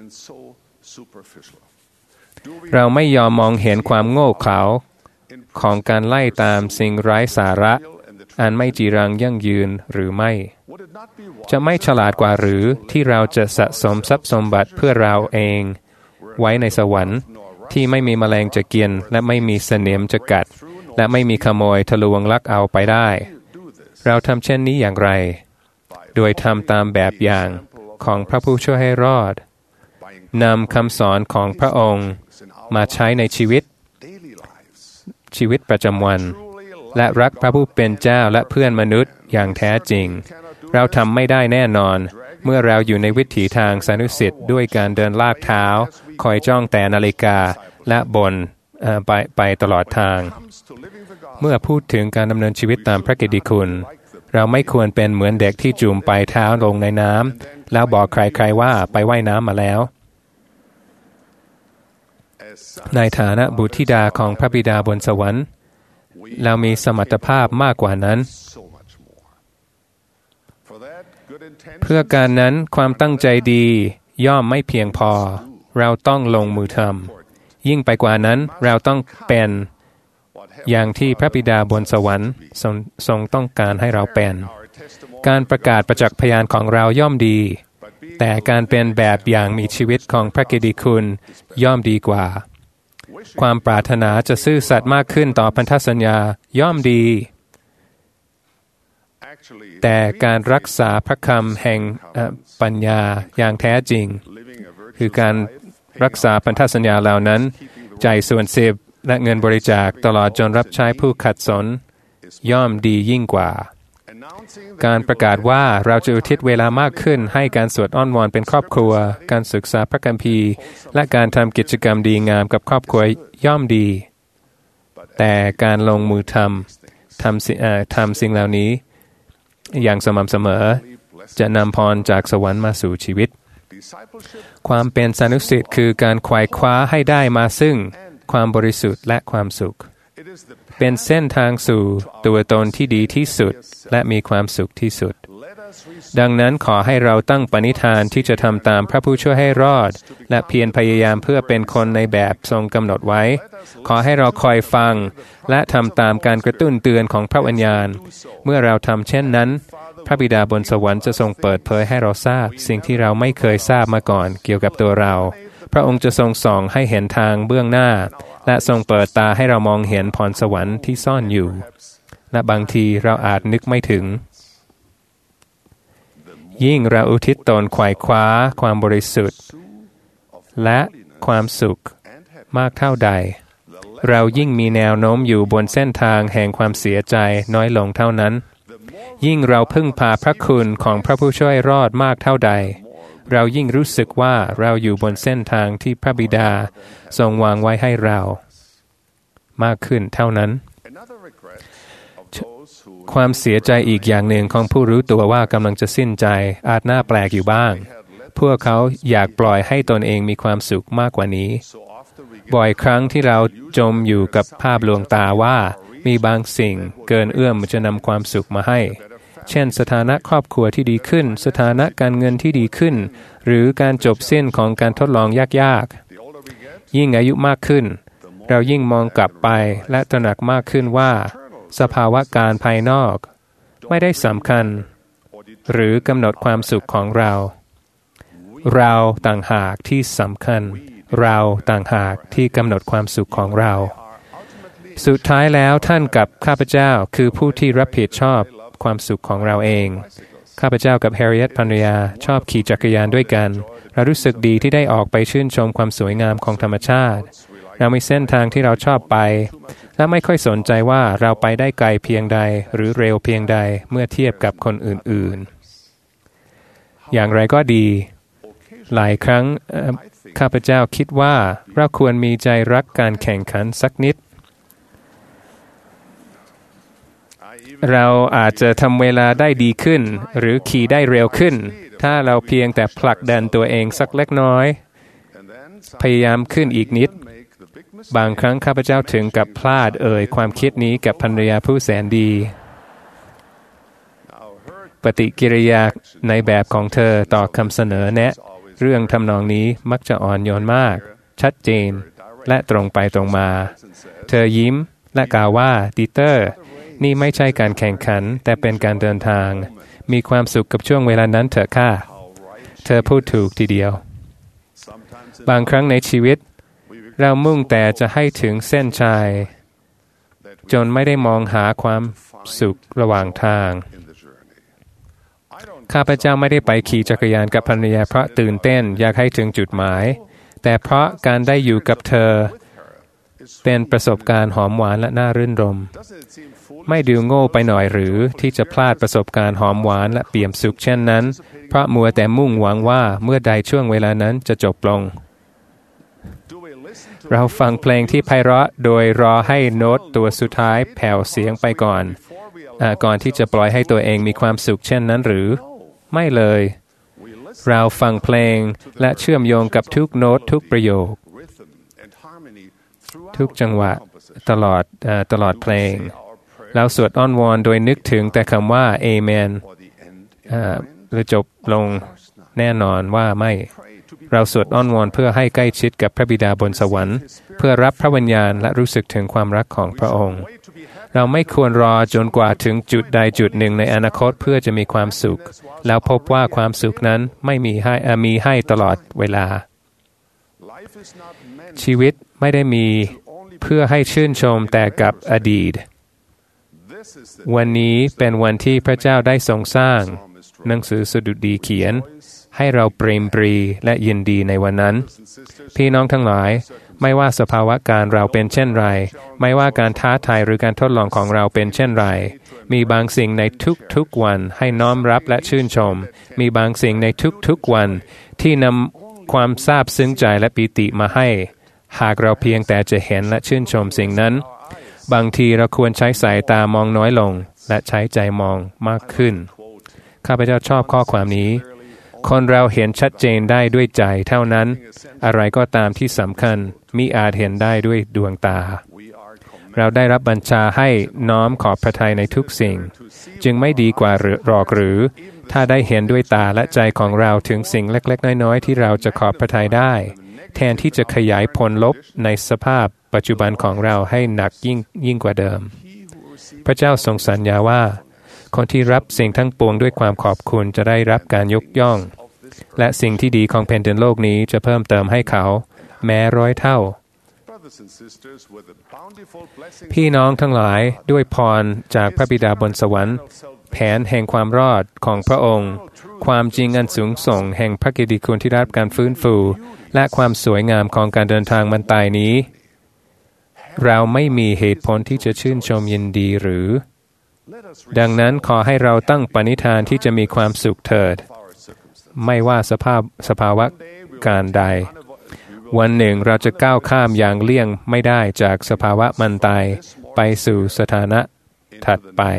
เราไม่ยอมมองเห็นความโง่เขลาของการไล่ตามสิ่งไร้สาระอันไม่จีรังยั่งยืนหรือไม่จะไม่ฉลาดกว่าหรือที่เราจะสะสมทรัพย์สมบัติเพื่อเราเองไว้ในสวรรค์ที่ไม่มีแมลงจะกินและไม่มีเสนียมจะกัดและไม่มีขโมยทะลวงลักเอาไปได้เราทำเช่นนี้อย่างไรโดยทำตามแบบอย่างของพระผู้ช่วยให้รอดนำคำสอนของพระองค์มาใช้ในชีวิตชีวิตประจำวันและรักพระผู้เป็นเจ้าและเพื่อนมนุษย์อย่างแท้จริงเราทำไม่ได้แน่นอนเมื่อเราอยู่ในวิถีทางสานุสิทธิ์ด้วยการเดินลากเท้าคอยจ้องแต่นาฬิกาและบ่นไปไปตลอดทางเมื่อพูดถึงการดำเนินชีวิตตามพระกิตติคุณเราไม่ควรเป็นเหมือนเด็กที่จุ่มปลายเท้าลงในน้ำแล้วบอกใครๆว่าไปว่ายน้ำมาแล้วในฐานะบุตรธิดาของพระบิดาบนสวรรค์เรามีสมรรถภาพมากกว่านั้นเพื่อการนั้นความตั้งใจดีย่อมไม่เพียงพอเราต้องลงมือทำยิ่งไปกว่านั้นเราต้องเป็นอย่างที่พระบิดาบนสวรรค์ทรงทรงต้องการให้เราเป็นการประกาศประจักษ์พยานของเราย่อมดีแต่การเป็นแบบอย่างมีชีวิตของพระกิตติคุณย่อมดีกว่าความปรารถนาจะซื่อสัตย์มากขึ้นต่อพันธสัญญาย่อมดีแต่การรักษาพระคำแห่งปัญญาอย่างแท้จริงคือการรักษาพันธสัญญาเหล่านั้นจ่ายส่วนสิบและเงินบริจาคตลอดจนรับใช้ผู้ขัดสนย่อมดียิ่งกว่าการประกาศว่าเราจะอุทิศเวลามากขึ้นให้การสวดอ้อนวอนเป็นครอบครัวการศึกษาพระคัมภีร์และการทำกิจกรรมดีงามกับครอบครัวย่อมดีแต่การลงมือทำทำทำสิ่งเหล่านี้อย่างสม่ำเสมอจะนำพรจากสวรรค์มาสู่ชีวิตความเป็นสานุสิทธิ์คือการไขว่คว้าให้ได้มาซึ่งความบริสุทธิ์และความสุขเป็นเส้นทางสู่ตัวตนที่ดีที่สุดและมีความสุขที่สุดดังนั้นขอให้เราตั้งปณิธานที่จะทำตามพระผู้ช่วยให้รอดและเพียรพยายามเพื่อเป็นคนในแบบทรงกำหนดไว้ขอให้เราคอยฟังและทำตามการกระตุ้นเตือนของพระวิญญาณเมื่อเราทำเช่นนั้นพระบิดาบนสวรรค์จะทรงเปิดเผยให้เราทราบสิ่งที่เราไม่เคยทราบมาก่อนเกี่ยวกับตัวเราพระองค์จะทรงส่องให้เห็นทางเบื้องหน้าและทรงเปิดตาให้เรามองเห็นพรสวรรค์ที่ซ่อนอยู่และบางทีเราอาจนึกไม่ถึงยิ่งเราอุทิศตนไขว่คว้าความบริสุทธิ์และความสุขมากเท่าใดเรายิ่งมีแนวโน้มอยู่บนเส้นทางแห่งความเสียใจน้อยลงเท่านั้นยิ่งเราพึ่งพาพระคุณของพระผู้ช่วยรอดมากเท่าใดเรายิ่งรู้สึกว่าเราอยู่บนเส้นทางที่พระบิดาทรงวางไว้ให้เรามากขึ้นเท่านั้นความเสียใจอีกอย่างหนึ่งของผู้รู้ตัวว่ากำลังจะสิ้นใจอาจน่าแปลกอยู่บ้างพวกเขาอยากปล่อยให้ตนเองมีความสุขมากกว่านี้บ่อยครั้งที่เราจมอยู่กับภาพลวงตาว่ามีบางสิ่งเกินเอื้อมจะนำความสุขมาให้เช่นสถานะครอบครัวที่ดีขึ้นสถานะการเงินที่ดีขึ้นหรือการจบสิ้นของการทดลองยากๆยิ่งอายุมากขึ้นเรายิ่งมองกลับไปและตระหนักมากขึ้นว่าสภาวะการภายนอกไม่ได้สำคัญหรือกำหนดความสุขของเราเราต่างหากที่สำคัญเราต่างหากที่กำหนดความสุขของเราสุดท้ายแล้วท่านกับข้าพเจ้าคือผู้ที่รับผิดชอบความสุขของเราเองข้าพเจ้ากับแฮร์ริเอตภรรยาชอบขี่จักรยานด้วยกันเรารู้สึกดีที่ได้ออกไปชื่นชมความสวยงามของธรรมชาติเรามีเส้นทางที่เราชอบไปและไม่ค่อยสนใจว่าเราไปได้ไกลเพียงใดหรือเร็วเพียงใดเมื่อเทียบกับคนอื่นๆอย่างไรก็ดีหลายครั้งข้าพเจ้าคิดว่าเราควรมีใจรักการแข่งขันสักนิดเราอาจจะทำเวลาได้ดีขึ้นหรือขี่ได้เร็วขึ้นถ้าเราเพียงแต่ผลักดันตัวเองสักเล็กน้อยพยายามขึ้นอีกนิดบางครั้งข้าพเจ้าถึงกับพลาดเอ่ยความคิดนี้กับภรรยาผู้แสนดีปฏิกิริยาในแบบของเธอต่อคำเสนอแนะเรื่องทำนองนี้มักจะอ่อนโยนมากชัดเจนและตรงไปตรงมาเธอยิ้มและกล่าวว่าดีเตอร์นี่ไม่ใช่การแข่งขันแต่เป็นการเดินทางมีความสุขกับช่วงเวลานั้นเถอะค่ะเธอพูดถูกทีเดียวบางครั้งในชีวิตเรามุ่งแต่จะให้ถึงเส้นชัยจนไม่ได้มองหาความสุขระหว่างทางข้าพเจ้าไม่ได้ไปขี่จักรยานกับภรรยาเพราะตื่นเต้นอยากให้ถึงจุดหมายแต่เพราะการได้อยู่กับเธอเป็นประสบการณ์หอมหวานและน่ารื่นรมไม่ดูโง่ไปหน่อยหรือที่จะพลาดประสบการณ์หอมหวานและเปี่ยมสุขเช่นนั้นเพราะมัวแต่มุ่งหวังว่าเมื่อใดช่วงเวลานั้นจะจบลงเราฟังเพลงที่ไพเราะโดยรอให้โน้ตตัวสุดท้ายแผ่วเสียงไปก่อนอ่าก่อนที่จะปล่อยให้ตัวเองมีความสุขเช่นนั้นหรือไม่เลยเราฟังเพลงและเชื่อมโยงกับทุกโน้ตทุกประโยคทุกจังหวะตลอดอ่าตลอดเพลงเราสวดอ้อนวอนโดยนึกถึงแต่คำว่าเอเมนอ่าหรือจบลงแน่นอนว่าไม่เราสวดอ้อนวอนเพื่อให้ใกล้ชิดกับพระบิดาบนสวรรค์เพื่อรับพระวิญญาณและรู้สึกถึงความรักของพระองค์เราไม่ควรรอจนกว่าถึงจุดใดจุดหนึ่งในอนาคตเพื่อจะมีความสุขแล้วพบว่าความสุขนั้นไม่มีให้มีให้ตลอดเวลาชีวิตไม่ได้มีเพื่อให้ชื่นชมแต่กับอดีตวันนี้เป็นวันที่พระเจ้าได้ทรงสร้างหนังสือสดุดีเขียนให้เราเปรมปรีและยินดีในวันนั้นพี่น้องทั้งหลายไม่ว่าสภาวะการเราเป็นเช่นไรไม่ว่าการท้าทายหรือการทดลองของเราเป็นเช่นไรมีบางสิ่งในทุกๆวันให้น้อมรับและชื่นชมมีบางสิ่งในทุกๆวันที่นำความซาบซึ้งใจและปิติมาให้หากเราเพียงแต่จะเห็นและชื่นชมสิ่งนั้นบางทีเราควรใช้สายตามองน้อยลงและใช้ใจมองมากขึ้นข้าพเจ้าชอบข้อความนี้คนเราเห็นชัดเจนได้ด้วยใจเท่านั้นอะไรก็ตามที่สำคัญมิอาจเห็นได้ด้วยดวงตาเราได้รับบัญชาให้น้อมขอบพระทัยในทุกสิ่งจึงไม่ดีกว่าหรอกหรือถ้าได้เห็นด้วยตาและใจของเราถึงสิ่งเล็กๆน้อยๆที่เราจะขอบพระทัยได้แทนที่จะขยายผลลบในสภาพปัจจุบันของเราให้หนักยิ่งยิ่งกว่าเดิมพระเจ้าทรงสัญญาว่าคนที่รับสิ่งทั้งปวงด้วยความขอบคุณจะได้รับการยกย่องและสิ่งที่ดีของแผ่นดินโลกนี้จะเพิ่มเติมให้เขาแม้ร้อยเท่าพี่น้องทั้งหลายด้วยพรจากพระบิดาบนสวรรค์แผนแห่งความรอดของพระองค์ความจริงอันสูงส่งแห่งพระกิตติคุณที่ได้รับการฟื้นฟูและความสวยงามของการเดินทางบรรตายนี้เราไม่มีเหตุผลที่จะชื่นชมยินดีหรือดังนั้นขอให้เราตั้งปณิธานที่จะมีความสุขเถิดไม่ว่าสภาพสภาวะการใดวันหนึ่งเราจะก้าวข้ามอย่างเลี่ยงไม่ได้จากสภาวะมันตายไปสู่สถานะถัดไป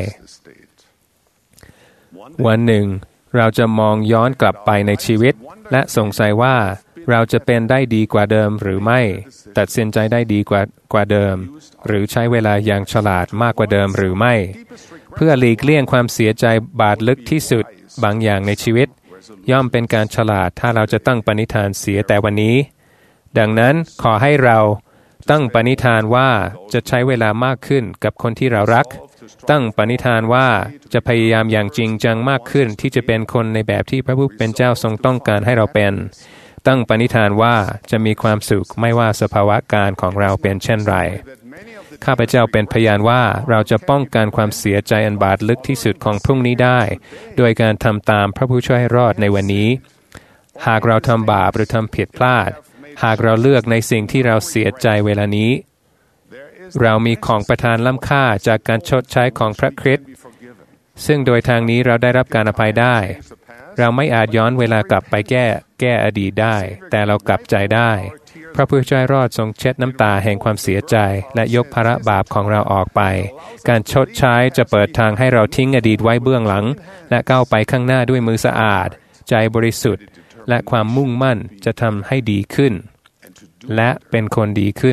วันหนึ่งเราจะมองย้อนกลับไปในชีวิตและสงสัยว่าเราจะเป็นได้ดีกว่าเดิมหรือไม่ตัดสินใจได้ดีกว่ากว่าเดิมหรือใช้เวลาอย่างฉลาดมากกว่าเดิมหรือไม่เพื่อหลีกเลี่ยงความเสียใจบาดลึกที่สุดบางอย่างในชีวิตย่อมเป็นการฉลาดถ้าเราจะตั้งปณิธานเสียแต่วันนี้ดังนั้นขอให้เราตั้งปณิธานว่าจะใช้เวลามากขึ้นกับคนที่เรารักตั้งปณิธานว่าจะพยายามอย่างจริงจังมากขึ้นที่จะเป็นคนในแบบที่พระผู้เป็นเจ้าทรงต้องการให้เราเป็นตั้งปณิธานว่าจะมีความสุขไม่ว่าสภาวะการของเราเป็นเช่นไรข้าพเจ้าเป็นพยานว่าเราจะป้องกันความเสียใจอันบาดลึกที่สุดของพรุ่งนี้ได้โดยการทำตามพระผู้ช่วยให้รอดในวันนี้หากเราทำบาปหรือทำผิดพลาดหากเราเลือกในสิ่งที่เราเสียใจเวลานี้เรามีของประทานล้ำค่าจากการชดใช้ของพระคริสต์ซึ่งโดยทางนี้เราได้รับการอภัยได้เราไม่อาจย้อนเวลากลับไปแก้แก้อดีตได้แต่เรากลับใจได้พระผู้ช่วยรอดทรงเช็ดน้ำตาแห่งความเสียใจและยกภาระบาปของเราออกไปการชดใช้จะเปิดทางให้เราทิ้งอดีตไว้เบื้องหลังและก้าวไปข้างหน้าด้วยมือสะอาดใจบริสุทธิ์และความมุ่งมั่นจะทำให้ดีขึ้นและเป็นคนดีขึ้น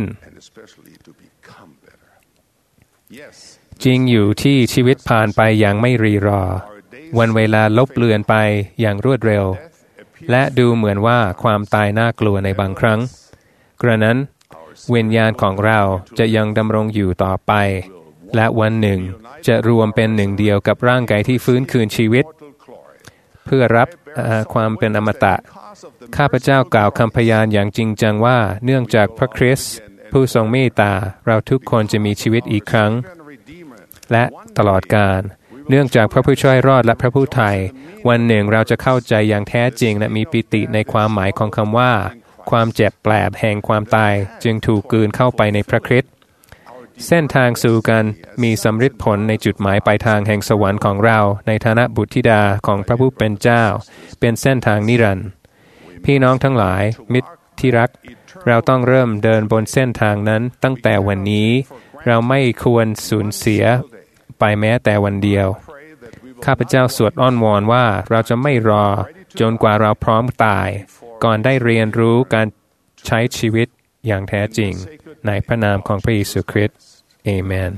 จริงอยู่ที่ชีวิตผ่านไปอย่างไม่รีรอวันเวลาลบเลือนไปอย่างรวดเร็วและดูเหมือนว่าความตายน่ากลัวในบางครั้งกระนั้นวิญญาณของเราจะยังดำรงอยู่ต่อไปและวันหนึ่งจะรวมเป็นหนึ่งเดียวกับร่างกายที่ฟื้นคืนชีวิตเพื่อรับความเป็นอมตะข้าพเจ้ากล่าวคำพยานอย่างจริงจังว่าเนื่องจากพระคริสต์ผู้ทรงเมตตาเราทุกคนจะมีชีวิตอีกครั้งและตลอดกาลเนื่องจากพระผู้ช่วยรอดและพระผู้ไถ่วันหนึ่งเราจะเข้าใจอย่างแท้จริงและมีปิติในความหมายของคำว่าความเจ็บแปลบแห่งความตายจึงถูกกลืนเข้าไปในพระคริสต์เส้นทางสู่การมีสำฤทธิ์ผลในจุดหมายปลายทางแห่งสวรรค์ของเราในฐานะบุตรธิดาของพระผู้เป็นเจ้าเป็นเส้นทางนิรันดร์พี่น้องทั้งหลายมิตรที่รักเราต้องเริ่มเดินบนเส้นทางนั้นตั้งแต่วันนี้เราไม่ควรสูญเสียไปแม้แต่วันเดียวข้าพเจ้าสวดอ้อนวอนว่าเราจะไม่รอจนกว่าเราพร้อมตายก่อนได้เรียนรู้การใช้ชีวิตอย่างแท้จริงในพระนามของพระเยซูคริสต์เอเมน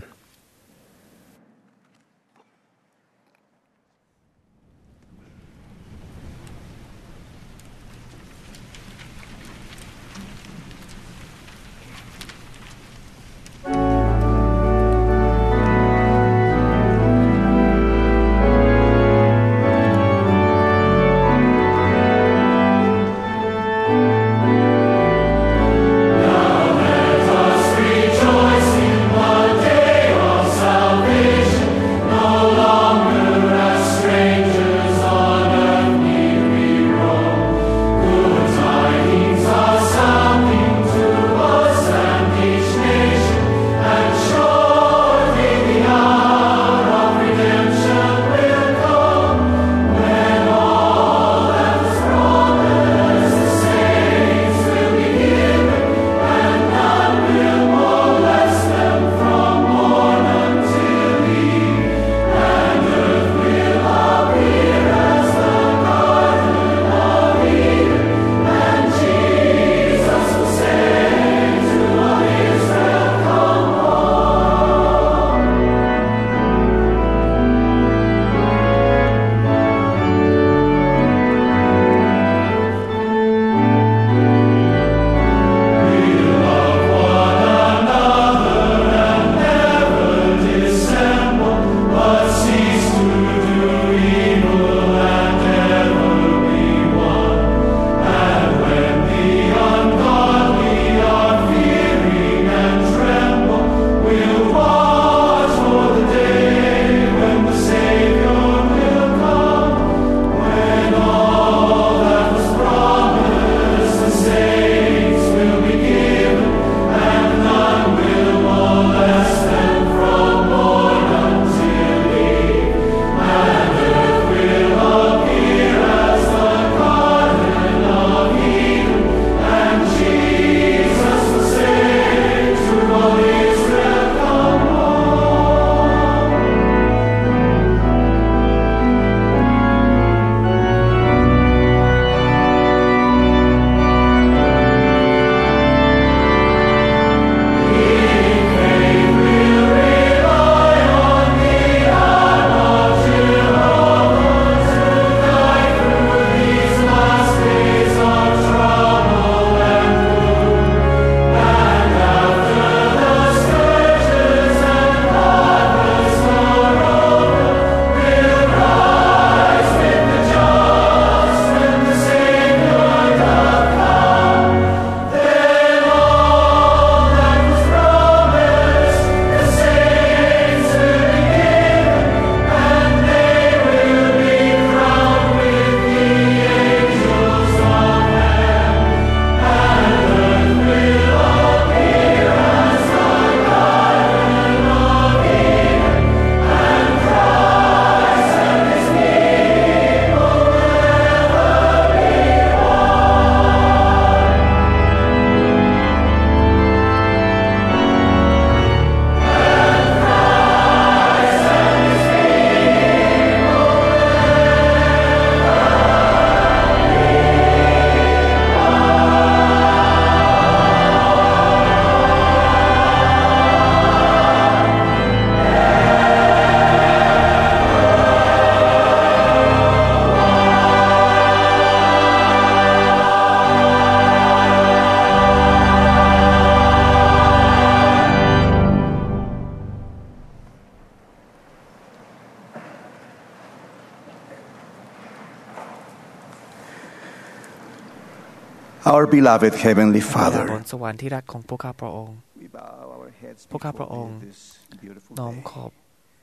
Our beloved Heavenly บ Father, นสวรรค์ที่รักของพวกข้าพระองค์พวกข้าพระองค์น้อมขอบ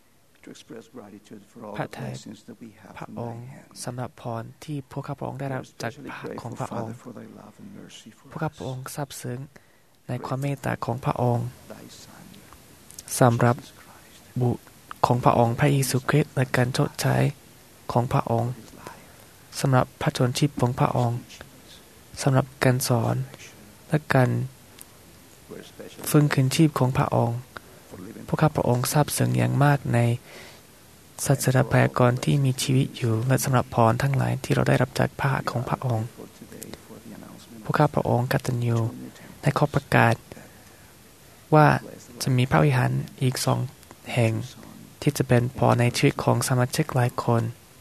พระทัยพระองค์สำหรับพรที่พวกข้าพระองค์ได้รับจากพระของพระองค์พวกข้าพระองค์ซาบซึ้งในความเมตตาของพระองค์สำหรับบุตรของพระองค์พระเยซูคริสต์และการชดใช้ของพระองค์สำหรับพระชนชีพของพระองค์สำหรับการสอนและการฟื้นคืนชีพของพระองค์พวกข้าพระองค์ซาบซึ้งอย่างมากในศาสนาพยากรณ์ที่มีชีวิตอยู่และสำหรับพรทั้งหลายที่เราได้รับจากพระของพระองค์พวกข้าพระองค์กตัญญูในข้อประกาศว่าจะมีพระวิหารอีกสองแห่งที่จะเป็นพอในชีวิตของสมาชิกหลายคน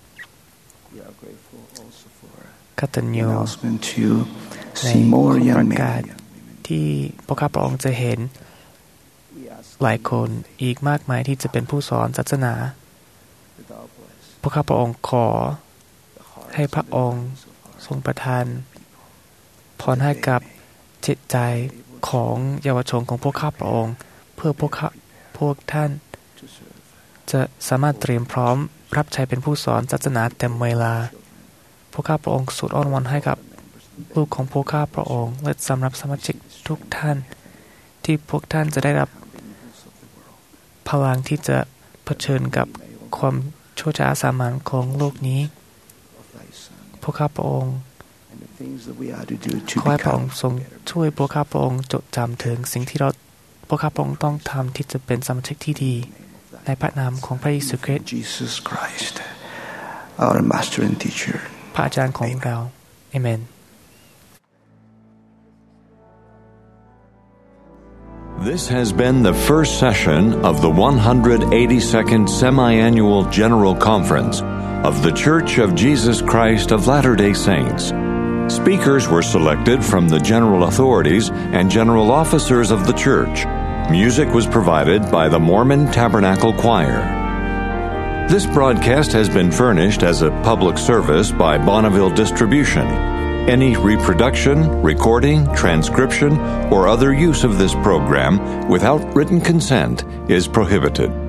กตัญญูในข้อประกาศที่พวกข้าพระองค์จะเห็นหลายคนอีกมากมายที่จะเป็นผู้สอนศาสนาพวกข้าพระองค์ขอให้พระองค์ทรงประทานพรให้กับจิตใจของเยาวชนของพวกข้าพระองค์เพื่อพวกข้าพวกท่านจะสามารถเตรียมพร้อมรับใช้เป็นผู้สอนศาสนาเต็มเวลาพวกข้าพระองค์สุดอ้อนวอนให้กับลูกของพวกข้าพระองค์และสำหรับสมาชิกทุกท่านที่พวกท่านจะได้รับพลังที่จะเผชิญกับความชั่วช้าสามัญของโลกนี้พวกข้าพระองค์ขอให้พระองค์ทรงช่วยพวกข้าพระองค์จดจำถึงสิ่งที่เราพวกข้าพระองค์ต้องทำที่จะเป็นสมาชิกที่ดีในพระนามของพระเยซูคริสต์พระอาจารย์ของเราเอเมน This has been the first session of the one hundred eighty-second Semi-Annual General Conference of The Church of Jesus Christ of Latter-day Saints. Speakers were selected from the general authorities and general officers of the church. Music was provided by the Mormon Tabernacle Choir. This broadcast has been furnished as a public service by Bonneville Distribution.Any reproduction, recording, transcription, or other use of this program without written consent is prohibited.